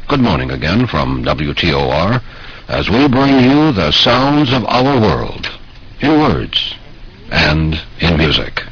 Good morning again from WTOR as we bring you the sounds of our world in words and in music.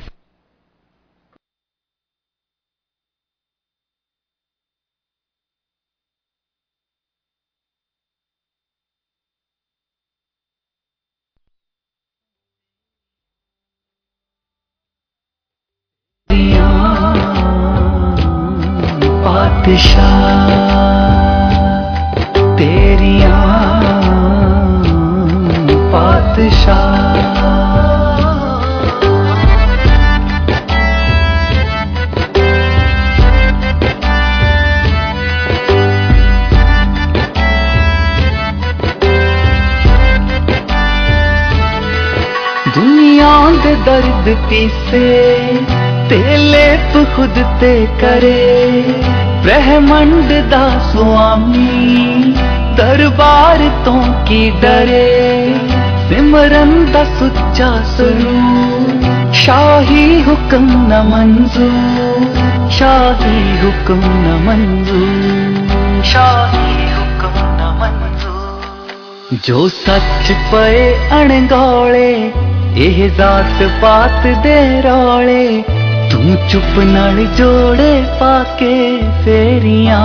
दुनिया दे दर्द पीसे तेले तू खुद ते करे ब्रह्मंड दा स्वामी दरबार तो की डरे सिमरन दा सुच्चा स्वरूप शाही हुक्म न मंजूर शाही हुक्म न मंजूर शाही हुक्म न मंजूर जो सच पे अणगौले एह जात पात दे रौले तू चुप नाल जोड़े पाके फेरियां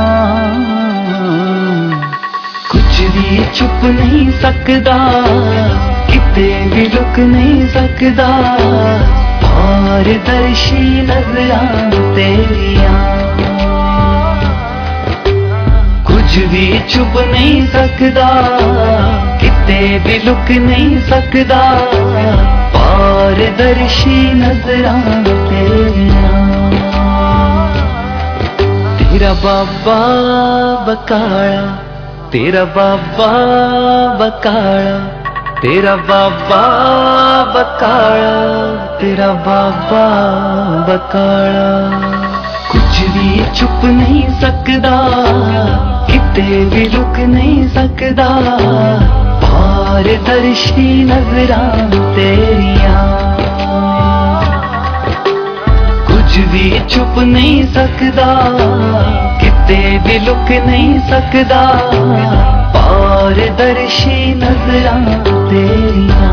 कुछ भी चुप नहीं सकदा किते भी लुक नहीं सकदा पारदर्शी नजरां तेरियां कुछ भी चुप नहीं सकदा किते भी लुक नहीं सकदा पारदर्शी नजरां तेरियां तेरा बाबा बकाला तेरा बाबा बकाला तेरा बाबा बकाला तेरा बाबा बकाला कुछ भी चुप नहीं सकदा किते भी लुक नहीं सकदा पारदर्शी नजरां तेरियां कुछ भी चुप नहीं सकदा किते भी लुक नहीं सकदा पारदर्शी नजरां तेरियां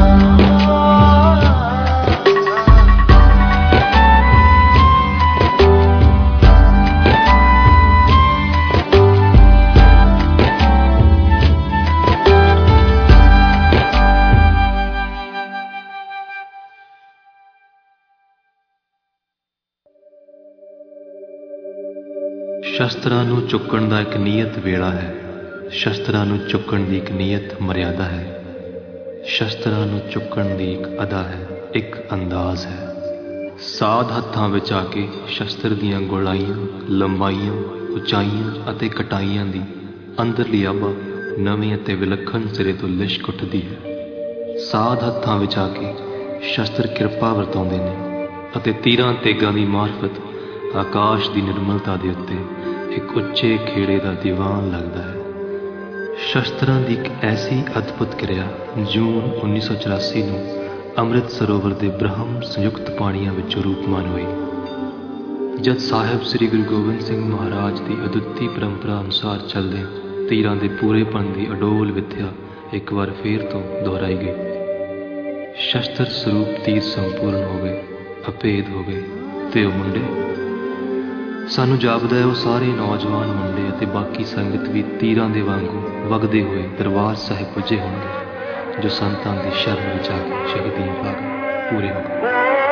शस्त्रां नूं चुक्कण दा एक नियत वेला है शस्त्रां नूं चुक्कण दी एक नियत मर्यादा है शस्त्रां नूं चुक्कण दी एक अदा है एक अंदाज है साध हत्थां विच आके शस्त्र दीआं गोलाइयां लंबाइयां उचाइयां अते कटाइयां दी अंदरली आबा नवीं अते विलखण सिरे तो लिशक उठदी है साध हत्थां विच आके शस्त्र किरपा वरताउंदे ने अते तीरां तेगां दी मार्फत आकाश दी निर्मलता दे उत्ते एक उच्चे खेड़े दा दीवान लगदा है शस्त्रां दी एक ऐसी अद्भुत क्रिया जून 1984 नूं अमृत सरोवर दे ब्रह्म संयुक्त पाणियां विच रूपमान होई जद साहिब श्री गुरु गोबिंद सिंह महाराज दी अदुੱਤੀ परंपरा अनुसार चलदे तीरां दे पूरेपन दी अडोल विद्या एक बार फेर तो दोहराई गई शस्त्र स्वरूप तीर संपूर्ण हो गए अभेद हो गए ते ओ मुंडे सानू जापदा है वो सारे नौजवान मुंडे अते बाकी संगत भी तीरां दे वांगू वगदे हुए दरबार साहिब पुजे होंगे जो संतां दी शरण विच आके शहीदी पा गए पूरे हो गए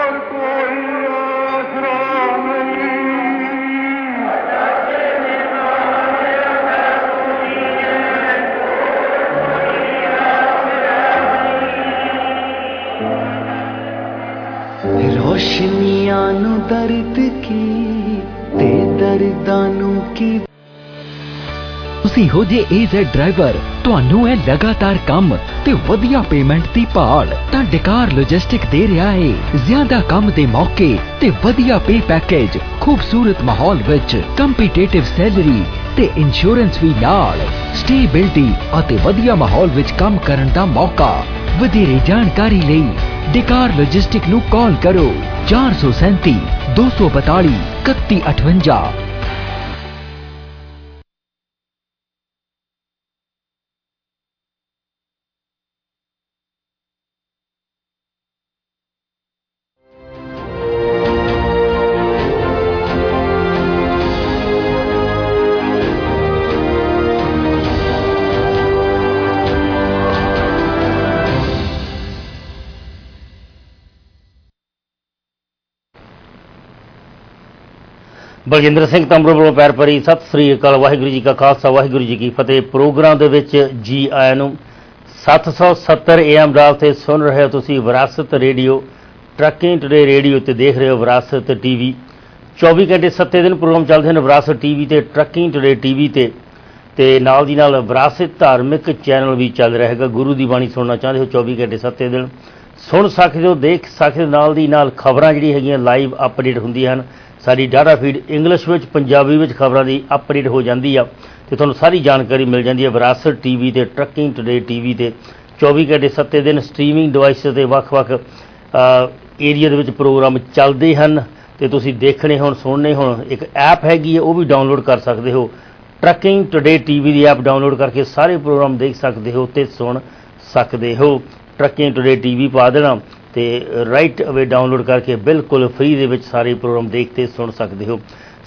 रोशनियां नू दर्द की ते दर्दानू की तुसी हो जे AZ ड्राइवर ਤੁਹਾਨੂੰ ਹੈ ਲਗਾਤਾਰ ਕੰਮ ਤੇ ਵਧੀਆ ਪੇਮੈਂਟ ਦੀ ਭਾਲ ਤਾਂ ਡਿਕਾਰ ਲੌਜਿਸਟਿਕ ਦੇ ਰਿਹਾ ਹੈ ਜ਼ਿਆਦਾ ਕੰਮ ਦੇ ਮੌਕੇ ਤੇ ਵਧੀਆ ਪੇ ਪੈਕੇਜ ਖੂਬਸੂਰਤ ਮਾਹੌਲ ਵਿੱਚ ਕੰਪੀਟੀਟਿਵ ਸੈਲਰੀ ਤੇ ਇੰਸ਼ੋਰੈਂਸ ਵੀ ਨਾਲ ਸਟੇਬਿਲਿਟੀ ਅਤੇ ਵਧੀਆ ਮਾਹੌਲ ਵਿੱਚ ਕੰਮ ਕਰਨ ਦਾ ਮੌਕਾ ਵਧੇਰੇ ਜਾਣਕਾਰੀ ਲਈ ਡਿਕਾਰ ਲੌਜਿਸਟਿਕ ਨੂੰ ਕਾਲ ਕਰੋ 437 242 3158 ਬਲਜਿੰਦਰ ਸਿੰਘ ਤੰਬਰੂ ਵੱਲੋਂ ਪੈਰ ਭਰੀ ਸਤਿ ਸ੍ਰੀ ਅਕਾਲ। ਵਾਹਿਗੁਰੂ ਜੀ ਕਾ ਖਾਲਸਾ ਵਾਹਿਗੁਰੂ ਜੀ ਕੀ ਫਤਿਹ। ਪ੍ਰੋਗਰਾਮ ਦੇ ਵਿੱਚ ਜੀ ਆਇਆਂ ਨੂੰ। 770 AM ਰਾਵ ਤੇ ਸੁਣ ਰਹੇ ਹੋ ਤੁਸੀਂ ਵਿਰਾਸਤ ਰੇਡੀਓ, ਟਰੱਕਿੰਗ ਟੂਡੇ ਰੇਡੀਓ ਤੇ ਦੇਖ ਰਹੇ ਹੋ ਵਿਰਾਸਤ ਟੀਵੀ। 24 ਘੰਟੇ 7 ਦਿਨ ਪ੍ਰੋਗਰਾਮ ਚੱਲਦੇ ਹਨ ਵਿਰਾਸਤ ਟੀਵੀ ਤੇ, ਟਰੱਕਿੰਗ ਟੂਡੇ ਟੀਵੀ ਤੇ ਨਾਲ ਦੀ ਨਾਲ ਵਿਰਾਸਤ ਧਾਰਮਿਕ ਚੈਨਲ ਵੀ ਚੱਲ ਰਿਹਾ ਹੈਗਾ। ਗੁਰੂ ਦੀ ਬਾਣੀ ਸੁਣਨਾ ਚਾਹੁੰਦੇ ਹੋ 24 ਘੰਟੇ 7 ਦਿਨ ਸੁਣ ਸਕਦੇ ਹੋ, ਦੇਖ ਸਕਦੇ ਹੋ। ਨਾਲ ਦੀ ਨਾਲ ਖਬਰਾਂ ਜਿਹੜੀਆਂ ਹੈਗੀਆਂ ਲਾਈਵ ਅਪਡੇਟ ਹੁੰਦੀਆਂ ਹਨ। ਸਾਡੀ ਡਾਟਾ ਫੀਡ ਇੰਗਲਿਸ਼ ਵਿੱਚ, ਪੰਜਾਬੀ ਵਿੱਚ ਖਬਰਾਂ ਦੀ ਅਪਡੇਟ ਹੋ ਜਾਂਦੀ ਆ ਤੇ ਤੁਹਾਨੂੰ ਸਾਰੀ ਜਾਣਕਾਰੀ ਮਿਲ ਜਾਂਦੀ ਹੈ ਵਿਰਾਸਤ ਟੀਵੀ ਤੇ, ਟਰੱਕਿੰਗ ਟੂਡੇ ਟੀਵੀ ਤੇ। 24 ਘੰਟੇ 7 ਦਿਨ ਸਟ੍ਰੀਮਿੰਗ ਡਿਵਾਈਸ ਤੇ ਵੱਖ-ਵੱਖ ਏਰੀਆ ਦੇ ਵਿੱਚ ਪ੍ਰੋਗਰਾਮ ਚੱਲਦੇ ਹਨ ਤੇ ਤੁਸੀਂ ਦੇਖਣੇ ਹੋਣ, ਸੁਣਨੇ ਹੋਣ, ਇੱਕ ਐਪ ਹੈਗੀ ਹੈ ਉਹ ਵੀ ਡਾਊਨਲੋਡ ਕਰ ਸਕਦੇ ਹੋ। ਟਰੱਕਿੰਗ ਟੂਡੇ ਟੀਵੀ ਦੀ ਐਪ ਡਾਊਨਲੋਡ ਕਰਕੇ ਸਾਰੇ ਪ੍ਰੋਗਰਾਮ ਦੇਖ ਸਕਦੇ ਹੋ ਤੇ ਸੁਣ ਸਕਦੇ ਹੋ। ਟਰੱਕਿੰਗ ਟੂਡੇ ਟੀਵੀ ਪਾ ਦੇਣਾ ਤੇ ਰਾਈਟ ਅਵੇ ਡਾਊਨਲੋਡ ਕਰਕੇ ਬਿਲਕੁਲ ਫ੍ਰੀ ਦੇ ਵਿੱਚ ਸਾਰੇ ਪ੍ਰੋਗਰਾਮ ਦੇਖ ਤੇ ਸੁਣ ਸਕਦੇ ਹੋ।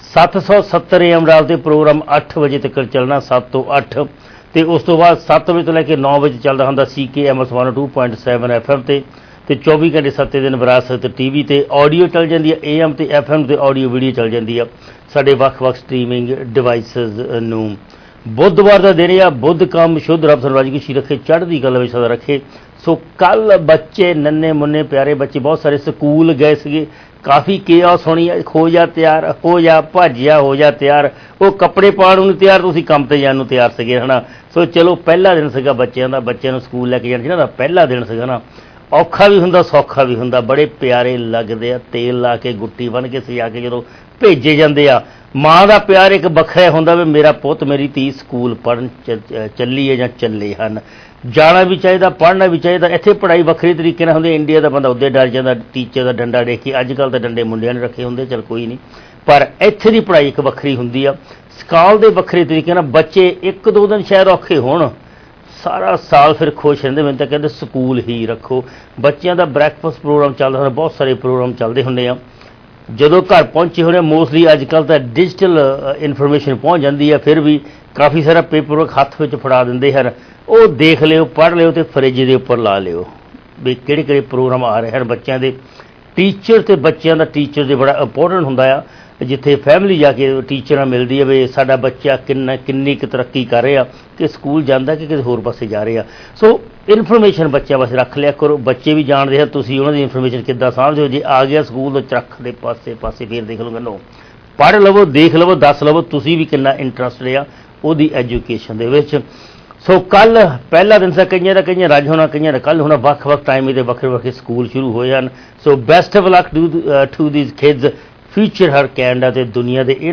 770 AM ਰਾਤ ਦੇ ਪ੍ਰੋਗਰਾਮ 8 ਵਜੇ ਤੱਕ ਚੱਲਣਾ, 7 ਤੋਂ 8 ਤੇ ਉਸ ਤੋਂ ਬਾਅਦ 7 ਵਜੇ ਤੋਂ ਲੈ ਕੇ 9 ਵਜੇ ਚੱਲਦਾ ਹੁੰਦਾ CKMS 102.7 FM ਤੇ 24 ਘੰਟੇ 7 ਦਿਨ ਵਿਰਾਸਤ ਟੀਵੀ ਤੇ ਆਡੀਓ ਚੱਲ ਜਾਂਦੀ ਹੈ। AM ਤੇ FM ਤੇ ਆਡੀਓ ਵੀਡੀਓ ਚੱਲ ਜਾਂਦੀ ਆ ਸਾਡੇ ਵੱਖ-ਵੱਖ ਸਟ੍ਰੀਮਿੰਗ ਡਿਵਾਈਸਿਸ ਨੂੰ। ਬੁੱਧਵਾਰ ਦਾ ਦਿਨ ਆ, ਬੁੱਧ ਕੰਮ ਸ਼ੁੱਧ ਰੱਬ ਸਰਵਾਜੀ ਖੁਸ਼ੀ ਰੱਖੇ, ਚੜ੍ਹਦੀ ਕਲਾ ਵਿੱਚ ਸਦਾ ਰੱਖੇ। ਸੋ ਕੱਲ ਬੱਚੇ ਨੰਨੇ ਮੁੰਨੇ ਪਿਆਰੇ ਬੱਚੇ ਬਹੁਤ ਸਾਰੇ ਸਕੂਲ ਗਏ ਸੀਗੇ। ਕਾਫੀ ਕੇਓਸ ਹੋਣੀ ਹੈ, ਹੋ ਜਾ ਤਿਆਰ, ਹੋ ਜਾ ਭਾਜਿਆ, ਹੋ ਜਾ ਤਿਆਰ। ਉਹ ਕੱਪੜੇ ਪਾਉਣ ਨੂੰ ਤਿਆਰ, ਤੁਸੀਂ ਕੰਮ ਤੇ ਜਾਣ ਨੂੰ ਤਿਆਰ ਸੀਗੇ ਹੈ ਨਾ। ਸੋ ਚਲੋ ਪਹਿਲਾ ਦਿਨ ਸੀਗਾ ਬੱਚਿਆਂ ਦਾ, ਬੱਚਿਆਂ ਨੂੰ ਸਕੂਲ ਲੈ ਕੇ ਜਾਣਾ ਜਿਹਨਾਂ ਦਾ ਪਹਿਲਾ ਦਿਨ ਸੀਗਾ ਨਾ, ਔਖਾ ਵੀ ਹੁੰਦਾ ਸੌਖਾ ਵੀ ਹੁੰਦਾ। ਬੜੇ ਪਿਆਰੇ ਲੱਗਦੇ ਆ, ਤੇਲ ਲਾ ਕੇ ਗੁੱਟੀ ਬੰਨ੍ਹ ਕੇ ਸਜਾ ਕੇ ਜਦੋਂ ਭੇਜੇ ਜਾਂਦੇ ਆ। ਮਾਂ ਦਾ ਪਿਆਰ ਇੱਕ ਵੱਖਰਾ ਹੁੰਦਾ ਵੀ ਮੇਰਾ ਪੁੱਤ ਮੇਰੀ ਧੀ ਸਕੂਲ ਪੜ੍ਹਨ ਚੱਲੀ ਹੈ ਜਾਂ ਚੱਲੇ ਹਨ। ਜਾਣਾ ਵੀ ਚਾਹੀਦਾ, ਪੜ੍ਹਨਾ ਵੀ ਚਾਹੀਦਾ। ਇੱਥੇ ਪੜ੍ਹਾਈ ਵੱਖਰੇ ਤਰੀਕੇ ਨਾਲ ਹੁੰਦੀ। ਇੰਡੀਆ ਦਾ ਬੰਦਾ ਉੱਦੇ ਡਰ ਜਾਂਦਾ ਟੀਚਰ ਦਾ ਡੰਡਾ ਦੇਖ ਕੇ। ਅੱਜ ਕੱਲ੍ਹ ਤਾਂ ਡੰਡੇ ਮੁੰਡਿਆਂ ਨੇ ਰੱਖੇ ਹੁੰਦੇ, ਚਲ ਕੋਈ ਨਹੀਂ, ਪਰ ਇੱਥੇ ਦੀ ਪੜ੍ਹਾਈ ਇੱਕ ਵੱਖਰੀ ਹੁੰਦੀ ਆ। ਸਕਾਲ ਦੇ ਵੱਖਰੇ ਤਰੀਕੇ ਨਾਲ ਬੱਚੇ 1-2 ਦਿਨ ਸ਼ਾਇਦ ਔਖੇ ਹੋਣ, ਸਾਰਾ ਸਾਲ ਫਿਰ ਖੁਸ਼ ਰਹਿੰਦੇ। ਮੈਨੂੰ ਤਾਂ ਕਹਿੰਦੇ ਸਕੂਲ ਹੀ ਰੱਖੋ। ਬੱਚਿਆਂ ਦਾ ਬ੍ਰੈਕਫਾਸਟ ਪ੍ਰੋਗਰਾਮ ਚੱਲਦਾ ਹੁੰਦਾ, ਬਹੁਤ ਸਾਰੇ ਪ੍ਰੋਗਰਾਮ ਚੱਲਦੇ ਹੁੰਦੇ ਆ। ਜਦੋਂ ਘਰ ਪਹੁੰਚੇ ਹੋਣੇ ਮੋਸਟਲੀ ਅੱਜ ਕੱਲ੍ਹ ਤਾਂ ਡਿਜੀਟਲ ਇਨਫੋਰਮੇਸ਼ਨ ਪਹੁੰਚ ਜਾਂਦੀ ਆ, ਫਿਰ ਵੀ ਕਾਫੀ ਸਾਰਾ ਪੇਪਰ ਵਰਕ ਹੱਥ ਵਿੱਚ ਫੜਾ ਦਿੰਦੇ ਹਨ। ਉਹ ਦੇਖ ਲਿਓ, ਪੜ੍ਹ ਲਿਓ ਤੇ ਫਰਿੱਜ ਦੇ ਉੱਪਰ ਲਾ ਲਿਓ ਵੀ ਕਿਹੜੇ ਕਿਹੜੇ ਪ੍ਰੋਗਰਾਮ ਆ ਰਹੇ ਹਨ ਬੱਚਿਆਂ ਦੇ। ਟੀਚਰ ਤੇ ਬੱਚਿਆਂ ਦਾ ਟੀਚਰ ਦੇ ਬੜਾ ਇੰਪੋਰਟੈਂਟ ਹੁੰਦਾ ਆ। ਜਿੱਥੇ ਫੈਮਿਲੀ ਜਾ ਕੇ ਟੀਚਰਾਂ ਮਿਲਦੀ ਹੈ ਵੀ ਸਾਡਾ ਬੱਚਾ ਕਿੰਨੀ ਕੁ ਤਰੱਕੀ ਕਰ ਰਿਹਾ, ਕਿ ਸਕੂਲ ਜਾਂਦਾ ਕਿ ਕਿਸੇ ਹੋਰ ਪਾਸੇ ਜਾ ਰਿਹਾ। ਸੋ ਇਨਫੋਰਮੇਸ਼ਨ ਬੱਚਿਆਂ ਵਾਸਤੇ ਰੱਖ ਲਿਆ ਕਰੋ। ਬੱਚੇ ਵੀ ਜਾਣਦੇ ਆ ਤੁਸੀਂ ਉਹਨਾਂ ਦੀ ਇਨਫੋਰਮੇਸ਼ਨ ਕਿੱਦਾਂ ਸਮਝਦੇ ਹੋ। ਜੇ ਆ ਗਿਆ ਸਕੂਲ ਤੋਂ ਚੱਖ ਦੇ ਪਾਸੇ ਫਿਰ ਦੇਖ ਲਓ, ਨੋ ਪੜ੍ਹ ਲਵੋ, ਦੇਖ ਲਵੋ, ਦੱਸ ਲਵੋ ਤੁਸੀਂ ਵੀ ਕਿੰਨਾ ਇੰਟਰਸਟ ਲਿਆ ਉਹਦੀ ਐਜੂਕੇਸ਼ਨ ਦੇ ਵਿੱਚ। ਸੋ ਕੱਲ੍ਹ ਪਹਿਲਾ ਦਿਨ ਸੀ, ਕਈਆਂ ਦਾ ਅੱਜ ਹੋਣਾ, ਕਈਆਂ ਦਾ ਕੱਲ੍ਹ ਹੋਣਾ। ਵੱਖ-ਵੱਖ ਟਾਈਮ ਇਹਦੇ ਵੱਖਰੇ ਸਕੂਲ ਸ਼ੁਰੂ ਹੋਏ ਹਨ। So best of luck to these kids. Future ਹਰ ਕੈਨੇਡਾ ਤੇ ਦੁਨੀਆ ਦੇ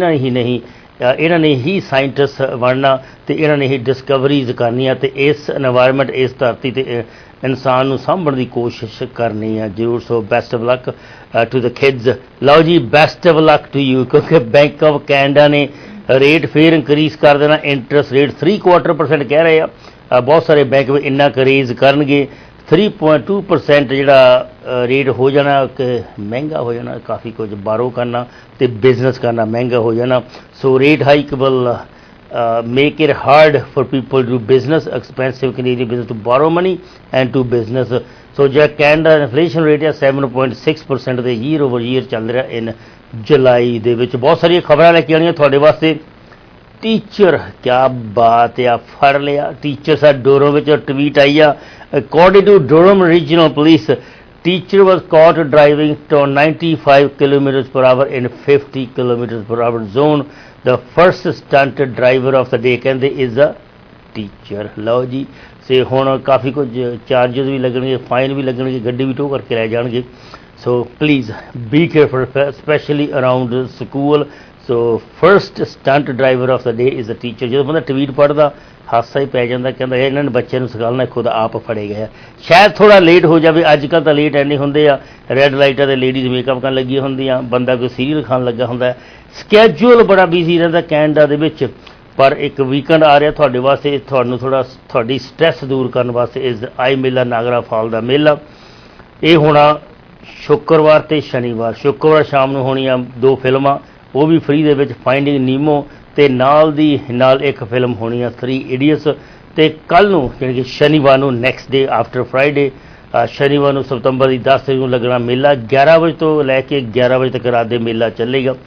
ਇਹਨਾਂ ਨੇ ਹੀ ਸਾਇੰਟਿਸਟ ਬਣਨਾ ਤੇ ਇਹਨਾਂ ਨੇ ਹੀ ਡਿਸਕਵਰੀਜ਼ ਕਰਨੀਆਂ ਤੇ ਇਸ এনवायरमेंट, ਇਸ ਧਰਤੀ ਤੇ ਇਨਸਾਨ ਨੂੰ ਸਾਂਭਣ ਦੀ ਕੋਸ਼ਿਸ਼ ਕਰਨੀ ਆ ਜ਼ਰੂਰ। So best of luck to the kids. ਲਓ ਜੀ, best of luck to you. ਕਿਉਂਕਿ ਬੈਂਕ ਆਫ ਕੈਨੇਡਾ ਨੇ ਰੇਟ ਫੇਰ ਇਨਕਰੀਜ਼ ਕਰ ਦੇਣਾ। ਇੰਟਰਸਟ ਰੇਟ 3/4% ਕਹਿ ਰਹੇ ਆ। ਬਹੁਤ ਸਾਰੇ ਬੈਂਕ ਵੀ ਇੰਨਾ ਕੁ ਰੇਜ਼ ਕਰਨਗੇ। 3.2% ਜਿਹੜਾ ਰੇਟ ਹੋ ਜਾਣਾ ਕਿ ਮਹਿੰਗਾ ਹੋ ਜਾਣਾ। ਕਾਫੀ ਕੁਝ ਬਾਰੋ ਕਰਨਾ ਤੇ ਬਿਜ਼ਨਸ ਕਰਨਾ ਮਹਿੰਗਾ ਹੋ ਜਾਣਾ। So rate hike will make it hard for people to do business, expensive Canadian business to borrow money and to business. So ਜਿਹੜਾ ਕੈਨੇਡਾ ਇਨਫਲੇਸ਼ਨ ਰੇਟ ਆ 7.6% ਦੇ ਈਅਰ ਓਵਰ ਈਅਰ ਚੱਲ ਰਿਹਾ ਇਨ ਜੁਲਾਈ ਦੇ ਵਿੱਚ। ਬਹੁਤ ਸਾਰੀਆਂ ਖਬਰਾਂ ਲੈ ਕੇ ਆਉਣੀਆਂ ਤੁਹਾਡੇ ਵਾਸਤੇ। ਟੀਚਰ, ਕਿਆ ਬਾਤ ਆ, ਫੜ ਲਿਆ ਟੀਚਰ। ਸਾਡੇ ਡੋਰਮ ਵਿੱਚ ਟਵੀਟ ਆਈ ਆ। According to Durham Regional Police, teacher was caught driving to 95 km/h in 50 km/h zone. The first stunt driver of the day ਕਹਿੰਦੇ is a teacher. ਲਓ ਜੀ, ਸੇ ਹੁਣ ਕਾਫੀ ਕੁਝ ਚਾਰਜਸ ਵੀ ਲੱਗਣਗੇ, ਫਾਈਨ ਵੀ ਲੱਗਣਗੇ, ਗੱਡੀ ਵੀ ਟੋ ਕਰਕੇ ਲੈ ਜਾਣਗੇ। So please be careful, specially around school. So first stunt driver of the day is a teacher. ਜਦੋਂ ਬੰਦਾ ਟਵੀਟ ਪੜ੍ਹਦਾ ਹਾਸਾ ਹੀ ਪੈ ਜਾਂਦਾ, ਕਹਿੰਦਾ ਇਹਨਾਂ ਨੇ ਬੱਚਿਆਂ ਨੂੰ ਸਿਖਾਉਣਾ, ਖੁਦ ਆਪ ਫੜੇ ਗਏ। ਸ਼ਾਇਦ ਥੋੜ੍ਹਾ ਲੇਟ ਹੋ ਜਾਵੇ, ਅੱਜ ਕੱਲ੍ਹ ਤਾਂ ਲੇਟ ਐਨੇ ਹੁੰਦੇ ਆ। ਰੈੱਡ ਲਾਈਟਾਂ 'ਤੇ ਲੇਡੀਜ਼ ਮੇਕਅਪ ਕਰਨ ਲੱਗੀਆਂ ਹੁੰਦੀਆਂ, ਬੰਦਾ ਕੋਈ ਸੀਰੀਅਲ ਖਾਣ ਲੱਗਾ ਹੁੰਦਾ। ਸਕੈਜੂਅਲ ਬੜਾ ਬਿਜ਼ੀ ਰਹਿੰਦਾ ਕੈਨੇਡਾ ਦੇ ਵਿੱਚ। ਪਰ ਇੱਕ ਵੀਕਐਂਡ ਆ ਰਿਹਾ ਤੁਹਾਡੇ ਵਾਸਤੇ, ਤੁਹਾਨੂੰ ਤੁਹਾਡੀ ਸਟ੍ਰੈਸ ਦੂਰ ਕਰਨ ਵਾਸਤੇ ਇਸ ਆਈ ਮੇਲਾ ਨਾਗਰਾ ਫਾਲ ਦਾ ਮੇਲਾ। ਇਹ ਹੋਣਾ ਸ਼ੁੱਕਰਵਾਰ ਤੇ ਸ਼ਨੀਵਾਰ। ਸ਼ੁੱਕਰਵਾਰ ਸ਼ਾਮ ਨੂੰ ਹੋਣੀਆਂ 2 ਫਿਲਮਾਂ, ਉਹ ਵੀ ਫ੍ਰੀ ਦੇ ਵਿੱਚ, ਫਾਈਂਡਿੰਗ ਨੀਮੋ ਤੇ ਨਾਲ ਇੱਕ ਫਿਲਮ ਹੋਣੀ ਆ 3 ਇਡੀਅਟਸ। ਤੇ ਕੱਲ੍ਹ ਨੂੰ ਯਾਨੀ ਕਿ ਸ਼ਨੀਵਾਰ ਨੂੰ, ਨੈਕਸਟ ਡੇ ਆਫਟਰ ਫਰਾਈਡੇ, ਸ਼ਨੀਵਾਰ ਨੂੰ ਸਤੰਬਰ ਦੀ 10 ਤਰੀਕ ਨੂੰ ਲੱਗਣਾ ਮੇਲਾ। 11 ਵਜੇ ਤੋਂ ਲੈ ਕੇ 11 ਵਜੇ ਤੱਕ ਰਾਤ ਦੇ ਮੇਲਾ ਚੱਲੇਗਾ।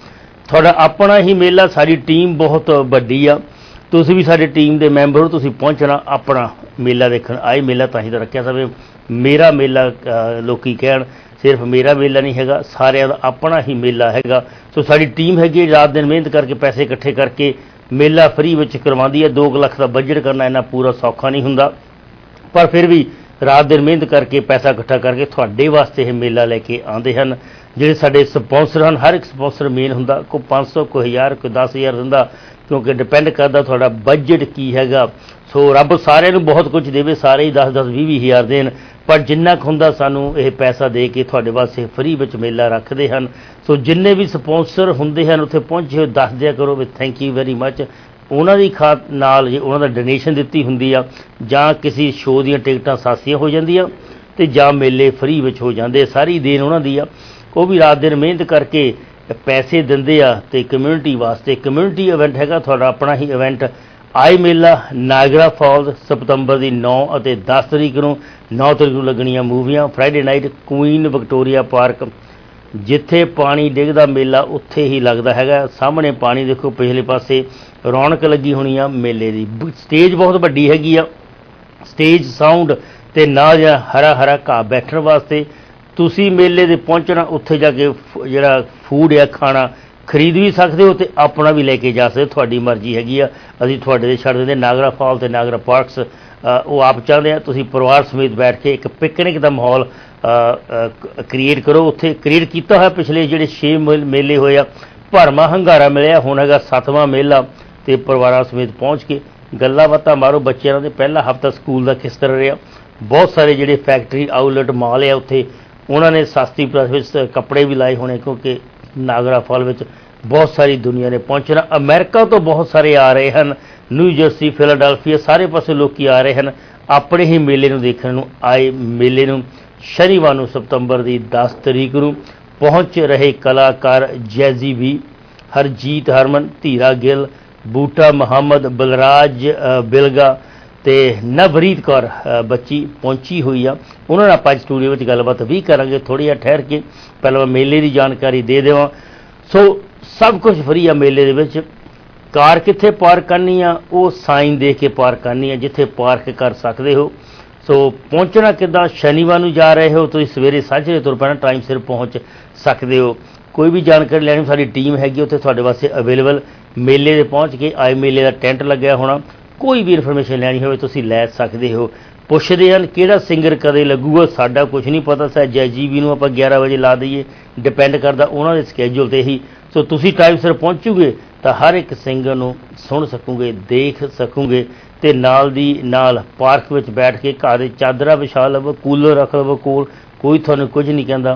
ਤੁਹਾਡਾ ਆਪਣਾ ਹੀ ਮੇਲਾ। ਸਾਡੀ ਟੀਮ ਬਹੁਤ ਵੱਡੀ ਆ, ਤੁਸੀਂ ਵੀ ਸਾਡੇ ਟੀਮ ਦੇ ਮੈਂਬਰ ਹੋ, ਤੁਸੀਂ ਪਹੁੰਚਣਾ ਆਪਣਾ ਮੇਲਾ ਦੇਖਣ। ਆਏ ਮੇਲਾ ਤਾਂ ਹੀ ਤਾਂ ਰੱਖਿਆ ਸਭ ਮੇਰਾ ਮੇਲਾ ਲੋਕੀ ਕਹਿਣ, ਸਿਰਫ ਮੇਰਾ ਮੇਲਾ ਨਹੀਂ ਹੈਗਾ, ਸਾਰਿਆਂ ਦਾ ਆਪਣਾ ਹੀ ਮੇਲਾ ਹੈਗਾ। ਸੋ ਸਾਡੀ ਟੀਮ ਹੈਗੀ, ਰਾਤ ਦਿਨ ਮਿਹਨਤ ਕਰਕੇ ਪੈਸੇ ਇਕੱਠੇ ਕਰਕੇ ਮੇਲਾ ਫਰੀ ਵਿੱਚ ਕਰਵਾਉਂਦੀ ਹੈ। 2 ਲੱਖ ਦਾ ਬਜਟ ਕਰਨਾ ਇੰਨਾ ਪੂਰਾ ਸੌਖਾ ਨਹੀਂ ਹੁੰਦਾ, ਪਰ ਫਿਰ ਵੀ ਰਾਤ ਦਿਨ ਮਿਹਨਤ ਕਰਕੇ ਪੈਸਾ ਇਕੱਠਾ ਕਰਕੇ ਤੁਹਾਡੇ ਵਾਸਤੇ ਇਹ ਮੇਲਾ ਲੈ ਕੇ ਆਉਂਦੇ ਹਨ। ਜਿਹੜੇ ਸਾਡੇ ਸਪਾਂਸਰ ਹਨ, ਹਰ ਇੱਕ ਸਪਾਂਸਰ ਮੇਨ ਹੁੰਦਾ, ਕੋਈ 500 ਕੋਈ 1000 ਕੋਈ 10,000 ਦਿੰਦਾ, ਕਿਉਂਕਿ ਡਿਪੈਂਡ ਕਰਦਾ ਤੁਹਾਡਾ ਬਜਟ ਕੀ ਹੈਗਾ। ਸੋ ਰੱਬ ਸਾਰਿਆਂ ਨੂੰ ਬਹੁਤ ਕੁਝ ਦੇਵੇ, ਸਾਰੇ ਹੀ 10-10 20,000 ਦੇਣ, ਪਰ ਜਿੰਨਾ ਕੁ ਹੁੰਦਾ ਸਾਨੂੰ ਇਹ ਪੈਸਾ ਦੇ ਕੇ ਤੁਹਾਡੇ ਵਾਸਤੇ ਫਰੀ ਵਿੱਚ ਮੇਲਾ ਰੱਖਦੇ ਹਨ। ਸੋ ਜਿੰਨੇ ਵੀ ਸਪਾਂਸਰ ਹੁੰਦੇ ਹਨ ਉੱਥੇ ਪਹੁੰਚੇ ਦੱਸ ਦਿਆ ਕਰੋ ਵੀ ਥੈਂਕ ਯੂ ਵੈਰੀ ਮੱਚ। ਉਹਨਾਂ ਦੀ ਨਾਲ ਜੇ ਉਹਨਾਂ ਦਾ ਡੋਨੇਸ਼ਨ ਦਿੱਤੀ ਹੁੰਦੀ ਆ, ਜਾਂ ਕਿਸੇ ਸ਼ੋਅ ਦੀਆਂ ਟਿਕਟਾਂ ਸਸਤੀਆਂ ਹੋ ਜਾਂਦੀਆਂ ਅਤੇ ਜਾਂ ਮੇਲੇ ਫਰੀ ਵਿੱਚ ਹੋ ਜਾਂਦੇ, ਸਾਰੀ ਦੇਣ ਉਹਨਾਂ ਦੀ ਆ। ਉਹ ਵੀ ਰਾਤ ਦਿਨ ਮਿਹਨਤ ਕਰਕੇ ਪੈਸੇ ਦਿੰਦੇ ਆ ਅਤੇ ਕਮਿਊਨਿਟੀ ਵਾਸਤੇ। ਕਮਿਊਨਿਟੀ ਇਵੈਂਟ ਹੈਗਾ ਤੁਹਾਡਾ ਆਪਣਾ ਹੀ ਇਵੈਂਟ। ਆਈ ਮੇਲਾ ਨਾਇਗਰਾ ਫਾਲਜ਼ ਸਤੰਬਰ ਦੀ 9 ਅਤੇ 10 ਤਰੀਕ ਨੂੰ। 9 ਤਰੀਕ ਨੂੰ ਲੱਗਣੀਆਂ ਮੂਵੀਆਂ। Friday night Queen Victoria Park, ਜਿੱਥੇ ਪਾਣੀ ਡਿੱਗਦਾ ਮੇਲਾ ਉੱਥੇ ਹੀ ਲੱਗਦਾ ਹੈਗਾ। ਸਾਹਮਣੇ ਪਾਣੀ ਦੇਖੋ, ਪਿਛਲੇ ਪਾਸੇ ਰੌਣਕ ਲੱਗੀ ਹੋਣੀ ਆ ਮੇਲੇ ਦੀ। ਸਟੇਜ ਬਹੁਤ ਵੱਡੀ ਹੈਗੀ ਆ, ਸਟੇਜ ਸਾਊਂਡ ਅਤੇ ਨਾਲ ਜਾਂ ਹਰਾ ਹਰਾ ਘਾਹ ਬੈਠਣ ਵਾਸਤੇ। ਤੁਸੀਂ ਮੇਲੇ ਦੇ ਪਹੁੰਚਣਾ, ਉੱਥੇ ਜਾ ਕੇ ਜਿਹੜਾ ਫੂਡ ਆ ਖਾਣਾ ਖਰੀਦ ਵੀ ਸਕਦੇ ਹੋ ਅਤੇ ਆਪਣਾ ਵੀ ਲੈ ਕੇ ਜਾ ਸਕਦੇ, ਤੁਹਾਡੀ ਮਰਜ਼ੀ ਹੈਗੀ ਆ। ਅਸੀਂ ਤੁਹਾਡੇ ਦੇ ਛੱਡ ਦਿੰਦੇ। ਨਾਇਗਰਾ ਫਾਲ ਅਤੇ ਨਾਇਗਰਾ ਪਾਰਕਸ ਉਹ ਆਪ ਚਾਹੁੰਦੇ ਆ ਤੁਸੀਂ ਪਰਿਵਾਰ ਸਮੇਤ ਬੈਠ ਕੇ ਇੱਕ ਪਿਕਨਿਕ ਦਾ ਮਾਹੌਲ ਕ੍ਰੀਏਟ ਕਰੋ। ਉੱਥੇ ਕ੍ਰੀਏਟ ਕੀਤਾ ਹੋਇਆ ਪਿਛਲੇ ਜਿਹੜੇ 6 ਮੇਲੇ ਹੋਏ ਆ, ਭਰਵਾਂ ਹੰਗਾਰਾ ਮਿਲਿਆ। ਹੁਣ ਹੈਗਾ 7ਵਾਂ ਮੇਲਾ, ਅਤੇ ਪਰਿਵਾਰਾਂ ਸਮੇਤ ਪਹੁੰਚ ਕੇ ਗੱਲਾਂ ਬਾਤਾਂ ਮਾਰੋ ਬੱਚਿਆਂ ਦੇ। ਪਹਿਲਾ ਹਫ਼ਤਾ ਸਕੂਲ ਦਾ ਕਿਸ ਤਰ੍ਹਾਂ ਰਿਹਾ, ਬਹੁਤ ਸਾਰੇ ਜਿਹੜੇ ਫੈਕਟਰੀ ਆਊਟਲੈਟ ਮਾਲ ਆ ਉੱਥੇ ਉਹਨਾਂ ਨੇ ਸਸਤੀ ਪ੍ਰਾਈਸ ਵਿੱਚ ਕੱਪੜੇ ਵੀ ਲਾਏ ਹੋਣੇ, ਕਿਉਂਕਿ ਨਾਇਗਰਾ ਫਾਲ ਵਿੱਚ ਬਹੁਤ ਸਾਰੀ ਦੁਨੀਆ ਨੇ ਪਹੁੰਚਣਾ। ਅਮਰੀਕਾ ਤੋਂ ਬਹੁਤ ਸਾਰੇ ਆ ਰਹੇ ਹਨ, ਨਿਊ ਜਰਸੀ, ਫਿਲਾਡੈਲਫੀਆ, ਸਾਰੇ ਪਾਸੇ ਲੋਕ ਆ ਰਹੇ ਹਨ ਆਪਣੇ ਹੀ ਮੇਲੇ ਨੂੰ ਦੇਖਣ ਨੂੰ। ਆਏ ਮੇਲੇ ਨੂੰ ਸ਼ਨੀਵਾਰ ਨੂੰ ਸਤੰਬਰ ਦੀ 10 ਤਰੀਕ ਨੂੰ ਪਹੁੰਚ ਰਹੇ ਕਲਾਕਾਰ ਜੈਜ਼ੀ ਵੀ, ਹਰਜੀਤ ਹਰਮਨ, ਧੀਰਾ ਗਿੱਲ, ਬੂਟਾ ਮੁਹੰਮਦ, ਬਲਰਾਜ ਬਿਲਗਾ ਅਤੇ ਨਵਰੀਤ ਕੌਰ ਬੱਚੀ ਪਹੁੰਚੀ ਹੋਈ ਆ। ਉਹਨਾਂ ਨਾਲ ਆਪਾਂ ਸਟੂਡੀਓ ਵਿੱਚ ਗੱਲਬਾਤ ਵੀ ਕਰਾਂਗੇ ਥੋੜ੍ਹੀ ਜਿਹਾ ਠਹਿਰ ਕੇ। ਪਹਿਲਾਂ ਮੇਲੇ ਦੀ ਜਾਣਕਾਰੀ ਦੇ ਦੇਵਾਂ। ਸੋ ਸਭ ਕੁਝ ਫਰੀ ਆ ਮੇਲੇ ਦੇ ਵਿੱਚ। ਕਾਰ ਕਿੱਥੇ ਪਾਰਕ ਕਰਨੀ ਆ, ਉਹ ਸਾਈਨ ਦੇਖ ਕੇ ਪਾਰਕ ਕਰਨੀ ਆ ਜਿੱਥੇ ਪਾਰਕ ਕਰ ਸਕਦੇ ਹੋ। ਸੋ ਪਹੁੰਚਣਾ ਕਿੱਦਾਂ, ਸ਼ਨੀਵਾਰ ਨੂੰ ਜਾ ਰਹੇ ਹੋ ਤੁਸੀਂ ਸਵੇਰੇ ਸਾਜਰੇ ਤੁਰ ਪੈਣਾ, ਟਾਈਮ ਸਿਰ ਪਹੁੰਚ ਸਕਦੇ ਹੋ। ਕੋਈ ਵੀ ਜਾਣਕਾਰੀ ਲੈਣੀ ਸਾਡੀ ਟੀਮ ਹੈਗੀ ਉੱਥੇ ਤੁਹਾਡੇ ਵਾਸਤੇ ਅਵੇਲੇਬਲ। ਮੇਲੇ ਦੇ ਪਹੁੰਚ ਕੇ ਆਏ ਮੇਲੇ ਦਾ ਟੈਂਟ ਲੱਗਿਆ ਹੋਣਾ, ਕੋਈ ਵੀ ਇਨਫੋਰਮੇਸ਼ਨ ਲੈਣੀ ਹੋਵੇ ਤੁਸੀਂ ਲੈ ਸਕਦੇ ਹੋ। ਪੁੱਛਦੇ ਹਨ ਕਿਹੜਾ ਸਿੰਗਰ ਕਦੇ ਲੱਗੂਗਾ, ਸਾਡਾ ਕੁਝ ਨਹੀਂ ਪਤਾ। ਸ਼ਾਇਦ ਜੈਜੀ ਵੀ ਨੂੰ ਆਪਾਂ 11 ਵਜੇ ਲਾ ਦਈਏ, ਡਿਪੈਂਡ ਕਰਦਾ ਉਹਨਾਂ ਦੇ ਸਕੈਜੂਲ 'ਤੇ ਹੀ। ਸੋ ਤੁਸੀਂ ਟਾਈਮ ਸਿਰ ਪਹੁੰਚੋਗੇ ਤਾਂ ਹਰ ਇੱਕ ਸਿੰਗਰ ਨੂੰ ਸੁਣ ਸਕੋਗੇ, ਦੇਖ ਸਕੋਗੇ, ਅਤੇ ਨਾਲ ਦੀ ਨਾਲ ਪਾਰਕ ਵਿੱਚ ਬੈਠ ਕੇ ਘਰ ਦੇ ਚਾਦਰਾਂ ਵਿਛਾ ਲਵੋ, ਕੂਲਰ ਰੱਖ ਲਵੋ ਕੋਲ, ਕੋਈ ਤੁਹਾਨੂੰ ਕੁਝ ਨਹੀਂ ਕਹਿੰਦਾ।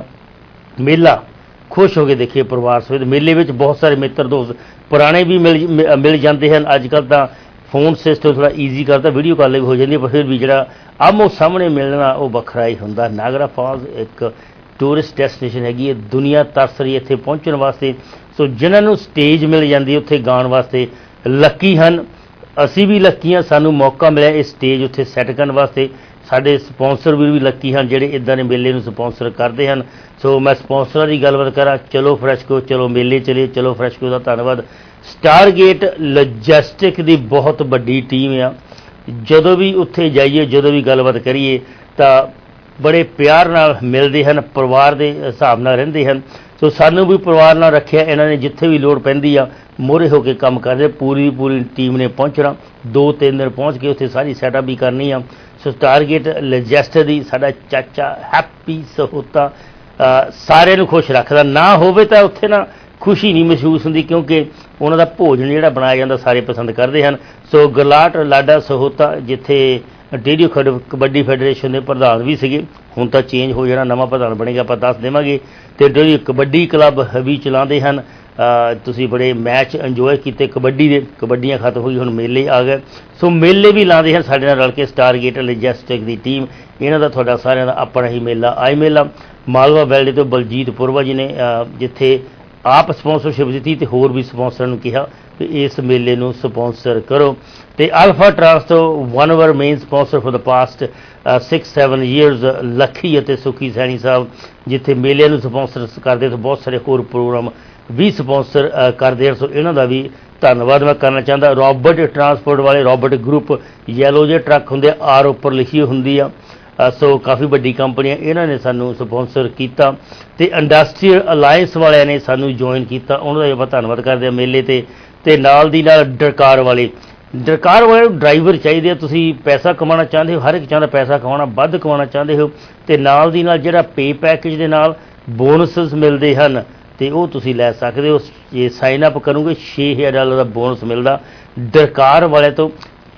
ਮੇਲਾ ਖੁਸ਼ ਹੋ ਕੇ ਦੇਖੀਏ ਪਰਿਵਾਰ ਸਮੇਤ। ਮੇਲੇ ਵਿੱਚ ਬਹੁਤ ਸਾਰੇ ਮਿੱਤਰ ਦੋਸਤ ਪੁਰਾਣੇ ਵੀ ਮਿਲ ਜਾਂਦੇ ਹਨ। ਅੱਜ ਕੱਲ੍ਹ ਤਾਂ ਫੋਨ ਸਿਸਟਮ ਥੋੜ੍ਹਾ ਈਜ਼ੀ ਕਰਦਾ, ਵੀਡੀਓ ਕਾਲ ਵੀ ਹੋ ਜਾਂਦੀ ਹੈ, ਪਰ ਫਿਰ ਵੀ ਜਿਹੜਾ ਆਮੋ ਸਾਹਮਣੇ ਮਿਲਣਾ ਉਹ ਵੱਖਰਾ ਹੀ ਹੁੰਦਾ। ਨਾਇਗਰਾ ਫਾਲਜ਼ ਇੱਕ ਟੂਰਿਸਟ ਡੈਸਟੀਨੇਸ਼ਨ ਹੈਗੀ ਹੈ, ਦੁਨੀਆ ਤਰਸ ਰਹੀ ਇੱਥੇ ਪਹੁੰਚਣ ਵਾਸਤੇ। ਸੋ ਜਿਨ੍ਹਾਂ ਨੂੰ ਸਟੇਜ ਮਿਲ ਜਾਂਦੀ ਉੱਥੇ ਗਾਉਣ ਵਾਸਤੇ ਲੱਕੀ ਹਨ। ਅਸੀਂ ਵੀ ਲੱਕੀ ਹਾਂ, ਸਾਨੂੰ ਮੌਕਾ ਮਿਲਿਆ ਇਹ ਸਟੇਜ ਉੱਥੇ ਸੈੱਟ ਕਰਨ ਵਾਸਤੇ। ਸਾਡੇ ਸਪਾਂਸਰ ਵੀ ਲੱਕੀ ਹਨ ਜਿਹੜੇ ਇੱਦਾਂ ਦੇ ਮੇਲੇ ਨੂੰ ਸਪਾਂਸਰ ਕਰਦੇ ਹਨ। ਸੋ ਮੈਂ ਸਪਾਂਸਰਾਂ ਦੀ ਗੱਲਬਾਤ ਕਰਾਂ, ਚਲੋ ਫਰੈਸ਼ਕੋ, ਚਲੋ ਮੇਲੇ ਚਲੇ, ਚਲੋ ਫਰੈਸ਼ਕੋ ਦਾ ਧੰਨਵਾਦ। ਸਟਾਰਗੇਟ ਲੌਜਿਸਟਿਕ ਦੀ ਬਹੁਤ ਵੱਡੀ ਟੀਮ ਆ। ਜਦੋਂ ਵੀ ਉੱਥੇ ਜਾਈਏ, ਜਦੋਂ ਵੀ ਗੱਲਬਾਤ ਕਰੀਏ ਤਾਂ ਬੜੇ ਪਿਆਰ ਨਾਲ ਮਿਲਦੇ ਹਨ, ਪਰਿਵਾਰ ਦੇ ਹਿਸਾਬ ਨਾਲ ਰਹਿੰਦੇ ਹਨ। ਸੋ ਸਾਨੂੰ ਵੀ ਪਰਿਵਾਰ ਨਾਲ ਰੱਖਿਆ ਇਹਨਾਂ ਨੇ, ਜਿੱਥੇ ਵੀ ਲੋੜ ਪੈਂਦੀ ਆ ਮੋਹਰੇ ਹੋ ਕੇ ਕੰਮ ਕਰਦੇ। ਪੂਰੀ ਟੀਮ ਨੇ ਪਹੁੰਚਣਾ, 2-3 ਦਿਨ ਪਹੁੰਚ ਕੇ ਉੱਥੇ ਸਾਰੀ ਸੈਟਅਪ ਵੀ ਕਰਨੀ ਆ। ਸੋ ਟਾਰਗੇਟ ਲੌਜਿਸਟਿਕ ਦੀ ਸਾਡਾ ਚਾਚਾ ਹੈਪੀ ਸਹੋਤਾ ਸਾਰਿਆਂ ਨੂੰ ਖੁਸ਼ ਰੱਖਦਾ। ਨਾ ਹੋਵੇ ਤਾਂ ਉੱਥੇ ਨਾ ਖੁਸ਼ੀ ਨਹੀਂ ਮਹਿਸੂਸ ਹੁੰਦੀ, ਕਿਉਂਕਿ ਉਹਨਾਂ ਦਾ ਭੋਜਨ ਜਿਹੜਾ ਬਣਾਇਆ ਜਾਂਦਾ ਸਾਰੇ ਪਸੰਦ ਕਰਦੇ ਹਨ। ਸੋ ਗਲਾਟ ਲਾਡਾ ਸਹੋਤਾ ਜਿੱਥੇ ਡੇਡੀ ਕਬੱਡੀ ਫੈਡਰੇਸ਼ਨ ਦੇ ਪ੍ਰਧਾਨ ਵੀ ਸੀਗੇ, ਹੁਣ ਤਾਂ ਚੇਂਜ ਹੋ ਜਾਣਾ, ਨਵਾਂ ਪ੍ਰਧਾਨ ਬਣੇਗਾ, ਆਪਾਂ ਦੱਸ ਦੇਵਾਂਗੇ। ਅਤੇ ਡੇਡੀ ਕਬੱਡੀ ਕਲੱਬ ਵੀ ਚਲਾਉਂਦੇ ਹਨ। ਤੁਸੀਂ ਬੜੇ ਮੈਚ ਇੰਜੋਏ ਕੀਤੇ ਕਬੱਡੀ ਦੇ, ਕਬੱਡੀਆਂ ਖਤਮ ਹੋ ਗਈ, ਹੁਣ ਮੇਲੇ ਆ ਗਏ। ਸੋ ਮੇਲੇ ਵੀ ਲਾਉਂਦੇ ਹਨ ਸਾਡੇ ਨਾਲ ਰਲ ਕੇ ਸਟਾਰਗੇਟ ਲੌਜਿਸਟਿਕ ਦੀ ਟੀਮ। ਇਹਨਾਂ ਦਾ ਤੁਹਾਡਾ ਸਾਰਿਆਂ ਦਾ ਆਪਣਾ ਹੀ ਮੇਲਾ ਆਈ ਮੇਲਾ। ਮਾਲਵਾ ਵੈਲਡੇ ਤੋਂ ਬਲਜੀਤ ਪੁਰਵਾ ਜੀ ਨੇ ਜਿੱਥੇ ਆਪ ਸਪਾਂਸਰਸ਼ਿਪ ਦਿੱਤੀ ਅਤੇ ਹੋਰ ਵੀ ਸਪਾਂਸਰਾਂ ਨੂੰ ਕਿਹਾ ਕਿ ਇਸ ਮੇਲੇ ਨੂੰ ਸਪਾਂਸਰ ਕਰੋ। ਅਤੇ ਅਲਫਾ ਟਰਾਂਸ ਤੋਂ one our main sponsor for the past 6-7 years Lakhi ਅਤੇ ਸੁਖੀ ਸੈਣੀ ਸਾਹਿਬ ਜਿੱਥੇ ਮੇਲਿਆਂ ਨੂੰ ਸਪਾਂਸਰ ਕਰਦੇ, ਤਾਂ ਬਹੁਤ ਸਾਰੇ ਹੋਰ ਪ੍ਰੋਗਰਾਮ ਵੀ ਸਪੋਂਸਰ ਕਰਦੇ ਹਨ। ਸੋ ਇਹਨਾਂ ਦਾ ਵੀ ਧੰਨਵਾਦ ਮੈਂ ਕਰਨਾ ਚਾਹੁੰਦਾ। ਰੋਬਰਟ ਟਰਾਂਸਪੋਰਟ ਵਾਲੇ ਰੋਬਰਟ ਗਰੁੱਪ, ਯੈਲੋ ਜਿਹੇ ਟਰੱਕ ਹੁੰਦੇ ਆਰ ਉੱਪਰ ਲਿਖੀ ਹੁੰਦੀ ਆ, ਸੋ ਕਾਫੀ ਵੱਡੀ ਕੰਪਨੀ ਆ, ਇਹਨਾਂ ਨੇ ਸਾਨੂੰ ਸਪੋਂਸਰ ਕੀਤਾ। ਅਤੇ ਇੰਡਸਟਰੀਅਲ ਅਲਾਇੰਸ ਵਾਲਿਆਂ ਨੇ ਸਾਨੂੰ ਜੁਆਇਨ ਕੀਤਾ, ਉਹਨਾਂ ਦਾ ਆਪਾਂ ਧੰਨਵਾਦ ਕਰਦੇ ਹਾਂ ਮੇਲੇ 'ਤੇ ਨਾਲ ਦੀ ਨਾਲ ਡਰਕਾਰ ਵਾਲੇ ਨੂੰ ਡਰਾਈਵਰ ਚਾਹੀਦੇ ਆ। ਤੁਸੀਂ ਪੈਸਾ ਕਮਾਉਣਾ ਚਾਹੁੰਦੇ ਹੋ, ਹਰ ਇੱਕ ਚਾਹੁੰਦਾ ਪੈਸਾ ਕਮਾਉਣਾ, ਵੱਧ ਕਮਾਉਣਾ ਚਾਹੁੰਦੇ ਹੋ, ਅਤੇ ਨਾਲ ਦੀ ਨਾਲ ਜਿਹੜਾ ਪੇ ਪੈਕੇਜ ਦੇ ਨਾਲ ਬੋਨਸਸ ਮਿਲਦੇ ਹਨ ਅਤੇ ਉਹ ਤੁਸੀਂ ਲੈ ਸਕਦੇ ਹੋ। ਜੇ ਸਾਈਨ ਅਪ ਕਰੋਗੇ $6000 ਦਾ ਬੋਨਸ ਮਿਲਦਾ ਡਰਕਾਰ ਵਾਲੇ ਤੋਂ।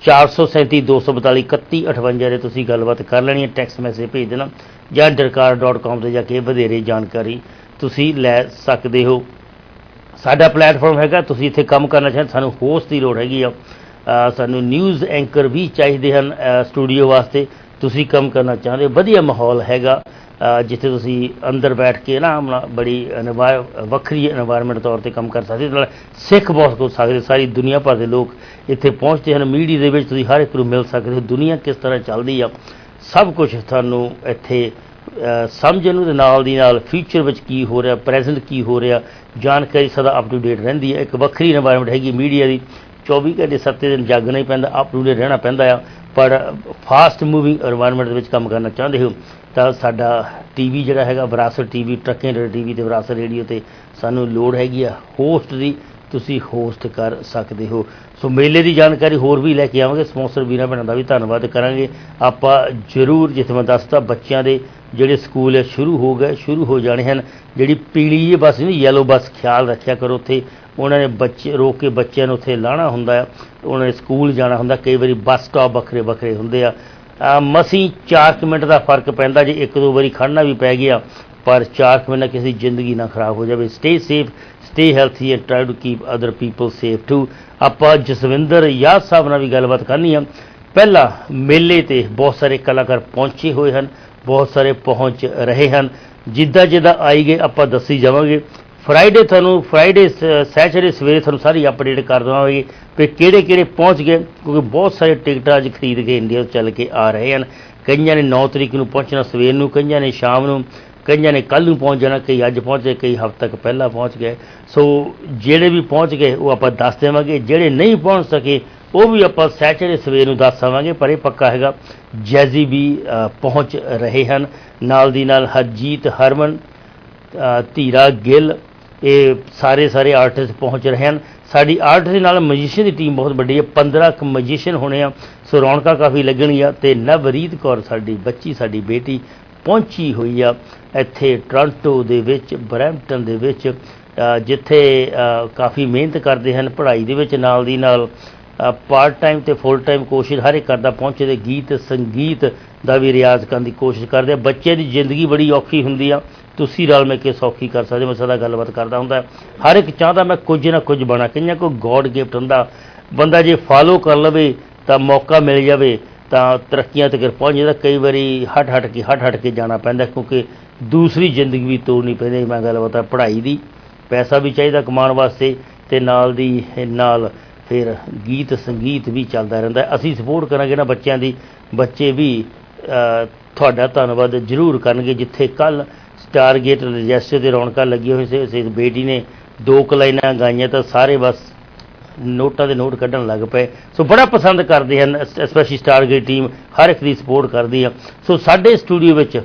437 242 31 58 ਦੇ ਤੁਸੀਂ ਗੱਲਬਾਤ ਕਰ ਲੈਣੀ ਹੈ, ਟੈਕਸਟ ਮੈਸੇਜ ਭੇਜ ਦੇਣਾ ਜਾਂ darkar.com 'ਤੇ ਜਾ ਕੇ ਵਧੇਰੇ ਜਾਣਕਾਰੀ ਤੁਸੀਂ ਲੈ ਸਕਦੇ ਹੋ। ਸਾਡਾ ਪਲੈਟਫਾਰਮ ਹੈਗਾ, ਤੁਸੀਂ ਇੱਥੇ ਕੰਮ ਕਰਨਾ ਚਾਹੁੰਦੇ, ਸਾਨੂੰ ਹੋਸਟ ਦੀ ਲੋੜ ਹੈਗੀ ਆ, ਸਾਨੂੰ ਨਿਊਜ਼ ਐਂਕਰ ਵੀ ਚਾਹੀਦੇ ਹਨ ਸਟੂਡੀਓ ਵਾਸਤੇ। ਤੁਸੀਂ ਕੰਮ ਕਰਨਾ ਚਾਹੁੰਦੇ ਹੋ, ਵਧੀਆ ਮਾਹੌਲ ਹੈਗਾ ਜਿੱਥੇ ਤੁਸੀਂ ਅੰਦਰ ਬੈਠ ਕੇ ਨਾ ਆਪਣਾ ਬੜੀ ਵੱਖਰੀ ਇਨਵਾਇਰਮੈਂਟ ਤੌਰ 'ਤੇ ਕੰਮ ਕਰ ਸਕਦੇ, ਨਾਲ ਸਿੱਖ ਬਹੁਤ ਕੁਝ ਸਕਦੇ। ਸਾਰੀ ਦੁਨੀਆ ਭਰ ਦੇ ਲੋਕ ਇੱਥੇ ਪਹੁੰਚਦੇ ਹਨ। ਮੀਡੀਆ ਦੇ ਵਿੱਚ ਤੁਸੀਂ ਹਰ ਇੱਕ ਨੂੰ ਮਿਲ ਸਕਦੇ ਹੋ, ਦੁਨੀਆ ਕਿਸ ਤਰ੍ਹਾਂ ਚੱਲਦੀ ਆ ਸਭ ਕੁਝ ਤੁਹਾਨੂੰ ਇੱਥੇ ਸਮਝਣ ਨੂੰ, ਦੇ ਨਾਲ ਦੀ ਨਾਲ ਫਿਊਚਰ ਵਿੱਚ ਕੀ ਹੋ ਰਿਹਾ, ਪ੍ਰੈਜ਼ੈਂਟ ਕੀ ਹੋ ਰਿਹਾ, ਜਾਣਕਾਰੀ ਸਦਾ ਅਪ ਟੂ ਡੇਟ ਰਹਿੰਦੀ ਹੈ। ਇੱਕ ਵੱਖਰੀ ਇਨਵਾਇਰਮੈਂਟ ਹੈਗੀ ਮੀਡੀਆ ਦੀ, 24 ਘੰਟੇ 7 ਦਿਨ ਜਾਗਣਾ ਹੀ ਪੈਂਦਾ, ਅਪ ਟੂ ਡੇਟ ਰਹਿਣਾ ਪੈਂਦਾ ਆ। ਪਰ ਫਾਸਟ ਮੂਵਿੰਗ ਇਨਵਾਇਰਮੈਂਟ ਦੇ ਵਿੱਚ ਕੰਮ ਕਰਨਾ ਚਾਹੁੰਦੇ ਹੋ ਤਾਂ ਸਾਡਾ TV ਜਿਹੜਾ ਹੈਗਾ ਵਿਰਾਸਤ TV, ਟਰੱਕਿੰਗ TV ਅਤੇ ਵਿਰਾਸਤ ਰੇਡੀਓ 'ਤੇ ਸਾਨੂੰ ਲੋੜ ਹੈਗੀ ਆ ਹੋਸਟ ਦੀ, ਤੁਸੀਂ ਹੋਸਟ ਕਰ ਸਕਦੇ ਹੋ। ਸੋ ਮੇਲੇ ਦੀ ਜਾਣਕਾਰੀ ਹੋਰ ਵੀ ਲੈ ਕੇ ਆਵਾਂਗੇ, ਸਪੋਂਸਰ ਵੀਰਾਂ ਭੈਣਾਂ ਦਾ ਵੀ ਧੰਨਵਾਦ ਕਰਾਂਗੇ ਆਪਾਂ ਜ਼ਰੂਰ। ਜਿੱਥੇ ਮੈਂ ਦੱਸਦਾ ਬੱਚਿਆਂ ਦੇ ਜਿਹੜੇ ਸਕੂਲ ਹੈ ਸ਼ੁਰੂ ਹੋ ਜਾਣੇ ਹਨ। ਜਿਹੜੀ ਪੀਲੀ ਜਿਹੀ ਬੱਸ ਨਹੀਂ, ਯੈਲੋ ਬੱਸ, ਖਿਆਲ ਰੱਖਿਆ ਕਰੋ ਉੱਥੇ ਉਹਨਾਂ ਨੇ ਬੱਚੇ ਰੋਕ ਕੇ ਬੱਚਿਆਂ ਨੂੰ ਉੱਥੇ ਲਾਉਣਾ ਹੁੰਦਾ ਆ, ਉਹਨਾਂ ਨੇ ਸਕੂਲ ਜਾਣਾ ਹੁੰਦਾ। ਕਈ ਵਾਰੀ ਬੱਸ ਸਟਾਪ ਵੱਖਰੇ ਵੱਖਰੇ ਹੁੰਦੇ ਆ, ਮਸੀਂ 4 ਮਿੰਟ ਦਾ ਫਰਕ ਪੈਂਦਾ, ਜੇ 1-2 ਵਾਰੀ ਖੜ੍ਹਨਾ ਵੀ ਪੈ ਗਿਆ, ਪਰ 4 ਮਿੰਟ ਨਾਲ ਕਿਸੇ ਦੀ ਜ਼ਿੰਦਗੀ ਨਾ ਖਰਾਬ ਹੋ ਜਾਵੇ। Stay safe, stay healthy and try to keep other people safe too. ਆਪਾਂ ਜਸਵਿੰਦਰ ਯਾਦ ਸਾਹਿਬ ਨਾਲ ਵੀ ਗੱਲਬਾਤ ਕਰਨੀ ਆ। ਪਹਿਲਾਂ ਮੇਲੇ 'ਤੇ ਬਹੁਤ ਸਾਰੇ ਕਲਾਕਾਰ ਪਹੁੰਚੇ ਹੋਏ ਹਨ, ਬਹੁਤ ਸਾਰੇ ਪਹੁੰਚ ਰਹੇ ਹਨ, ਜਿੱਦਾਂ ਆਈ ਗਏ ਆਪਾਂ ਦੱਸੀ ਜਾਵਾਂਗੇ। ਫਰਾਈਡੇ ਸੈਚਰਡੇ ਸਵੇਰੇ ਤੁਹਾਨੂੰ ਸਾਰੀ ਅਪਡੇਟ ਕਰ ਦੇਵਾਂਗੇ ਵੀ ਕਿਹੜੇ ਪਹੁੰਚ ਗਏ, ਕਿਉਂਕਿ ਬਹੁਤ ਸਾਰੇ ਟਿਕਟਾਂ ਅੱਜ ਖਰੀਦ ਕੇ ਇੰਡੀਆ ਤੋਂ ਚੱਲ ਕੇ ਆ ਰਹੇ ਹਨ। ਕਈਆਂ ਨੇ 9 ਤਰੀਕ ਨੂੰ ਪਹੁੰਚਣਾ ਸਵੇਰ ਨੂੰ, ਕਈਆਂ ਨੇ ਸ਼ਾਮ ਨੂੰ, ਕਈਆਂ ਨੇ ਕੱਲ੍ਹ ਨੂੰ ਪਹੁੰਚ ਜਾਣਾ, ਕਈ ਅੱਜ ਪਹੁੰਚੇ, ਕਈ ਹਫ਼ਤੇ ਤੱਕ ਪਹਿਲਾਂ ਪਹੁੰਚ ਗਏ। ਸੋ ਜਿਹੜੇ ਵੀ ਪਹੁੰਚ ਗਏ ਉਹ ਆਪਾਂ ਦੱਸ ਦੇਵਾਂਗੇ, ਜਿਹੜੇ ਨਹੀਂ ਪਹੁੰਚ ਸਕੇ ਉਹ ਵੀ ਆਪਾਂ ਸੈਚਰਡੇ ਸਵੇਰ ਨੂੰ ਦੱਸ ਦੇਵਾਂਗੇ। ਪਰ ਇਹ ਪੱਕਾ ਹੈਗਾ ਜੈਜ਼ੀ ਵੀ ਪਹੁੰਚ ਰਹੇ ਹਨ, ਨਾਲ ਦੀ ਨਾਲ ਹਰਜੀਤ ਹਰਮਨ, ਧੀਰਾ ਗਿੱਲ, ਇਹ ਸਾਰੇ ਆਰਟਿਸਟ ਪਹੁੰਚ ਰਹੇ ਹਨ। ਸਾਡੀ ਆਰਟਿਸਟ ਦੇ ਨਾਲ ਮਜੀਸ਼ੀਅਨ ਦੀ ਟੀਮ ਬਹੁਤ ਵੱਡੀ ਹੈ, 15 ਕੁ ਮਜੀਸ਼ੀਅਨ ਹੋਣੇ ਆ, ਸੋ ਰੌਣਕਾਂ ਕਾਫੀ ਲੱਗਣਗੀਆਂ। ਅਤੇ ਨਵਰੀਤ ਕੌਰ ਸਾਡੀ ਬੱਚੀ, ਸਾਡੀ ਬੇਟੀ ਪਹੁੰਚੀ ਹੋਈ ਆ ਇੱਥੇ ਟੋਰਾਂਟੋ ਦੇ ਵਿੱਚ, ਬਰੈਂਪਟਨ ਦੇ ਵਿੱਚ, ਜਿੱਥੇ ਕਾਫੀ ਮਿਹਨਤ ਕਰਦੇ ਹਨ ਪੜ੍ਹਾਈ ਦੇ ਵਿੱਚ, ਨਾਲ ਦੀ ਨਾਲ ਪਾਰਟ ਟਾਈਮ ਅਤੇ ਫੁੱਲ ਟਾਈਮ ਕੋਸ਼ਿਸ਼ ਹਰ ਇੱਕ ਕਰਦਾ ਪਹੁੰਚੇ, ਦੇ ਗੀਤ ਸੰਗੀਤ ਦਾ ਵੀ ਰਿਆਜ਼ ਕਰਨ ਦੀ ਕੋਸ਼ਿਸ਼ ਕਰਦੇ ਆ। ਬੱਚੇ ਦੀ ਜ਼ਿੰਦਗੀ ਬੜੀ ਔਖੀ ਹੁੰਦੀ ਆ, ਤੁਸੀਂ ਰਲ ਮਿਲ ਕੇ ਸੌਖੀ ਕਰ ਸਕਦੇ। ਮੈਂ ਸਦਾ ਗੱਲਬਾਤ ਕਰਦਾ ਹੁੰਦਾ, ਹਰ ਇੱਕ ਚਾਹੁੰਦਾ ਮੈਂ ਕੁਝ ਨਾ ਕੁਝ ਬਣਾ, ਕਈਆਂ ਕੋਈ ਗੋਡ ਗਿਫਟ ਹੁੰਦਾ, ਬੰਦਾ ਜੇ ਫਾਲੋ ਕਰ ਲਵੇ ਤਾਂ ਮੌਕਾ ਮਿਲ ਜਾਵੇ ਤਾਂ ਤਰੱਕੀਆਂ ਤੱਕ ਪਹੁੰਚ ਜਾਂਦਾ। ਕਈ ਵਾਰੀ ਹਟ ਕੇ ਜਾਣਾ ਪੈਂਦਾ, ਕਿਉਂਕਿ ਦੂਸਰੀ ਜ਼ਿੰਦਗੀ ਵੀ ਤੋੜਨੀ ਪੈਂਦੀ। ਮੈਂ ਗੱਲਬਾਤ ਪੜ੍ਹਾਈ ਦੀ, ਪੈਸਾ ਵੀ ਚਾਹੀਦਾ ਕਮਾਉਣ ਵਾਸਤੇ, ਅਤੇ ਨਾਲ ਦੀ ਨਾਲ ਫਿਰ ਗੀਤ ਸੰਗੀਤ ਵੀ ਚੱਲਦਾ ਰਹਿੰਦਾ। ਅਸੀਂ ਸਪੋਰਟ ਕਰਾਂਗੇ ਨਾ ਬੱਚਿਆਂ ਦੀ, ਬੱਚੇ ਵੀ ਤੁਹਾਡਾ ਧੰਨਵਾਦ ਜ਼ਰੂਰ ਕਰਨਗੇ। ਜਿੱਥੇ ਕੱਲ੍ਹ ਸਟਾਰਗੇਟ ਰਜਿਸਟਰ 'ਤੇ ਰੌਣਕਾਂ ਲੱਗੀਆਂ ਹੋਈਆਂ ਸੀ, ਬੇਟੀ ਨੇ 2 ਲਾਈਨਾਂ ਗਾਈਆਂ ਤਾਂ ਸਾਰੇ ਬਸ ਨੋਟਾਂ ਦੇ ਨੋਟ ਕੱਢਣ ਲੱਗ ਪਏ। ਸੋ ਬੜਾ ਪਸੰਦ ਕਰਦੇ ਹਨ, ਸਪੈਸ਼ਲੀ ਸਟਾਰਗੇਟ ਟੀਮ ਹਰ ਇੱਕ ਦੀ ਸਪੋਰਟ ਕਰਦੀ ਆ। ਸੋ ਸਾਡੇ ਸਟੂਡੀਓ ਵਿੱਚ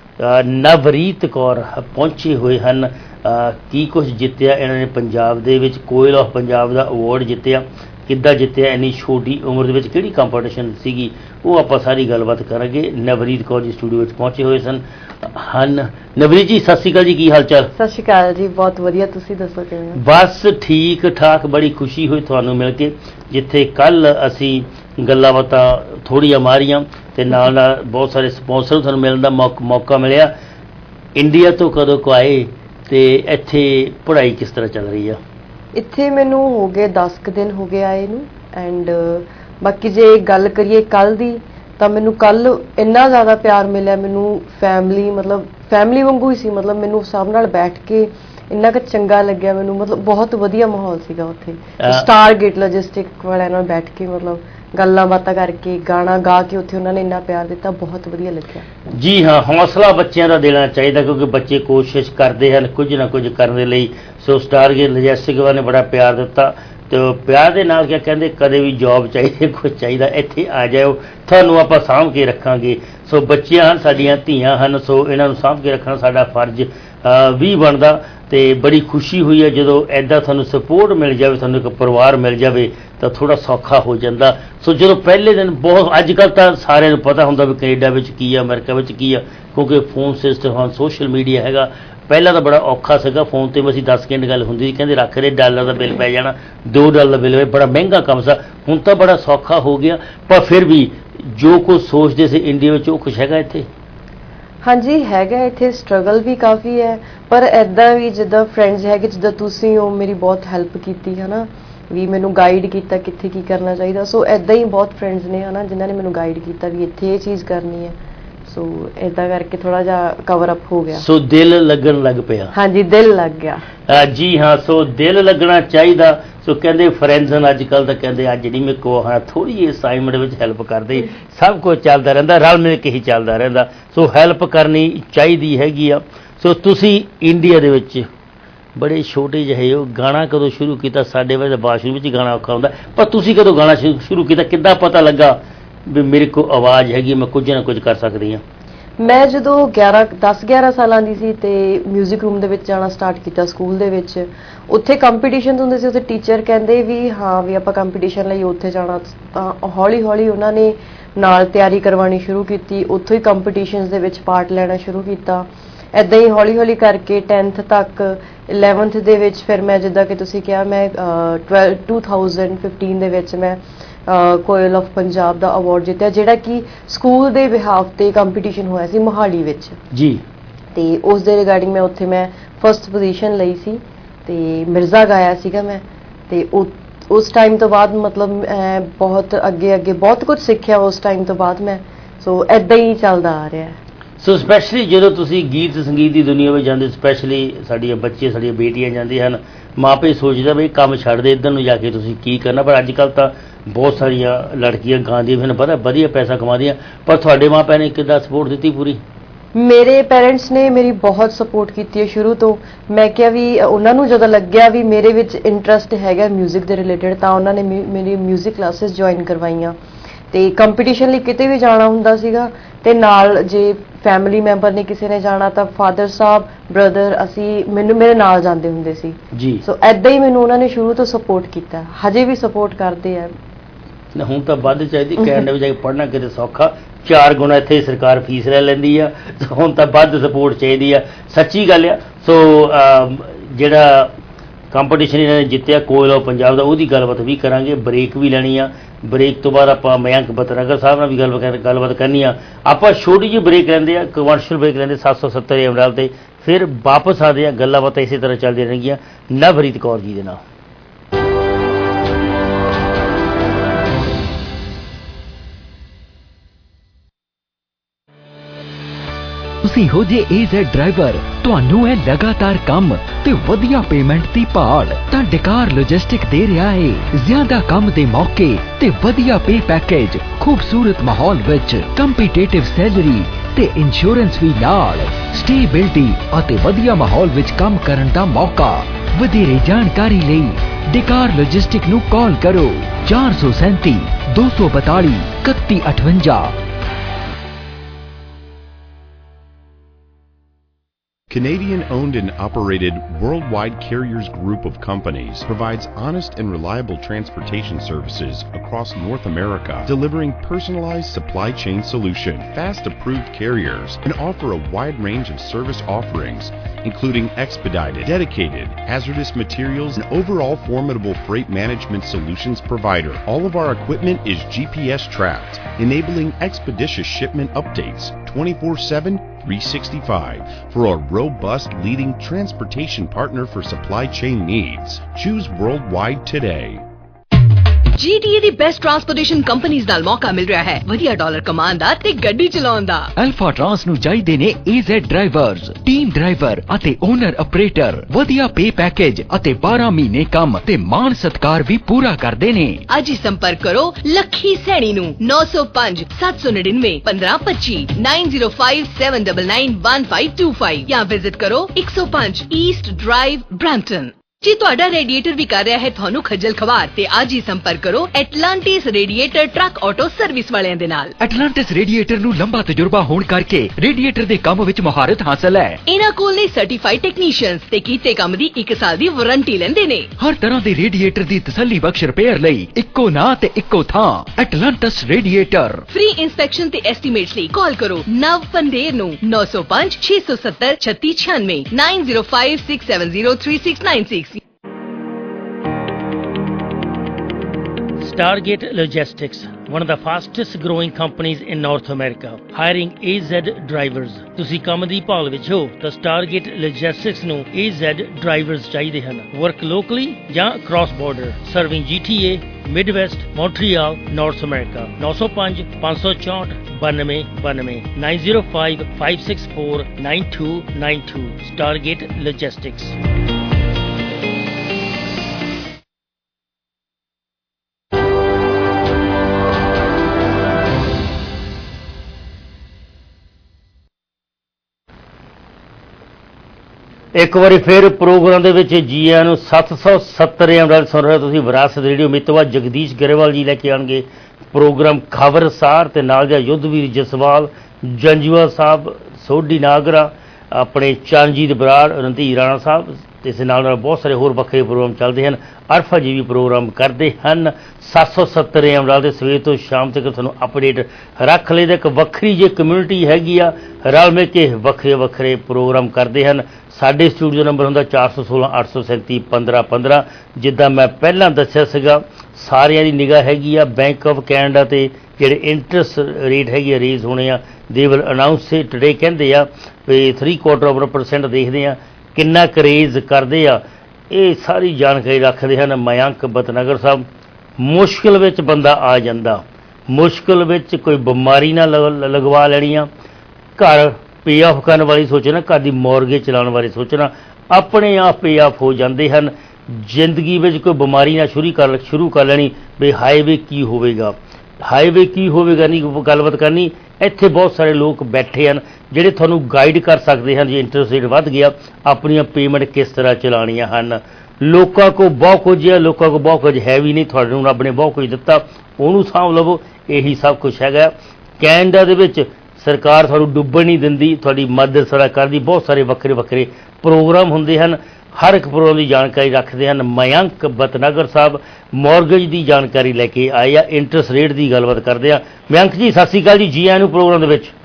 ਨਵਰੀਤ ਕੌਰ ਪਹੁੰਚੇ ਹੋਏ ਹਨ। ਕੀ ਕੁਝ ਜਿੱਤਿਆ ਇਹਨਾਂ ਨੇ ਪੰਜਾਬ ਦੇ ਵਿੱਚ, ਕੋਇਲ ਆਫ ਪੰਜਾਬ ਦਾ ਅਵਾਰਡ ਜਿੱਤਿਆ, ਕਿੱਦਾਂ ਜਿੱਤਿਆ, ਇੰਨੀ ਛੋਟੀ ਉਮਰ ਦੇ ਵਿੱਚ ਕਿਹੜੀ ਕੰਪੀਟੀਸ਼ਨ ਸੀਗੀ, ਉਹ ਆਪਾਂ ਸਾਰੀ ਗੱਲਬਾਤ ਕਰਾਂਗੇ। ਨਵਰੀਤ ਕੌਰ ਜੀ ਸਟੂਡੀਓ ਵਿੱਚ ਪਹੁੰਚੇ ਹੋਏ ਹਨ। ਨਵਰੀਤ ਜੀ ਸਤਿ ਸ਼੍ਰੀ ਅਕਾਲ ਜੀ, ਕੀ ਹਾਲ ਚਾਲ? ਸਤਿ ਸ਼੍ਰੀ ਅਕਾਲ ਜੀ, ਬਹੁਤ ਵਧੀਆ, ਤੁਸੀਂ ਦੱਸੋ ਕਿਵੇਂ? ਬਸ ਠੀਕ ਠਾਕ, ਬੜੀ ਖੁਸ਼ੀ ਹੋਈ ਤੁਹਾਨੂੰ ਮਿਲ ਕੇ। ਜਿੱਥੇ ਕੱਲ੍ਹ ਅਸੀਂ ਗੱਲਾਂ ਬਾਤਾਂ ਥੋੜ੍ਹੀਆਂ ਮਾਰੀਆਂ ਅਤੇ ਨਾਲ ਬਹੁਤ ਸਾਰੇ ਸਪੋਂਸਰ ਤੁਹਾਨੂੰ ਮਿਲਣ ਦਾ ਮੌਕਾ ਮਿਲਿਆ। ਇੰਡੀਆ ਤੋਂ ਕਦੋਂ ਕੁ ਆਏ ਅਤੇ ਇੱਥੇ ਪੜ੍ਹਾਈ ਕਿਸ ਤਰ੍ਹਾਂ ਚੱਲ ਰਹੀ ਆ? ਇੱਥੇ ਮੈਨੂੰ ਹੋ ਗਏ 10 ਕੁ ਦਿਨ ਹੋ ਗਏ ਆਏ ਨੂੰ। ਐਂਡ ਬਾਕੀ ਜੇ ਗੱਲ ਕਰੀਏ ਕੱਲ੍ਹ ਦੀ, ਤਾਂ ਮੈਨੂੰ ਕੱਲ੍ਹ ਇੰਨਾ ਜ਼ਿਆਦਾ ਪਿਆਰ ਮਿਲਿਆ, ਮੈਨੂੰ ਫੈਮਿਲੀ ਵਾਂਗੂ ਹੀ ਸੀ। ਮੈਨੂੰ ਸਭ ਨਾਲ ਬੈਠ ਕੇ ਇੰਨਾ ਕੁ ਚੰਗਾ ਲੱਗਿਆ ਮੈਨੂੰ, ਬਹੁਤ ਵਧੀਆ ਮਾਹੌਲ ਸੀਗਾ ਉੱਥੇ। ਸਟਾਰਗੇਟ ਲੌਜਿਸਟਿਕ ਵਾਲਿਆਂ ਨਾਲ ਬੈਠ ਕੇ ਗੱਲਾਂ ਬਾਤਾਂ ਕਰਕੇ ਗਾਣਾ ਗਾ ਕੇ ਉੱਥੇ ਉਹਨਾਂ ਨੇ ਇੰਨਾ ਪਿਆਰ ਦਿੱਤਾ, ਬਹੁਤ ਵਧੀਆ ਲੱਗਿਆ। ਜੀ ਹਾਂ, ਹੌਸਲਾ ਬੱਚਿਆਂ ਦਾ ਦੇਣਾ ਚਾਹੀਦਾ ਕਿਉਂਕਿ ਬੱਚੇ ਕੋਸ਼ਿਸ਼ ਕਰਦੇ ਹਨ ਕੁਝ ਨਾ ਕੁਝ ਕਰਨ ਦੇ ਲਈ। ਸੋ ਸਟਾਰਗੇਟ ਲੌਜਿਸਟਿਕ ਨੇ ਬੜਾ ਪਿਆਰ ਦਿੱਤਾ ਤੇ ਪਿਆਰ ਦੇ ਨਾਲ ਕਿਆ ਕਹਿੰਦੇ ਕਦੇ ਵੀ ਜੋਬ ਚਾਹੀਦੀ ਕੁਝ ਚਾਹੀਦਾ ਇੱਥੇ ਆ ਜਾਓ, ਤੁਹਾਨੂੰ ਆਪਾਂ ਸਾਂਭ ਕੇ ਰੱਖਾਂਗੇ। ਸੋ ਬੱਚੀਆਂ ਹਨ, ਸਾਡੀਆਂ ਧੀਆਂ ਹਨ, ਸੋ ਇਹਨਾਂ ਨੂੰ ਸਾਂਭ ਕੇ ਰੱਖਣਾ ਸਾਡਾ ਫਰਜ਼ ਵੀ ਬਣਦਾ। ਤੇ ਬੜੀ ਖੁਸ਼ੀ ਹੋਈ ਹੈ ਜਦੋਂ ਐਦਾਂ ਤੁਹਾਨੂੰ ਸਪੋਰਟ ਮਿਲ ਜਾਵੇ, ਤੁਹਾਨੂੰ ਇੱਕ ਪਰਿਵਾਰ ਮਿਲ ਜਾਵੇ ਤਾਂ ਥੋੜ੍ਹਾ ਸੌਖਾ ਹੋ ਜਾਂਦਾ। ਸੋ ਜਦੋਂ ਪਹਿਲੇ ਦਿਨ ਬਹੁਤ, ਅੱਜ ਕੱਲ੍ਹ ਤਾਂ ਸਾਰਿਆਂ ਨੂੰ ਪਤਾ ਹੁੰਦਾ ਵੀ ਕੈਨੇਡਾ ਵਿੱਚ ਕੀ ਆ, ਅਮਰੀਕਾ ਵਿੱਚ ਕੀ ਆ, ਕਿਉਂਕਿ ਫੋਨ ਸਿਸਟਮ ਹਾਂ, ਸੋਸ਼ਲ ਮੀਡੀਆ ਹੈਗਾ। ਪਹਿਲਾਂ ਤਾਂ ਬੜਾ ਔਖਾ ਸੀਗਾ, ਫੋਨ 'ਤੇ ਅਸੀਂ 10 ਸਕਿੰਟ ਗੱਲ ਹੁੰਦੀ ਸੀ, ਕਹਿੰਦੇ ਰੱਖ ਦੇ $1 ਦਾ ਬਿੱਲ ਪੈ ਜਾਣਾ, $2 ਦਾ ਬਿੱਲ, ਬੜਾ ਮਹਿੰਗਾ ਕੰਮ ਸੀ। ਹੁਣ ਤਾਂ ਬੜਾ ਸੌਖਾ ਹੋ ਗਿਆ, ਪਰ ਫਿਰ ਵੀ ਜੋ ਕੁਝ ਸੋਚਦੇ ਸੀ ਇੰਡੀਆ ਵਿੱਚ ਉਹ ਕੁਛ ਹੈਗਾ ਇੱਥੇ। ਹਾਂਜੀ ਹੈਗਾ, ਇੱਥੇ ਸਟਰਗਲ ਵੀ ਕਾਫੀ ਹੈ, ਪਰ ਐਦਾਂ ਵੀ ਜਿੱਦਾਂ ਫਰੈਂਡਸ ਹੈਗੇ, ਜਿੱਦਾਂ ਤੁਸੀਂ ਹੋ, ਮੇਰੀ ਬਹੁਤ ਹੈਲਪ ਕੀਤੀ ਹੈ ਨਾ, ਵੀ ਮੈਨੂੰ ਗਾਈਡ ਕੀਤਾ ਕਿੱਥੇ ਕੀ ਕਰਨਾ ਚਾਹੀਦਾ। ਸੋ ਐਦਾਂ ਹੀ ਬਹੁਤ ਫਰੈਂਡਸ ਨੇ ਹੈ ਨਾ ਜਿਨ੍ਹਾਂ ਨੇ ਮੈਨੂੰ ਗਾਈਡ ਕੀਤਾ ਵੀ ਇੱਥੇ ਇਹ ਚੀਜ਼ ਕਰਨੀ ਹੈ। ਸੋ ਇੱਦਾਂ ਕਰਕੇ ਥੋੜ੍ਹਾ ਜਿਹਾ ਕਵਰ ਅਪ ਹੋ ਗਿਆ। ਸੋ ਦਿਲ ਲੱਗਣ ਲੱਗ ਪਿਆ। ਹਾਂਜੀ, ਦਿਲ ਲੱਗ ਗਿਆ। ਜੀ ਹਾਂ, ਸੋ ਦਿਲ ਲੱਗਣਾ ਚਾਹੀਦਾ। ਸੋ ਕਹਿੰਦੇ ਫਰੈਂਡਸ ਹਨ ਅੱਜ ਕੱਲ੍ਹ ਤਾਂ, ਕਹਿੰਦੇ ਅੱਜ ਨਹੀਂ ਮੇਰੇ ਕੋਲ ਹਾਂ ਥੋੜ੍ਹੀ ਜਿਹੀ ਅਸਾਈਨਮੈਂਟ ਵਿੱਚ ਹੈਲਪ ਕਰਦੇ, ਸਭ ਕੁਝ ਚੱਲਦਾ ਰਹਿੰਦਾ, ਰਲ ਮਿਲ ਕੇ ਹੀ ਚੱਲਦਾ ਰਹਿੰਦਾ। ਸੋ ਹੈਲਪ ਕਰਨੀ ਚਾਹੀਦੀ ਹੈਗੀ ਆ। ਸੋ ਤੁਸੀਂ ਇੰਡੀਆ ਦੇ ਵਿੱਚ ਬੜੇ ਛੋਟੇ ਜਿਹੇ ਹੋ, ਗਾਣਾ ਕਦੋਂ ਸ਼ੁਰੂ ਕੀਤਾ? ਸਾਡੇ ਵੇਲੇ ਬਾਥਰੂਮ ਵਿੱਚ ਹੀ ਗਾਣਾ ਔਖਾ ਹੁੰਦਾ, ਪਰ ਤੁਸੀਂ ਕਦੋਂ ਗਾਣਾ ਸ਼ੁਰੂ ਕੀਤਾ? ਕਿੱਦਾਂ ਪਤਾ ਲੱਗਾ ਵੀ ਮੇਰੇ ਕੋਲ ਆਵਾਜ਼ ਹੈਗੀ, ਮੈਂ ਕੁਝ ਨਾ ਕੁਝ ਕਰ ਸਕਦੀ ਹਾਂ? ਮੈਂ ਜਦੋਂ 10-11 ਸਾਲਾਂ ਦੀ ਸੀ ਤੇ ਮਿਊਜ਼ਿਕ ਰੂਮ ਦੇ ਵਿੱਚ ਜਾਣਾ ਸਟਾਰਟ ਕੀਤਾ ਸਕੂਲ ਦੇ ਵਿੱਚ। ਉੱਥੇ ਕੰਪੀਟੀਸ਼ਨ ਹੁੰਦੇ ਸੀ, ਉੱਥੇ ਟੀਚਰ ਕਹਿੰਦੇ ਵੀ ਹਾਂ ਵੀ ਆਪਾਂ ਕੰਪੀਟੀਸ਼ਨ ਲਈ ਉੱਥੇ ਜਾਣਾ, ਤਾਂ ਹੌਲੀ ਹੌਲੀ ਉਹਨਾਂ ਨੇ ਨਾਲ ਤਿਆਰੀ ਕਰਵਾਉਣੀ ਸ਼ੁਰੂ ਕੀਤੀ। ਉੱਥੋਂ ਹੀ ਕੰਪੀਟੀਸ਼ਨਸ ਦੇ ਵਿੱਚ ਪਾਰਟ ਲੈਣਾ ਸ਼ੁਰੂ ਕੀਤਾ। ਇੱਦਾਂ ਹੀ ਹੌਲੀ ਹੌਲੀ ਕਰਕੇ 10th ਤੱਕ, 11th ਦੇ ਵਿੱਚ ਫਿਰ ਮੈਂ ਜਿੱਦਾਂ ਕਿ ਤੁਸੀਂ ਕਿਹਾ ਮੈਂ 2015 ਦੇ ਵਿੱਚ ਮੈਂ ਕੋਇਲ ਆਫ ਪੰਜਾਬ ਦਾ ਅਵਾਰਡ ਜਿੱਤਿਆ, ਜਿਹੜਾ ਕਿ ਸਕੂਲ ਦੇ ਬਿਹਾਫ ਤੇ ਕੰਪੀਟੀਸ਼ਨ ਹੋਇਆ ਸੀ ਮੋਹਾਲੀ ਵਿੱਚ ਜੀ। ਤੇ ਉਸ ਦੇ ਰਿਗਾਰਡਿੰਗ ਮੈਂ ਉੱਥੇ ਮੈਂ ਫਸਟ ਪੋਜੀਸ਼ਨ ਲਈ ਸੀ ਤੇ ਮਿਰਜ਼ਾ ਗਾਇਆ ਸੀਗਾ ਮੈਂ। ਤੇ ਉਸ ਟਾਈਮ ਤੋਂ ਬਾਅਦ ਮਤਲਬ ਬਹੁਤ ਅੱਗੇ ਬਹੁਤ ਕੁਝ ਸਿੱਖਿਆ ਉਸ ਟਾਈਮ ਤੋਂ ਬਾਅਦ ਮੈਂ। ਸੋ ਇੱਦਾਂ ਹੀ ਚੱਲਦਾ ਆ ਰਿਹਾ। ਸੋ ਸਪੈਸ਼ਲੀ ਜਦੋਂ ਤੁਸੀਂ ਗੀਤ ਸੰਗੀਤ ਦੀ ਦੁਨੀਆ ਵਿੱਚ ਜਾਂਦੇ, ਸਪੈਸ਼ਲੀ ਸਾਡੀਆਂ ਬੱਚੇ, ਸਾਡੀਆਂ ਬੇਟੀਆਂ ਜਾਂਦੀਆਂ ਹਨ, ਮਾਪੇ ਸੋਚਦਾ ਵੀ ਕੰਮ ਛੱਡ ਦੇ, ਇੱਧਰ ਨੂੰ ਜਾ ਕੇ ਤੁਸੀਂ ਕੀ ਕਰਨਾ। ਪਰ ਅੱਜ ਕੱਲ੍ਹ ਤਾਂ ਬਹੁਤ ਸਾਰੀਆਂ ਲੜਕੀਆਂ ਗਾਉਂਦੀਆਂ, ਮੈਨੂੰ ਪਤਾ ਵਧੀਆ ਪੈਸਾ ਕਮਾਉਂਦੀਆਂ, ਪਰ ਤੁਹਾਡੇ ਮਾਪਿਆਂ ਨੇ ਕਿੱਦਾਂ ਸਪੋਰਟ ਦਿੱਤੀ ਪੂਰੀ? ਮੇਰੇ ਪੇਰੈਂਟਸ ਨੇ ਮੇਰੀ ਬਹੁਤ ਸਪੋਰਟ ਕੀਤੀ ਹੈ ਸ਼ੁਰੂ ਤੋਂ। ਮੈਂ ਕਿਹਾ ਵੀ ਉਹਨਾਂ ਨੂੰ ਜਦੋਂ ਲੱਗਿਆ ਵੀ ਮੇਰੇ ਵਿੱਚ ਇੰਟਰਸਟ ਹੈਗਾ ਮਿਊਜ਼ਿਕ ਦੇ ਰਿਲੇਟਡ, ਤਾਂ ਉਹਨਾਂ ਨੇ ਮੇਰੀ ਮਿਊਜ਼ਿਕ ਕਲਾਸਿਸ ਜੁਆਇਨ ਕਰਵਾਈਆਂ। ਤੇ ਕੰਪੀਟੀਸ਼ਨ ਲਈ ਕਿਤੇ ਵੀ ਜਾਣਾ ਹੁੰਦਾ ਸੀਗਾ ਤੇ ਨਾਲ ਜੇ ਫੈਮਿਲੀ ਮੈਂਬਰ ਨੇ ਕਿਸੇ ਨੇ ਜਾਣਾ ਤਾਂ ਫਾਦਰ ਸਾਹਿਬ, ਬ੍ਰਦਰ, ਅਸੀਂ ਮੇਰੇ ਨਾਲ ਜਾਂਦੇ ਹੁੰਦੇ ਸੀ ਜੀ। ਸੋ ਐਦਾਂ ਹੀ ਮੈਨੂੰ ਉਹਨਾਂ ਨੇ ਸ਼ੁਰੂ ਤੋਂ ਸਪੋਰਟ ਕੀਤਾ, ਹਜੇ ਵੀ ਸਪੋਰਟ ਕਰਦੇ ਆ। ਹੁਣ ਤਾਂ ਵੱਧ ਚਾਹੀਦੀ, ਕੈਨੇਡਾ ਵਿੱਚ ਜਾ ਕੇ ਪੜ੍ਹਨਾ ਕਿਤੇ ਸੌਖਾ, 4 ਗੁਣਾ ਇੱਥੇ ਸਰਕਾਰ ਫੀਸ ਲੈ ਲੈਂਦੀ ਆ। ਹੁਣ ਤਾਂ ਵੱਧ ਸਪੋਰਟ ਚਾਹੀਦੀ ਆ, ਸੱਚੀ ਗੱਲ ਆ। ਸੋ ਜਿਹੜਾ ਕੰਪੀਟੀਸ਼ਨ ਇਹਨਾਂ ਨੇ ਜਿੱਤਿਆ ਕੋਇਲ ਆਫ ਪੰਜਾਬ ਦਾ, ਉਹਦੀ ਗੱਲਬਾਤ ਵੀ ਕਰਾਂਗੇ, ਬ੍ਰੇਕ ਵੀ ਲੈਣੀ ਆ। ਬ੍ਰੇਕ ਤੋਂ ਬਾਅਦ ਆਪਾਂ ਮਯੰਕ ਬਤਨਾਗਰ ਸਾਹਿਬ ਨਾਲ ਵੀ ਗੱਲਬਾਤ ਕਰਨੀ ਆ। ਆਪਾਂ ਛੋਟੀ ਜਿਹੀ ਬ੍ਰੇਕ ਲੈਂਦੇ ਆ, ਕਮਰਸ਼ੀਅਲ ਬ੍ਰੇਕ ਲੈਂਦੇ 770 AM ਤੇ, ਫਿਰ ਵਾਪਸ ਆਦੇ ਆ। ਗੱਲਾਂ ਬਾਤਾਂ ਇਸੇ ਤਰ੍ਹਾਂ ਚੱਲਦੀਆਂ ਰਹਿਣਗੀਆਂ ਨਵਰੀਤ ਕੌਰ ਜੀ ਦੇ ਨਾਲ। ਤੁਸੀਂ ਹੋ ਜੇ AZ ਡਰਾਈਵਰ, ਤੁਹਾਨੂੰ ਹੈ ਲਗਾਤਾਰ ਕੰਮ ਤੇ ਵਧੀਆ ਪੇਮੈਂਟ ਦੀ ਭਾਲ, ਤਾਂ ਡਕਾਰ ਲੌਜਿਸਟਿਕ ਦੇ ਰਿਹਾ ਹੈ ਜ਼ਿਆਦਾ ਕੰਮ ਦੇ ਮੌਕੇ ਤੇ ਵਧੀਆ ਪੇ ਪੈਕੇਜ, ਖੂਬਸੂਰਤ ਮਾਹੌਲ ਵਿੱਚ ਕੰਪੀਟੀਟਿਵ ਸੈਲਰੀ ਤੇ ਇੰਸ਼ੋਰੈਂਸ ਵੀ ਨਾਲ, ਸਟੇਬਿਲਿਟੀ ਅਤੇ ਵਧੀਆ ਮਾਹੌਲ ਵਿੱਚ ਕੰਮ ਕਰਨ ਦਾ ਮੌਕਾ। ਵਧੇਰੇ ਜਾਣਕਾਰੀ ਲਈ ਡਕਾਰ ਲੌਜਿਸਟਿਕ ਨੂੰ ਕਾਲ ਕਰੋ 437 242 3158। Canadian-owned and operated Worldwide Carriers Group of companies provides honest and reliable transportation services across North America, delivering personalized supply chain solutions. Fast approved carriers and offer a wide range of service offerings, including expedited, dedicated, hazardous materials, and overall formidable freight management solutions provider. All of our equipment is GPS tracked, enabling expeditious shipment updates 24/7, 365 for a robust leading transportation partner for supply chain needs. Choose Worldwide today. GTA ਦੀ best transportation ਕੰਪਨੀਆਂ ਨਾਲ ਮੌਕਾ ਮਿਲ ਰਿਹਾ ਹੈ ਵਧੀਆ dollar ਕਮਾਉਣ ਦਾ ਤੇ ਗੱਡੀ ਚਲਾਉਣ ਦਾ। ਅਲਫਾ ਟਰਾਂਸ ਨੂੰ ਚਾਹੀਦੇ ਨੇ AZ ਡਰਾਈਵਰਸ, ਟੀਮ ਡਰਾਈਵਰ ਅਤੇ ਓਨਰ ਆਪਰੇਟਰ, ਵਧੀਆ ਪੇ ਪੈਕੇਜ ਅਤੇ 12 ਮਹੀਨੇ ਕੰਮ ਤੇ ਮਾਣ ਸਤਕਾਰ ਵੀ ਪੂਰਾ ਕਰਦੇ ਨੇ। ਅੱਜ ਹੀ ਸੰਪਰਕ ਕਰੋ ਲੱਖੀ ਸੈਣੀ ਨੂੰ 905 799 1525 905 799 1525 ਜਾਂ ਵਿਜ਼ਿਟ ਕਰੋ 105 ਈਸਟ ਡਰਾਈਵ ਬ੍ਰੈਂਪਟਨ। ਜੇ ਤੁਹਾਡਾ ਰੇਡੀਏਟਰ ਵੀ ਕਰ ਰਿਹਾ ਹੈ ਤੁਹਾਨੂੰ ਖੱਜਲ ਖਵਾਰ ਤੇ ਅੱਜ ਹੀ ਸੰਪਰਕ ਕਰੋ Atlantis radiator truck auto service ਵਾਲਿਆਂ ਦੇ ਨਾਲ। ਐਟਲਾਂਟਿਸ ਰੇਡੀਏਟਰ ਨੂੰ ਲੰਬਾ ਤਜਰਬਾ ਹੋਣ ਕਰਕੇ ਰੇਡੀਏਟਰ ਦੇ ਕੰਮ ਵਿੱਚ ਮਹਾਰਤ ਹਾਸਲ ਹੈ। ਇਹਨਾਂ ਕੋਲ ਨੇ ਸਰਟੀਫਾਈਡ ਟੈਕਨੀਸ਼ੀਅਨਸ ਤੇ ਕੀਤੇ ਕੰਮ ਦੀ 1 ਸਾਲ ਦੀ ਵਾਰੰਟੀ ਲੈਂਦੇ ਨੇ। ਹਰ ਤਰ੍ਹਾਂ ਦੇ ਰੇਡੀਏਟਰ ਦੀ ਤਸੱਲੀ ਬਖਸ਼ ਰਿਪੇਅਰ ਲਈ ਇੱਕੋ ਨਾਂ ਤੇ ਇੱਕੋ ਥਾਂ ਐਟਲਾਂਟਿਸ ਰੇਡੀਏਟਰ। ਫ੍ਰੀ ਇੰਸਪੈਕਸ਼ਨ ਤੇ ਐਸਟੀਮੇਟਸ ਲਈ ਕਾਲ ਕਰੋ ਨਵ ਪੰਦੇਰ ਨੂੰ 905 670 3696 905 670 3696। Stargate Logistics, one of the fastest growing companies in North America, hiring AZ drivers. ਤੁਸੀਂ ਕੰਮ ਦੀ ਭਾਲ ਵਿੱਚ ਹੋ ਤਾਂ Stargate Logistics ਨੂੰ AZ drivers ਚਾਹੀਦੇ ਹਨ। Work locally ਜਾਂ cross border, serving GTA, Midwest, Montreal, North America. 905 564 9292 905 564 9292 Stargate Logistics. ਇੱਕ ਵਾਰੀ ਫਿਰ ਪ੍ਰੋਗਰਾਮ ਦੇ ਵਿੱਚ ਜੀ ਆਇਆਂ ਨੂੰ 770 AM ਸੁਣ ਰਹੇ ਤੁਸੀਂ ਵਿਰਾਸਤ ਰੇਡੀਓ। ਮਿੱਤਵਾ ਜਗਦੀਸ਼ ਗਰੇਵਾਲ ਜੀ ਲੈ ਕੇ ਆਉਣਗੇ ਪ੍ਰੋਗਰਾਮ ਖਬਰਸਾਰ ਤੇ ਨਾਲ ਜਾਂ ਯੁੱਧਵੀਰ ਜਸਵਾਲ, ਜੰਜੂਆ ਸਾਹਿਬ, ਸੋਢੀ ਨਾਗਰਾ, ਆਪਣੇ ਚਰਨਜੀਤ ਬਰਾੜ, ਰਣਧੀਰ ਰਾਣਾ ਸਾਹਿਬ ਤੇ ਇਸ ਨਾਲ ਬਹੁਤ ਸਾਰੇ ਹੋਰ ਵੱਖਰੇ ਪ੍ਰੋਗਰਾਮ ਚੱਲਦੇ ਹਨ। ਅਰਫਾ ਜੀ ਵੀ ਪ੍ਰੋਗਰਾਮ ਕਰਦੇ ਹਨ 770 AM ਦੇ ਸਵੇਰ ਤੋਂ ਸ਼ਾਮ ਤੱਕ ਤੁਹਾਨੂੰ ਅਪਡੇਟ ਰੱਖ ਲਈਦਾ। ਇੱਕ ਵੱਖਰੀ ਜਿਹੀ ਕਮਿਊਨਿਟੀ ਹੈਗੀ ਆ, ਰਲ ਮਿਲ ਕੇ ਵੱਖਰੇ ਵੱਖਰੇ ਪ੍ਰੋਗਰਾਮ ਕਰਦੇ ਹਨ। ਸਾਡੇ ਸਟੂਡੀਓ ਨੰਬਰ ਹੁੰਦਾ 416 837 1515। ਜਿੱਦਾਂ ਮੈਂ ਪਹਿਲਾਂ ਦੱਸਿਆ ਸੀਗਾ ਸਾਰਿਆਂ ਦੀ ਨਿਗਾਹ ਹੈਗੀ ਆ ਬੈਂਕ ਆਫ ਕੈਨੇਡਾ ਤੇ ਜਿਹੜੇ ਇੰਟਰਸਟ ਰੇਟ ਹੈਗੀ ਆ ਰੇਜ਼ ਹੋਣੇ ਆ। They will announce it today, ਕਹਿੰਦੇ ਆ ਵੀ 3/4% ਦੇਖਦੇ ਆ ਕਿੰਨਾ ਕਰੇਜ਼ ਕਰਦੇ ਆ। ਇਹ ਸਾਰੀ ਜਾਣਕਾਰੀ ਰੱਖਦੇ ਹਨ ਮਯੰਕ ਬਤਨਗਰ ਸਾਹਿਬ। ਮੁਸ਼ਕਿਲ ਵਿੱਚ ਬੰਦਾ ਆ ਜਾਂਦਾ, ਮੁਸ਼ਕਿਲ ਵਿੱਚ ਕੋਈ ਬਿਮਾਰੀ ਨਾ ਲਗਵਾ ਲੈਣੀ ਆ, ਘਰ ਪੇ ਆਫ ਕਰਨ ਵਾਲੀ ਸੋਚਣਾ, ਘਰ ਦੀ ਮੌਰਗੇਜ ਚਲਾਉਣ ਬਾਰੇ ਸੋਚਣਾ, ਆਪਣੇ ਆਪ ਪੇ ਆਫ ਹੋ ਜਾਂਦੇ ਹਨ। ਜ਼ਿੰਦਗੀ ਵਿੱਚ ਕੋਈ ਬਿਮਾਰੀ ਨਾਲ ਸ਼ੁਰੂ ਕਰ ਲੈਣੀ ਵੀ ਹਾਈਵੇ ਕੀ ਹੋਵੇਗਾ, ਹਾਈਵੇ ਕੀ ਹੋਵੇਗਾ ਨਹੀਂ ਗੱਲਬਾਤ ਕਰਨੀ। ਇੱਥੇ ਬਹੁਤ ਸਾਰੇ ਲੋਕ ਬੈਠੇ ਹਨ ਜਿਹੜੇ ਤੁਹਾਨੂੰ ਗਾਈਡ ਕਰ ਸਕਦੇ ਹਨ। ਜੇ ਇੰਟਰਸਟ ਰੇਟ ਵੱਧ ਗਿਆ ਆਪਣੀਆਂ ਪੇਮੈਂਟ ਕਿਸ ਤਰ੍ਹਾਂ ਚਲਾਉਣੀਆਂ ਹਨ। ਲੋਕਾਂ ਕੋਲ ਬਹੁਤ ਕੁਝ ਹੈ, ਲੋਕਾਂ ਕੋਲ ਬਹੁਤ ਕੁਝ ਹੈ ਵੀ ਨਹੀਂ। ਤੁਹਾਨੂੰ ਰੱਬ ਨੇ ਬਹੁਤ ਕੁਝ ਦਿੱਤਾ, ਉਹਨੂੰ ਸਾਂਭ ਲਵੋ, ਇਹੀ ਸਭ ਕੁਝ ਹੈਗਾ। ਕੈਨੇਡਾ ਦੇ ਵਿੱਚ ਸਰਕਾਰ ਤੁਹਾਨੂੰ ਡੁੱਬਣ ਨਹੀਂ ਦਿੰਦੀ, ਤੁਹਾਡੀ ਮਦਦ ਸਾਰਾ ਕਰਦੀ। ਬਹੁਤ ਸਾਰੇ ਵੱਖਰੇ ਵੱਖਰੇ ਪ੍ਰੋਗਰਾਮ ਹੁੰਦੇ ਹਨ, ਹਰ ਇੱਕ ਪ੍ਰੋਗਰਾਮ ਦੀ ਜਾਣਕਾਰੀ ਰੱਖਦੇ ਹਨ ਮਯੰਕ ਬਤਨਗਰ ਸਾਹਿਬ। ਮੌਰਗੇਜ ਦੀ ਜਾਣਕਾਰੀ ਲੈ ਕੇ ਆਏ ਆ, ਇੰਟਰਸਟ ਰੇਟ ਦੀ ਗੱਲਬਾਤ ਕਰਦੇ ਆ। ਮਯੰਕ ਜੀ ਸਤਿ ਸ਼੍ਰੀ ਅਕਾਲ ਜੀ, ਜੀ ਆਇਆਂ ਨੂੰ ਪ੍ਰੋਗਰਾਮ ਦੇ ਵਿੱਚ।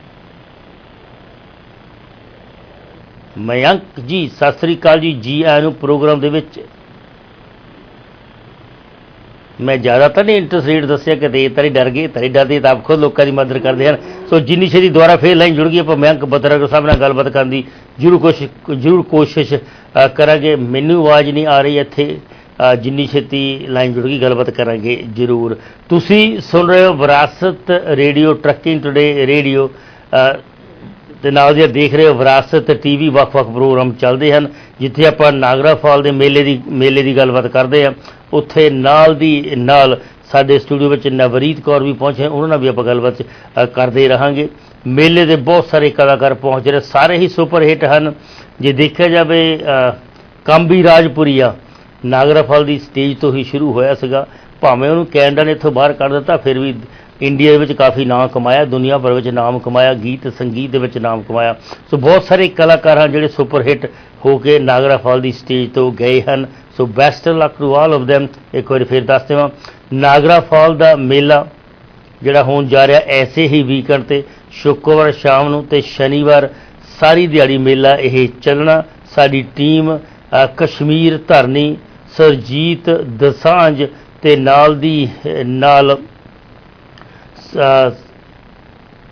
ਮਯੰਕ ਜੀ ਸਤਿ ਸ਼੍ਰੀ ਅਕਾਲ ਜੀ, ਜੀ ਆਇਆਂ ਨੂੰ ਪ੍ਰੋਗਰਾਮ ਦੇ ਵਿੱਚ। ਮੈਂ ਜ਼ਿਆਦਾ ਤਾਂ ਨਹੀਂ ਇੰਟਰਸਟ ਰੇਟ ਦੱਸਿਆ ਕਿ ਤੇ ਤਾਰੀ ਡਰ ਗਏ, ਤਾਰੀ ਡਰਦੇ ਤਾਂ ਆਪ ਖੁਦ ਲੋਕਾਂ ਦੀ ਮਦਦ ਕਰਦੇ ਹਨ। ਸੋ ਜਿੰਨੀ ਛੇਤੀ ਦੁਬਾਰਾ ਫੇਰ ਲਾਈਨ ਜੁੜ ਗਈ ਆਪਾਂ ਮਯੰਕ ਬਤਨਗਰ ਸਾਹਿਬ ਨਾਲ ਗੱਲਬਾਤ ਕਰਨ ਦੀ ਜ਼ਰੂਰ ਕੋਸ਼ਿਸ਼ ਕਰਾਂਗੇ। ਮੈਨੂੰ ਆਵਾਜ਼ ਨਹੀਂ ਆ ਰਹੀ ਇੱਥੇ, ਜਿੰਨੀ ਛੇਤੀ ਲਾਈਨ ਜੁੜ ਗਈ ਗੱਲਬਾਤ ਕਰਾਂਗੇ ਜ਼ਰੂਰ। ਤੁਸੀਂ ਸੁਣ ਰਹੇ ਹੋ ਵਿਰਾਸਤ ਰੇਡੀਓ, ਟਰੱਕਿੰਗ ਟੁਡੇ ਰੇਡੀਓ ਤੇ ਨਾਲ ਦੀਆਂ ਦੇਖ ਰਹੇ ਹੋ ਵਿਰਾਸਤ TV। ਵੱਖ-ਵੱਖ ਪ੍ਰੋਗਰਾਮ ਚੱਲਦੇ ਹਨ ਜਿੱਥੇ ਆਪਾਂ ਨਾਗਰਾ ਫਾਲ ਦੇ ਮੇਲੇ ਦੀ ਗੱਲਬਾਤ ਕਰਦੇ ਹਾਂ। ਉੱਥੇ ਨਾਲ ਦੀ ਨਾਲ ਸਾਡੇ ਸਟੂਡੀਓ ਵਿੱਚ ਨਵਰੀਤ ਕੌਰ ਵੀ ਪਹੁੰਚੇ, ਉਹਨਾਂ ਨਾਲ ਵੀ ਆਪਾਂ ਗੱਲਬਾਤ ਕਰਦੇ ਰਹਾਂਗੇ। ਮੇਲੇ ਦੇ ਬਹੁਤ ਸਾਰੇ ਕਲਾਕਾਰ ਪਹੁੰਚ ਰਹੇ, ਸਾਰੇ ਹੀ ਸੁਪਰ ਹਿੱਟ ਹਨ। ਜੇ ਦੇਖਿਆ ਜਾਵੇ ਕੰਬੀ ਰਾਜਪੁਰੀਆ ਨਾਗਰਾ ਫਾਲ ਦੀ ਸਟੇਜ ਤੋਂ ਹੀ ਸ਼ੁਰੂ ਹੋਇਆ ਸੀਗਾ, ਭਾਵੇਂ ਉਹਨੂੰ ਕੈਨੇਡਾ ਨੇ ਇੱਥੋਂ ਬਾਹਰ ਕੱਢ ਦਿੱਤਾ, ਫਿਰ ਵੀ ਇੰਡੀਆ ਵਿੱਚ ਕਾਫੀ ਨਾਮ ਕਮਾਇਆ, ਦੁਨੀਆ ਭਰ ਵਿੱਚ ਨਾਮ ਕਮਾਇਆ, ਗੀਤ ਸੰਗੀਤ ਦੇ ਵਿੱਚ ਨਾਮ ਕਮਾਇਆ। ਸੋ ਬਹੁਤ ਸਾਰੇ ਕਲਾਕਾਰ ਹਨ ਜਿਹੜੇ ਸੁਪਰ ਹਿੱਟ ਹੋ ਕੇ ਨਾਗਰਾ ਫਾਲ ਦੀ ਸਟੇਜ ਤੋਂ ਗਏ ਹਨ। So best luck to all of them. ਇੱਕ ਵਾਰੀ ਫਿਰ ਦੱਸ ਦੇਵਾਂ ਨਾਗਰਾ ਫਾਲ ਦਾ ਮੇਲਾ ਜਿਹੜਾ ਹੋਣ ਜਾ ਰਿਹਾ ਐਸੇ ਹੀ ਵੀਕਐਂਡ 'ਤੇ ਸ਼ੁੱਕਰਵਾਰ ਸ਼ਾਮ ਨੂੰ ਤੇ ਸ਼ਨੀਵਾਰ ਸਾਰੀ ਦਿਹਾੜੀ ਮੇਲਾ ਇਹ ਚੱਲਣਾ। ਸਾਡੀ ਟੀਮ ਕਸ਼ਮੀਰ ਧਰਨੀ, ਸਰਜੀਤ ਦਸਾਂਝ ਤੇ ਨਾਲ ਦੀ ਨਾਲ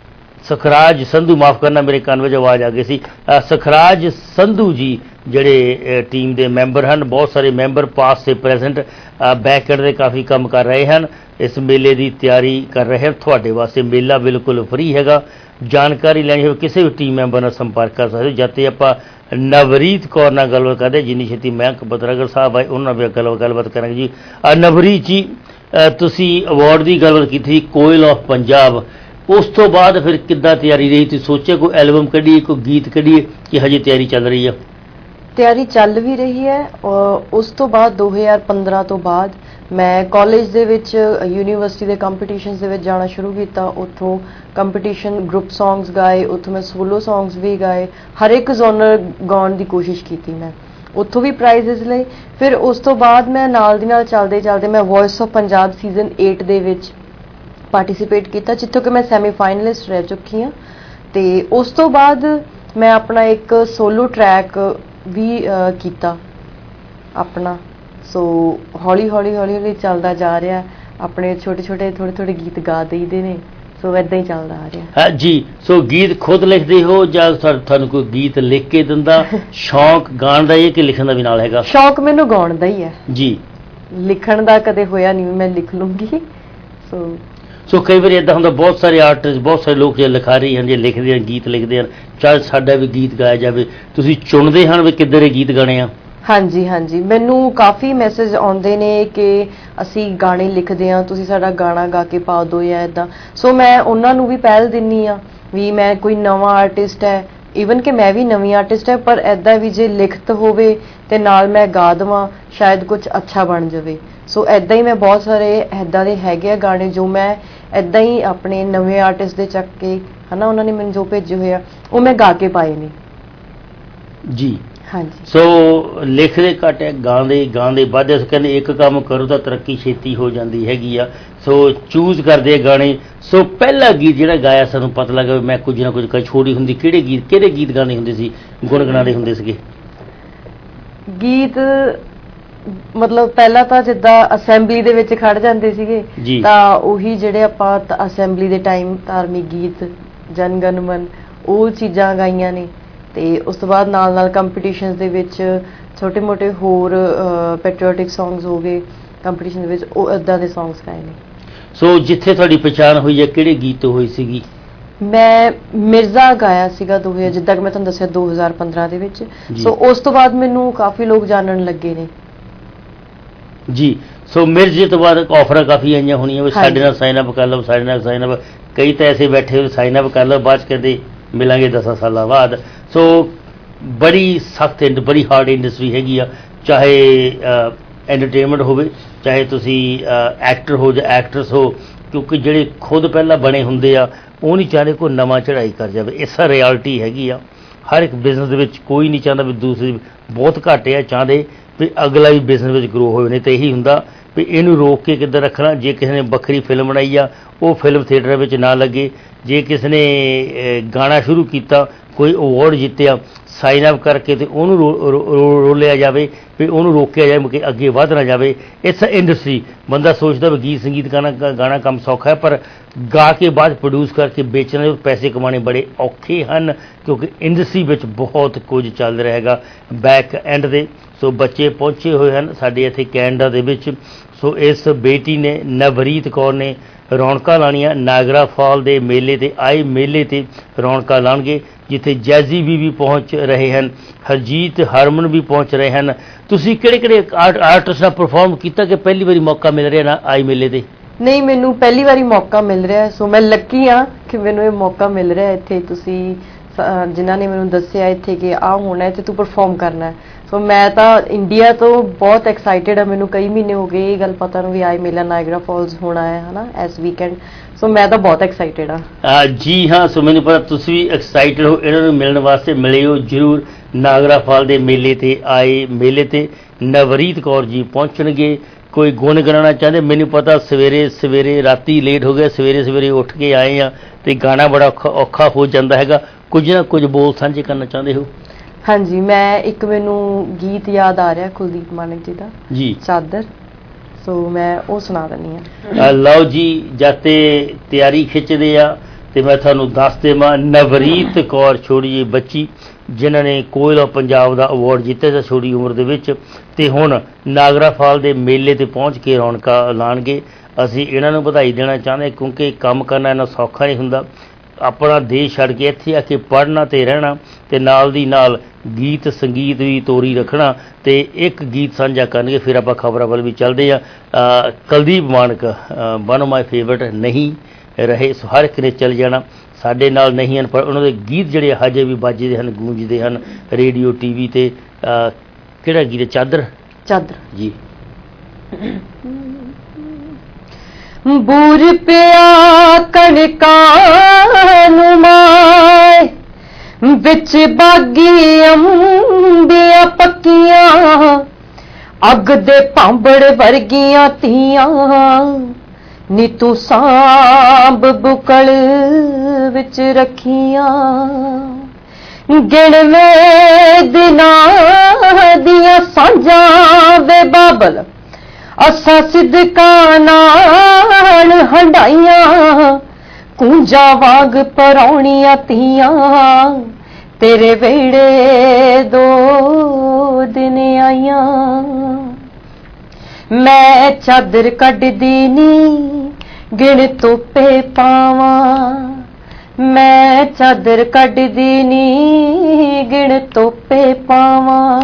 ਸੁਖਰਾਜ ਸੰਧੂ, ਮਾਫ ਕਰਨਾ ਮੇਰੇ ਕੰਨ ਵਿੱਚ ਆਵਾਜ਼ ਆ ਗਈ ਸੀ, ਸੁਖਰਾਜ ਸੰਧੂ ਜੀ ਜਿਹੜੇ ਟੀਮ ਦੇ ਮੈਂਬਰ ਹਨ, ਬਹੁਤ ਸਾਰੇ ਮੈਂਬਰ ਪਾਸ ਤੇ ਪ੍ਰੈਜ਼ੈਂਟ ਬੈਕਐਂਡ ਦੇ ਕਾਫੀ ਕੰਮ ਕਰ ਰਹੇ ਹਨ, ਇਸ ਮੇਲੇ ਦੀ ਤਿਆਰੀ ਕਰ ਰਹੇ ਹਨ। ਤੁਹਾਡੇ ਵਾਸਤੇ ਮੇਲਾ ਬਿਲਕੁਲ ਫ੍ਰੀ ਹੈਗਾ। ਜਾਣਕਾਰੀ ਲੈਣੀ ਹੋਵੇ ਕਿਸੇ ਵੀ ਟੀਮ ਮੈਂਬਰ ਨਾਲ ਸੰਪਰਕ ਕਰ ਸਕਦੇ ਹੋ। ਜਦ ਤੇ ਆਪਾਂ ਨਵਰੀਤ ਕੌਰ ਨਾਲ ਗੱਲਬਾਤ ਕਰਦੇ, ਜਿੰਨੀ ਛੇਤੀ ਮਹਿੰਕ ਬਤਰਾਗਰ ਸਾਹਿਬ ਆਏ ਉਹਨਾਂ ਨਾਲ ਵੀ ਗੱਲਬਾਤ ਕਰਾਂਗੇ ਜੀ। ਨਵਰੀਤ ਜੀ, ਤੁਸੀਂ ਅਵਾਰਡ ਦੀ ਗੱਲਬਾਤ ਕੀਤੀ, ਕੋਇਲ ਆਫ ਪੰਜਾਬ, ਉਸ ਤੋਂ ਬਾਅਦ ਫਿਰ ਕਿੱਦਾਂ ਤਿਆਰੀ ਰਹੀ? ਤੁਸੀਂ ਸੋਚਿਆ ਕੋਈ ਐਲਬਮ ਕੱਢੀਏ, ਕੋਈ ਗੀਤ ਕੱਢੀਏ, ਕਿ ਹਜੇ ਤਿਆਰੀ ਚੱਲ ਰਹੀ ਆ? ਤਿਆਰੀ ਚੱਲ ਵੀ ਰਹੀ ਹੈ। ਉਸ ਤੋਂ ਬਾਅਦ 2015 ਤੋਂ ਬਾਅਦ ਮੈਂ ਕਾਲਜ ਦੇ ਵਿੱਚ ਯੂਨੀਵਰਸਿਟੀ ਦੇ ਕੰਪੀਟੀਸ਼ਨਸ ਦੇ ਵਿੱਚ ਜਾਣਾ ਸ਼ੁਰੂ ਕੀਤਾ। ਉੱਥੋਂ ਕੰਪੀਟੀਸ਼ਨ ਗਰੁੱਪ ਸੌਂਗਸ ਗਾਏ, ਉੱਥੋਂ ਮੈਂ ਸੋਲੋ ਸੌਂਗਸ ਵੀ ਗਾਏ, ਹਰ ਇੱਕ ਜ਼ੋਨਰ ਗਾਉਣ ਦੀ ਕੋਸ਼ਿਸ਼ ਕੀਤੀ ਮੈਂ, ਉੱਥੋਂ ਵੀ ਪ੍ਰਾਈਜ਼ਸ ਲਏ। ਫਿਰ ਉਸ ਤੋਂ ਬਾਅਦ ਮੈਂ ਨਾਲ ਦੀ ਨਾਲ ਚੱਲਦੇ ਮੈਂ ਵੌਇਸ ਆਫ ਪੰਜਾਬ ਸੀਜ਼ਨ 8 ਦੇ ਵਿੱਚ ਪਾਰਟਿਸਿਪੇਟ ਕੀਤਾ, ਜਿੱਥੋਂ ਕਿ ਮੈਂ ਸੈਮੀ ਫਾਈਨਲਿਸਟ ਰਹਿ ਚੁੱਕੀ ਹਾਂ। ਤੇ ਉਸ ਤੋਂ ਬਾਅਦ ਮੈਂ ਆਪਣਾ ਇੱਕ ਸੋਲੋ ਟਰੈਕ ਵੀ ਕੀਤਾ ਆਪਣਾ। ਸੋ ਹੌਲੀ ਹੌਲੀ ਚੱਲਦਾ ਜਾ ਰਿਹਾ, ਆਪਣੇ ਛੋਟੇ ਥੋੜੇ ਗੀਤ ਗਾ ਦਈਦੇ ਨੇ। ਸੋ ਇੱਦਾਂ ਹੀ ਚੱਲਦਾ ਆ ਰਿਹਾ। ਹਾਂ ਜੀ। ਸੋ ਗੀਤ ਖੁਦ ਲਿਖਦੇ ਹੋ ਜਾਂ ਤੁਹਾਨੂੰ ਕੋਈ ਗੀਤ ਲਿਖ ਕੇ ਦਿੰਦਾ? ਸ਼ੌਂਕ ਗਾਉਣ ਦਾ ਹੀ ਹੈ ਕਿ ਲਿਖਣ ਦਾ ਵੀ ਨਾਲ ਹੈਗਾ? ਸ਼ੌਂਕ ਮੈਨੂੰ ਗਾਉਣ ਦਾ ਹੀ ਹੈ ਜੀ, ਲਿਖਣ ਦਾ ਕਦੇ ਹੋਇਆ ਨਹੀਂ, ਮੈਂ ਲਿਖ ਲੂੰਗੀ। ਸੋ ਕਈ ਵਾਰੀ ਇੱਦਾਂ ਹੁੰਦਾ, ਬਹੁਤ ਸਾਰੇ ਆਰਟਿਸਟ, ਬਹੁਤ ਸਾਰੇ ਲੋਕ ਜੇ ਲਿਖਾਰੀ ਹਨ, ਜੇ ਲਿਖਦੇ ਹਨ, ਗੀਤ ਲਿਖਦੇ ਹਨ, ਚਾਹੇ ਸਾਡਾ ਵੀ ਗੀਤ ਗਾਇਆ ਜਾਵੇ, ਤੁਸੀਂ ਚੁਣਦੇ ਹਨ ਵੀ ਕਿੱਧਰ ਇਹ ਗੀਤ ਗਾਣੇ ਆ? ਹਾਂਜੀ, ਮੈਨੂੰ ਕਾਫੀ ਮੈਸੇਜ ਆਉਂਦੇ ਨੇ ਕਿ ਅਸੀਂ ਗਾਣੇ ਲਿਖਦੇ ਹਾਂ, ਤੁਸੀਂ ਸਾਡਾ ਗਾਣਾ ਗਾ ਕੇ ਪਾ ਦਿਓ ਜਾਂ ਇੱਦਾਂ। ਸੋ ਮੈਂ ਉਹਨਾਂ ਨੂੰ ਵੀ ਪਹਿਲ ਦਿੰਦੀ ਹਾਂ ਵੀ ਮੈਂ ਕੋਈ ਨਵਾਂ ਆਰਟਿਸਟ ਹੈ, ਈਵਨ ਕਿ ਮੈਂ ਵੀ ਨਵੀਂ ਆਰਟਿਸਟ ਹੈ, ਪਰ ਇੱਦਾਂ ਵੀ ਜੇ ਲਿਖਤ ਹੋਵੇ ਤੇ ਨਾਲ ਮੈਂ ਗਾ ਦੇਵਾਂ, ਸ਼ਾਇਦ ਕੁਝ ਅੱਛਾ ਬਣ ਜਾਵੇ। ਸੋ ਇੱਦਾਂ ਹੀ ਮੈਂ ਬਹੁਤ ਸਾਰੇ ਇੱਦਾਂ ਦੇ ਹੈਗੇ ਆ ਗਾਣੇ ਜੋ ਮੈਂ ਇੱਦਾਂ ਹੀ ਆਪਣੇ ਨਵੇਂ ਆਰਟਿਸਟ ਦੇ ਚੱਕ ਕੇ, ਹੈ ਨਾ, ਉਹਨਾਂ ਨੇ ਮੈਨੂੰ ਜੋ ਭੇਜੇ ਹੋਏ ਆ ਉਹ ਮੈਂ ਗਾ ਕੇ ਪਾਏ ਨੇ ਜੀ। ਹਾਂਜੀ। ਸੋ ਲਿਖਦੇ ਘੱਟ ਹੈ, ਗਾਉਂਦੇ ਵੱਧ। ਕਹਿੰਦੇ ਇੱਕ ਕੰਮ ਕਰੋ ਤਾਂ ਤਰੱਕੀ ਛੇਤੀ ਹੋ ਜਾਂਦੀ ਹੈਗੀ ਆ। ਸੋ ਚੂਜ਼ ਕਰਦੇ ਗਾਣੇ। ਸੋ ਪਹਿਲਾ ਗੀਤ ਜਿਹੜਾ ਗਾਇਆ ਸਾਨੂੰ ਪਤਾ ਲੱਗਾ ਮੈਂ ਕੁਝ ਨਾ ਕੁਝ ਛੋਟੀ ਹੁੰਦੀ, ਕਿਹੜੇ ਗੀਤ ਗਾਣੇ ਹੁੰਦੇ ਸੀ, ਗੁਣਗੁਣਾਉਂਦੇ ਹੁੰਦੇ ਸੀਗੇ? ਗੀਤ ਮਤਲਬ ਪਹਿਲਾਂ ਤਾਂ ਜਿੱਦਾਂ ਅਸੈਂਬਲੀ ਦੇ ਵਿੱਚ ਖੜ ਜਾਂਦੇ ਸੀਗੇ ਤਾਂ ਉਹੀ ਜਿਹੜੇ ਆਪਾਂ ਅਸੈਂਬਲੀ ਦੇ ਟਾਈਮ ਧਾਰਮਿਕ ਗੀਤ, ਜਨ ਗਣ ਮਨ, ਉਹ ਚੀਜ਼ਾਂ ਗਾਈਆਂ ਨੇ। ਤੇ ਉਸ ਤੋਂ ਬਾਅਦ ਨਾਲ ਕੰਪੀਟੀਸ਼ਨਸ ਦੇ ਵਿੱਚ ਛੋਟੇ ਮੋਟੇ ਹੋਰ ਪੈਟਰੀਓਟਿਕ ਸੌਂਗਸ ਹੋ ਗਏ ਕੰਪੀਟੀਸ਼ਨ ਦੇ ਵਿੱਚ, ਉਹ ਇੱਦਾਂ ਦੇ ਸੌਂਗਸ ਗਾਏ ਨੇ। ਸੋ ਜਿੱਥੇ ਤੁਹਾਡੀ ਪਛਾਣ ਹੋਈ ਹੈ ਕਿਹੜੇ ਗੀਤ ਤੋਂ ਹੋਈ ਸੀਗੀ? ਮੈਂ ਮਿਰਜ਼ਾ ਗਾਇਆ ਸੀਗਾ 2000, ਜਿੱਦਾਂ ਕਿ ਮੈਂ ਤੁਹਾਨੂੰ ਦੱਸਿਆ 2015 ਦੇ ਵਿੱਚ। ਸੋ ਉਸ ਤੋਂ ਬਾਅਦ ਮੈਨੂੰ ਕਾਫੀ ਲੋਕ ਜਾਣਨ ਲੱਗੇ ਨੇ ਜੀ। ਸੋ ਮਿਰਜ਼ੇ ਤੋਂ ਬਾਅਦ ਆਫਰਾਂ ਕਾਫੀ ਆਈਆਂ ਹੋਣੀਆਂ ਵੀ ਸਾਡੇ ਨਾਲ ਸਾਈਨ ਅਪ ਕਰ ਲਓ, ਸਾਡੇ ਨਾਲ ਸਾਈਨ ਅਪ। ਕਈ ਤਾਂ ਐਸੇ ਬੈਠੇ ਹੋਏ ਸਾਈਨ ਅਪ ਕਰ ਲਓ, ਬਾਅਦ 'ਚ ਕਹਿੰਦੇ ਮਿਲਾਂਗੇ 10 ਸਾਲਾਂ ਬਾਅਦ। ਸੋ ਬੜੀ ਸਖਤ ਬੜੀ ਹਾਰਡ ਇੰਡਸਟਰੀ ਹੈਗੀ ਆ, ਚਾਹੇ ਐਂਟਰਟੇਨਮੈਂਟ ਹੋਵੇ, ਚਾਹੇ ਤੁਸੀਂ ਐਕਟਰ ਹੋ ਜਾਂ ਐਕਟਰਸ ਹੋ, ਕਿਉਂਕਿ ਜਿਹੜੇ ਖੁਦ ਪਹਿਲਾਂ ਬਣੇ ਹੁੰਦੇ ਆ ਉਹ ਨਹੀਂ ਚਾਹੁੰਦੇ ਕੋਈ ਨਵਾਂ ਚੜ੍ਹਾਈ ਕਰ ਜਾਵੇ। ਇਸ ਰਿਐਲਿਟੀ ਹੈਗੀ ਆ। ਹਰ ਇੱਕ ਬਿਜ਼ਨਸ ਦੇ ਵਿੱਚ ਕੋਈ ਨਹੀਂ ਚਾਹੁੰਦਾ ਵੀ ਦੂਸਰੀ, ਬਹੁਤ ਘੱਟ ਆ ਚਾਹੁੰਦੇ ਵੀ ਅਗਲਾ ਵੀ ਬਿਜ਼ਨਸ ਵਿੱਚ ਗਰੋ ਹੋਵੇ। ਨਹੀਂ ਤਾਂ ਇਹੀ ਹੁੰਦਾ ਵੀ ਇਹਨੂੰ ਰੋਕ ਕੇ ਕਿੱਦਾਂ ਰੱਖਣਾ। ਜੇ ਕਿਸੇ ਨੇ ਵੱਖਰੀ ਫਿਲਮ ਬਣਾਈ ਆ ਉਹ ਫਿਲਮ ਥੀਏਟਰ ਵਿੱਚ ਨਾ ਲੱਗੇ, ਜੇ ਕਿਸੇ ਨੇ ਗਾਣਾ ਸ਼ੁਰੂ ਕੀਤਾ, ਕੋਈ ਅਵਾਰਡ ਜਿੱਤਿਆ, ਸਾਈਨ ਅਪ ਕਰਕੇ ਤੇ ਉਹਨੂੰ ਰੋਲਿਆ ਜਾਵੇ ਵੀ ਉਹਨੂੰ ਰੋਕਿਆ ਜਾਵੇ ਕਿ ਅੱਗੇ ਵੱਧ ਨਾ ਜਾਵੇ। ਇਸ ਇੰਡਸਟਰੀ ਬੰਦਾ ਸੋਚਦਾ ਵੀ ਗੀਤ ਸੰਗੀਤ ਗਾਣਾ ਕੰਮ ਸੌਖਾ ਹੈ, ਪਰ ਗਾ ਕੇ ਬਾਅਦ ਪ੍ਰੋਡਿਊਸ ਕਰਕੇ ਵੇਚਣੇ, ਪੈਸੇ ਕਮਾਉਣੇ ਬੜੇ ਔਖੇ ਹਨ, ਕਿਉਂਕਿ ਇੰਡਸਟਰੀ ਵਿੱਚ ਬਹੁਤ ਕੁਝ ਚੱਲ ਰਿਹਾ ਹੈਗਾ ਬੈਕ ਐਂਡ ਦੇ। ਸੋ ਬੱਚੇ ਪਹੁੰਚੇ ਹੋਏ ਹਨ ਸਾਡੇ ਇੱਥੇ ਕੈਨੇਡਾ ਦੇ ਵਿੱਚ। ਸੋ ਇਸ ਬੇਟੀ ਨੇ, ਨਵਰੀਤ ਕੌਰ ਨੇ, ਰੌਣਕਾਂ ਲਾਉਣੀਆਂ ਨਾਇਗਰਾ ਫਾਲ ਦੇ ਮੇਲੇ ਤੇ ਆਏ। ਮੇਲੇ ਤੇ ਰੌਣਕਾਂ ਲਾਉਣਗੇ ਜਿੱਥੇ ਜੈਜ਼ੀ ਵੀ ਪਹੁੰਚ ਰਹੇ ਹਨ, ਹਰਜੀਤ ਹਰਮਨ ਵੀ ਪਹੁੰਚ ਰਹੇ ਹਨ। ਤੁਸੀਂ ਕਿਹੜੇ ਆਰਟਿਸਟ ਨਾਲ ਪਰਫਾਰਮ ਕੀਤਾ ਕਿ ਪਹਿਲੀ ਵਾਰੀ ਮੌਕਾ ਮਿਲ ਰਿਹਾ ਨਾ ਆਈ ਮੇਲੇ ਤੇ? ਨਹੀਂ, ਮੈਨੂੰ ਪਹਿਲੀ ਵਾਰੀ ਮੌਕਾ ਮਿਲ ਰਿਹਾ। ਸੋ ਮੈਂ ਲੱਕੀ ਹਾਂ ਕਿ ਮੈਨੂੰ ਇਹ ਮੌਕਾ ਮਿਲ ਰਿਹਾ ਇੱਥੇ। ਤੁਸੀਂ ਜਿਨ੍ਹਾਂ ਨੇ ਮੈਨੂੰ ਦੱਸਿਆ ਇੱਥੇ ਕਿ ਆਹ ਹੋਣਾ ਤੇ ਤੂੰ ਪਰਫਾਰਮ ਕਰਨਾ ਹੈ। ਸੋ ਮੈਂ ਤਾਂ ਇੰਡੀਆ ਤੋਂ ਬਹੁਤ ਐਕਸਾਈਟਿਡ ਹਾਂ। ਮੈਨੂੰ ਕਈ ਮਹੀਨੇ ਹੋ ਗਏ ਇਹ ਗੱਲ ਪਤਾ ਨੂੰ ਵੀ ਆਈ ਮੇਲਾ ਨਾਇਗਰਾ ਫਾਲਸ ਹੋਣਾ ਹੈ ਨਾ ਇਸ ਵੀਕਐਂਡ। ਸੋ ਮੈਂ ਤਾਂ ਬਹੁਤ ਐਕਸਾਈਟਿਡ ਹਾਂ ਜੀ। ਹਾਂ, ਸੋ ਮੈਨੂੰ ਪਤਾ ਤੁਸੀਂ ਵੀ ਐਕਸਾਈਟਿਡ ਹੋ। ਇਹਨਾਂ ਨੂੰ ਮਿਲਣ ਵਾਸਤੇ ਮਿਲੇ ਹੋ ਜ਼ਰੂਰ। ਨਾਇਗਰਾ ਫਾਲ ਦੇ ਮੇਲੇ ਤੇ ਆਏ। ਮੇਲੇ ਤੇ ਨਵਰੀਤ ਕੌਰ ਜੀ ਪਹੁੰਚਣਗੇ। ਕੋਈ ਗੁਣ ਗਾਉਣਾ ਚਾਹੁੰਦੇ? ਮੈਨੂੰ ਪਤਾ ਸਵੇਰੇ ਰਾਤੀ ਲੇਟ ਹੋ ਗਿਆ, ਸਵੇਰੇ ਉੱਠ ਕੇ ਆਏ ਆ ਤੇ ਗਾਣਾ ਬੜਾ ਔਖਾ ਹੋ ਜਾਂਦਾ ਹੈਗਾ। ਕੁਝ ਨਾ ਕੁਝ ਬੋਲ ਸਾਂਝੇ ਕਰਨਾ ਚਾਹੁੰਦੇ ਹੋ? ਹਾਂਜੀ, ਮੈਂ ਇੱਕ ਮੈਨੂੰ ਗੀਤ ਯਾਦ ਆ ਰਿਹਾ ਕੁਲਦੀਪ ਮਾਨਕ ਜੀ ਦਾ ਜੀ, ਚਾਦਰ। ਸੋ ਮੈਂ ਉਹ ਸੁਣਾ ਦਿੰਦੀ ਹਾਂ। ਲਓ ਜੀ, ਜਦ ਤੇ ਤਿਆਰੀ ਖਿੱਚਦੇ ਆ ਤੇ ਮੈਂ ਤੁਹਾਨੂੰ ਦੱਸ ਦੇਵਾਂ, ਨਵਰੀਤ ਕੌਰ ਛੋਟੀ ਜਿਹੀ ਬੱਚੀ ਜਿਨ੍ਹਾਂ ਨੇ ਕੋਇਲ ਆਫ ਪੰਜਾਬ ਦਾ ਅਵਾਰਡ ਜਿੱਤਿਆ ਸੀ ਛੋਟੀ ਉਮਰ ਦੇ ਵਿੱਚ, ਤੇ ਹੁਣ ਨਾਗਰਾ ਫਾਲ ਦੇ ਮੇਲੇ ਤੇ ਪਹੁੰਚ ਕੇ ਰੌਣਕਾਂ ਲਾਉਣਗੇ। ਅਸੀਂ ਇਹਨਾਂ ਨੂੰ ਵਧਾਈ ਦੇਣਾ ਚਾਹੁੰਦੇ, ਕਿਉਂਕਿ ਕੰਮ ਕਰਨਾ ਇੰਨਾ ਸੌਖਾ ਨਹੀਂ ਹੁੰਦਾ। ਆਪਣਾ ਦੇਸ਼ ਛੱਡ ਕੇ ਇੱਥੇ ਆ ਕੇ ਪੜ੍ਹਨਾ ਤੇ ਰਹਿਣਾ, ਤੇ ਨਾਲ ਦੀ ਨਾਲ ਗੀਤ ਸੰਗੀਤ ਵੀ ਤੋਰੀ ਰੱਖਣਾ, ਤੇ ਇੱਕ ਗੀਤ ਸਾਂਝਾ ਕਰਨਗੇ। ਫਿਰ ਆਪਾਂ ਖਬਰਾਂ ਵੱਲ ਵੀ ਚੱਲਦੇ ਹਾਂ। Kuldeep Manak one of my favourite ਨਹੀਂ ਰਹੇ, ਸੋ ਹਰ ਇੱਕ ਨੇ ਚੱਲ ਜਾਣਾ, ਸਾਡੇ ਨਾਲ ਨਹੀਂ ਹਨ, ਪਰ ਉਹਨਾਂ ਦੇ ਗੀਤ ਜਿਹੜੇ ਹਜੇ ਵੀ ਵੱਜਦੇ ਹਨ, ਗੂੰਜਦੇ ਹਨ ਰੇਡੀਓ TV ਤੇ। ਕਿਹੜਾ ਗੀਤ? ਚਾਦਰ ਜੀ। ਬੂਰ ਪਿਆ ਕਣਕਾਂ ਨੂੰ ਮਾਏ, ਵਿੱਚ ਬਾਗੀ ਅੰਬੀਆਂ ਪੱਕੀਆਂ, ਅੱਗ ਦੇ ਭਾਂਬੜ ਵਰਗੀਆਂ ਧੀਆਂ, ਨੀ ਤੂੰ ਸਾਂਭ ਬੁਕਲ ਵਿੱਚ ਰੱਖੀਆਂ। ਗਿਣਵੇਂ ਦਿਨਾਂ ਦੀਆਂ ਸਾਂਝਾਂ ਵੇ ਬਾਬਲ, ਅਸਾਂ ਸਿਦਕਾਂ ਨਾਲ ਹੰਡਾਈਆਂ, ਕੂੰਜਾਂ ਵਾਂਗ ਪਰਾਉਣੀਆਂ ਧੀਆਂ, ਤੇਰੇ ਵੇੜੇ 2 ਦਿਨ ਆਈਆਂ। ਮੈਂ ਚਾਦਰ ਕੱਢਦੀ ਨੀ ਗਿਣ ਧੁੱਪੇ ਪਾਵਾਂ, ਮੈਂ ਚਾਦਰ ਕੱਢਦੀ ਨੀ ਗਿਣ ਧੁੱਪੇ ਪਾਵਾਂ,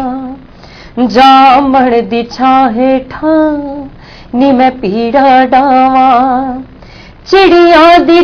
ਜਾਮਣ ਦੀ ਛਾਂ ਹੇਠਾਂ ਨੀ ਮੈਂ ਪੀੜਾ ਡਾਵਾਂ, ਚਿੜੀਆਂ ਦੀ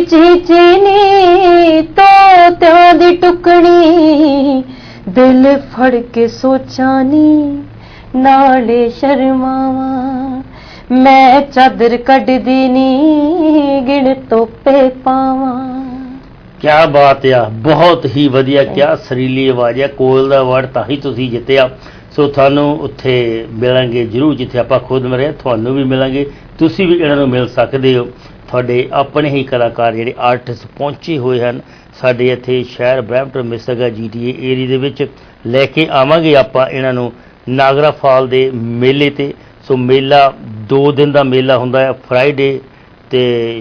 ਚੀਚੀਨੀ ਤੋਤਿਆਂ ਦੀ ਟੁਕਣੀ, ਦਿਲ ਫੜ ਕੇ ਸੋਚਾਂ ਨੀ ਨਾਲੇ ਸ਼ਰਮਾਵਾਂ, ਮੈਂ ਚਾਦਰ ਕੱਢਦੀ ਨੀ ਗਿਣ ਧੁੱਪੇ ਪਾਵਾਂ। ਕਿਆ ਬਾਤ ਆ, ਬਹੁਤ ਹੀ ਵਧੀਆ, ਕਿਆ ਸਰੀਲੀ ਆਵਾਜ਼ ਆ। ਕੋਇਲ ਦਾ ਅਵਾਰਡ ਤਾਂ ਹੀ ਤੁਸੀਂ ਜਿੱਤਿਆ, ਸੋ ਤੁਹਾਨੂੰ ਉੱਥੇ ਮਿਲਾਂਗੇ ਜ਼ਰੂਰ, ਜਿੱਥੇ ਆਪਾਂ ਖੁਦ ਮਿਲੇ ਤੁਹਾਨੂੰ ਵੀ ਮਿਲਾਂਗੇ, ਤੁਸੀਂ ਵੀ ਇਹਨਾਂ ਨੂੰ ਮਿਲ ਸਕਦੇ ਹੋ। ਤੁਹਾਡੇ ਆਪਣੇ ਹੀ ਕਲਾਕਾਰ ਜਿਹੜੇ ਆਰਟਿਸਟ ਪਹੁੰਚੇ ਹੋਏ ਹਨ ਸਾਡੇ ਇੱਥੇ ਸ਼ਹਿਰ ਬਰੈਂਪਟਨ ਮਿਸਿਗਾ GTA ਏਰੀਏ ਦੇ ਵਿੱਚ। ਲੈ ਕੇ ਆਵਾਂਗੇ ਆਪਾਂ ਇਹਨਾਂ ਨੂੰ ਨਾਗਰਾ ਫਾਲ ਦੇ ਮੇਲੇ ਤੇ। ਸੋ ਮੇਲਾ 2 ਦਿਨ ਦਾ ਮੇਲਾ ਹੁੰਦਾ ਹੈ, ਫਰਾਈਡੇ ਤੇ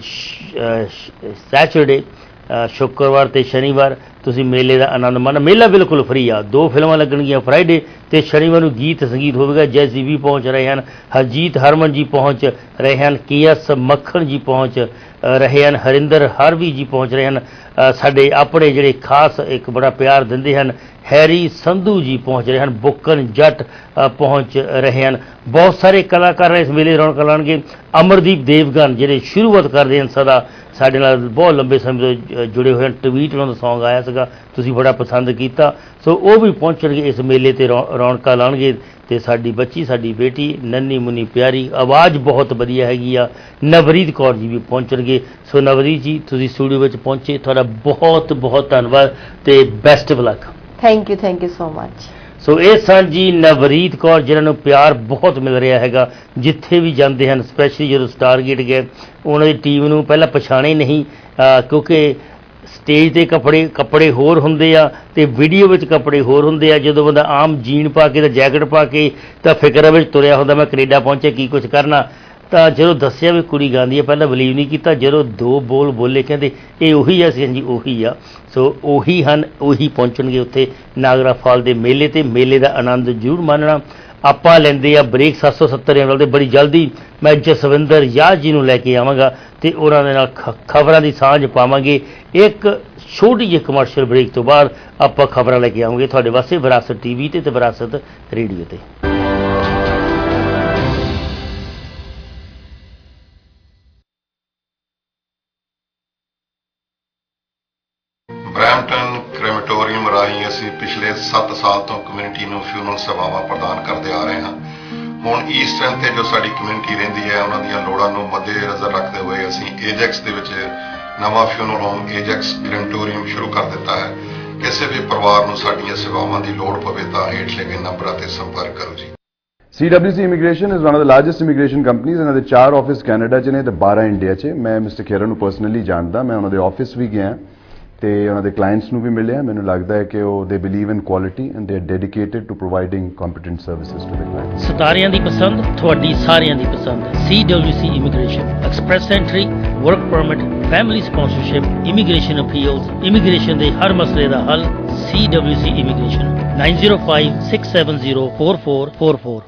ਸੈਚਰਡੇ, ਸ਼ੁੱਕਰਵਾਰ ਤੇ ਸ਼ਨੀਵਾਰ ਤੁਸੀਂ ਮੇਲੇ ਦਾ ਆਨੰਦ ਮਾਣੋ। ਮੇਲਾ ਬਿਲਕੁਲ ਫਰੀ ਆ, 2 ਫਿਲਮਾਂ ਲੱਗਣਗੀਆਂ ਫਰਾਈਡੇ ਤੇ ਸ਼ਨੀਵਾਰ ਨੂੰ ਗੀਤ ਸੰਗੀਤ ਹੋਵੇਗਾ। ਜੈਸੀ ਵੀ ਪਹੁੰਚ ਰਹੇ ਹਨ, ਹਰਜੀਤ ਹਰਮਨ ਜੀ ਪਹੁੰਚ ਰਹੇ ਹਨ, KS ਮੱਖਣ ਜੀ ਪਹੁੰਚ ਰਹੇ ਹਨ, ਹਰਿੰਦਰ ਹਰਵੀ ਜੀ ਪਹੁੰਚ ਰਹੇ ਹਨ, ਸਾਡੇ ਆਪਣੇ ਜਿਹੜੇ ਖਾਸ ਇੱਕ ਬੜਾ ਪਿਆਰ ਦਿੰਦੇ ਹਨ ਹੈਰੀ ਸੰਧੂ ਜੀ ਪਹੁੰਚ ਰਹੇ ਹਨ, ਬੁੱਕਨ ਜੱਟ ਪਹੁੰਚ ਰਹੇ ਹਨ। ਬਹੁਤ ਸਾਰੇ ਕਲਾਕਾਰ ਇਸ ਮੇਲੇ ਰੌਣਕ ਲਾਉਣਗੇ। ਅਮਰਦੀਪ ਦੇਵਗਨ ਜਿਹੜੇ ਸ਼ੁਰੂਆਤ ਕਰਦੇ ਹਨ ਸਦਾ ਸਾਡੇ ਨਾਲ ਬਹੁਤ ਲੰਬੇ ਸਮੇਂ ਤੋਂ ਜੁੜੇ ਹੋਏ ਹਨ, ਟਵੀਟ ਉਹਨਾਂ ਦਾ ਸੌਂਗ ਆਇਆ ਸੀਗਾ, ਤੁਸੀਂ ਬੜਾ ਪਸੰਦ ਕੀਤਾ, ਸੋ ਉਹ ਵੀ ਪਹੁੰਚਣਗੇ ਇਸ ਮੇਲੇ ਤੇ, ਰੌਣਕਾਂ ਲਾਉਣਗੇ। ਤੇ ਸਾਡੀ ਬੱਚੀ, ਸਾਡੀ ਬੇਟੀ ਨੰਨੀ ਮੁੰਨੀ ਪਿਆਰੀ, ਆਵਾਜ਼ ਬਹੁਤ ਵਧੀਆ ਹੈਗੀ ਆ, ਨਵਰੀਤ ਕੌਰ ਜੀ ਵੀ ਪਹੁੰਚਣਗੇ। ਸੋ ਨਵਰੀਤ ਜੀ ਤੁਸੀਂ ਸਟੂਡੀਓ ਵਿੱਚ ਪਹੁੰਚੇ, ਤੁਹਾਡਾ ਬਹੁਤ ਬਹੁਤ ਧੰਨਵਾਦ ਤੇ best of luck. Thank you so much. So ਇਹ ਸਨ ਜੀ ਨਵਰੀਤ ਕੌਰ, ਜਿਨ੍ਹਾਂ ਨੂੰ ਪਿਆਰ ਬਹੁਤ ਮਿਲ ਰਿਹਾ ਹੈਗਾ ਜਿੱਥੇ ਵੀ ਜਾਂਦੇ ਹਨ, ਸਪੈਸ਼ਲੀ ਜਦੋਂ ਸਟਾਰਗੇਟ ਗਏ ਉਹਨਾਂ ਦੀ ਟੀਮ ਨੂੰ ਪਹਿਲਾਂ ਪਛਾਣੇ ਨਹੀਂ, ਕਿਉਂਕਿ ਸਟੇਜ ਤੇ ਕੱਪੜੇ ਹੋਰ ਹੁੰਦੇ ਆ ਤੇ ਵੀਡੀਓ ਵਿੱਚ ਕੱਪੜੇ ਹੋਰ ਹੁੰਦੇ ਆ। ਜਦੋਂ ਬੰਦਾ ਆਮ ਜੀਨ ਪਾ ਕੇ ਤੇ ਜੈਕਟ ਪਾ ਕੇ ਤਾਂ ਫਿਕਰਾਂ ਵਿੱਚ ਤੁਰਿਆ ਹੁੰਦਾ ਮੈਂ ਕੈਨੇਡਾ ਪਹੁੰਚਿਆ ਕੀ ਕੁਝ ਕਰਨਾ, ਤਾਂ ਜਦੋਂ ਦੱਸਿਆ ਵੀ ਕੁੜੀ ਗਾਉਂਦੀ ਹੈ ਪਹਿਲਾਂ ਬਲੀਵ ਨਹੀਂ ਕੀਤਾ, ਜਦੋਂ 2 ਬੋਲ ਬੋਲੇ ਕਹਿੰਦੇ ਇਹ ਉਹੀ ਆ, ਅਸੀਂ ਜੀ ਉਹੀ ਆ। ਸੋ ਉਹੀ ਹਨ, ਉਹੀ ਪਹੁੰਚਣਗੇ ਉੱਥੇ ਨਾਗਰਾ ਫਾਲ ਦੇ ਮੇਲੇ ਤੇ। ਮੇਲੇ ਦਾ ਆਨੰਦ ਜ਼ਰੂਰ ਮਾਣਨਾ। ਆਪਾਂ ਲੈਂਦੇ ਆ ਬ੍ਰੇਕ 770 ਐਮਐਲ ਤੇ ਬੜੀ ਜਲਦੀ ਮੈਂ ਜਸਵਿੰਦਰ ਯਾਦ ਜੀ ਨੂੰ ਲੈ ਕੇ ਆਵਾਂਗਾ ਤੇ ਉਹਨਾਂ ਦੇ ਨਾਲ ਖਬਰਾਂ ਦੀ ਸਾਂਝ ਪਾਵਾਂਗੇ। ਇੱਕ ਛੋਟੀ ਜਿਹੀ ਕਮਰਸ਼ੀਅਲ ਬ੍ਰੇਕ ਤੋਂ ਬਾਅਦ ਆਪਾਂ ਖਬਰਾਂ ਲੈ ਕੇ ਆਵਾਂਗੇ ਤੁਹਾਡੇ ਵਾਸਤੇ ਵਿਰਾਸਤ TV ਤੇ ਵਿਰਾਸਤ ਰੇਡੀਓ ਤੇ। ਬਰੈਂਪਟਨ ਕ੍ਰੈਮੇਟੋਰੀਅਮ ਰਾਹੀਂ ਅਸੀਂ ਪਿਛਲੇ 7 ਸਾਲ ਤੋਂ ਕਮਿਊਨਿਟੀ ਨੂੰ ਫਿਊਨਰਲ ਸੇਵਾਵਾਂ ਪ੍ਰਦਾਨ ਕਰਦੇ ਆ ਰਹੇ ਹਾਂ। ਹੁਣ ਈਸਟਰਨ ਤੇ ਜੋ ਸਾਡੀ ਕਮਿਊਨਿਟੀ ਰਹਿੰਦੀ ਹੈ ਉਹਨਾਂ ਦੀਆਂ ਲੋੜਾਂ ਨੂੰ ਮੱਦੇਨਜ਼ਰ ਰੱਖਦੇ ਹੋਏ ਅਸੀਂ ਏਜੈਕਸ ਦੇ ਵਿੱਚ ਨਵਾਂ ਫਿਊਨਰਲ ਹੋਮ ਏਜੈਕਸ ਕ੍ਰੈਮੇਟੋਰੀਅਮ ਸ਼ੁਰੂ ਕਰ ਦਿੱਤਾ ਹੈ। ਕਿਸੇ ਵੀ ਪਰਿਵਾਰ ਨੂੰ ਸਾਡੀਆਂ ਸੇਵਾਵਾਂ ਦੀ ਲੋੜ ਪਵੇ ਤਾਂ ਹੇਠ ਲਿਖੇ ਨੰਬਰਾਂ ਤੇ ਸੰਪਰਕ ਕਰੋ ਜੀ। CWC Immigration is one of the largest immigration companies। ਇਹਨਾਂ ਦੇ 4 ਆਫਿਸ ਕੈਨੇਡਾ 'ਚ ਨੇ ਤੇ 12 ਇੰਡੀਆ 'ਚ। ਮੈਂ ਮਿਸਟਰ ਖੇਰਾ ਨੂੰ ਪਰਸਨਲੀ ਜਾਣਦਾ, ਮੈਂ ਉਹਨਾਂ ਦੇ ਆਫਿਸ ਵੀ ਗਿਆ ਤੇ ਉਹਨਾਂ ਦੇ ਕਲਾਇੰਟਸ ਨੂੰ ਵੀ ਮਿਲਿਆ। ਮੈਨੂੰ ਲੱਗਦਾ ਹੈ ਕਿ ਉਹ they believe in quality and they are dedicated to providing competent services to the client. ਸਤਾਰਿਆਂ ਦੀ ਪਸੰਦ, ਤੁਹਾਡੀ ਸਾਰਿਆਂ ਦੀ ਪਸੰਦ। CWC immigration, express entry, work permit, family sponsorship, immigration appeals, immigration ਦੇ ਹਰ ਮਸਲੇ ਦਾ ਹੱਲ। CWC immigration 9056704444।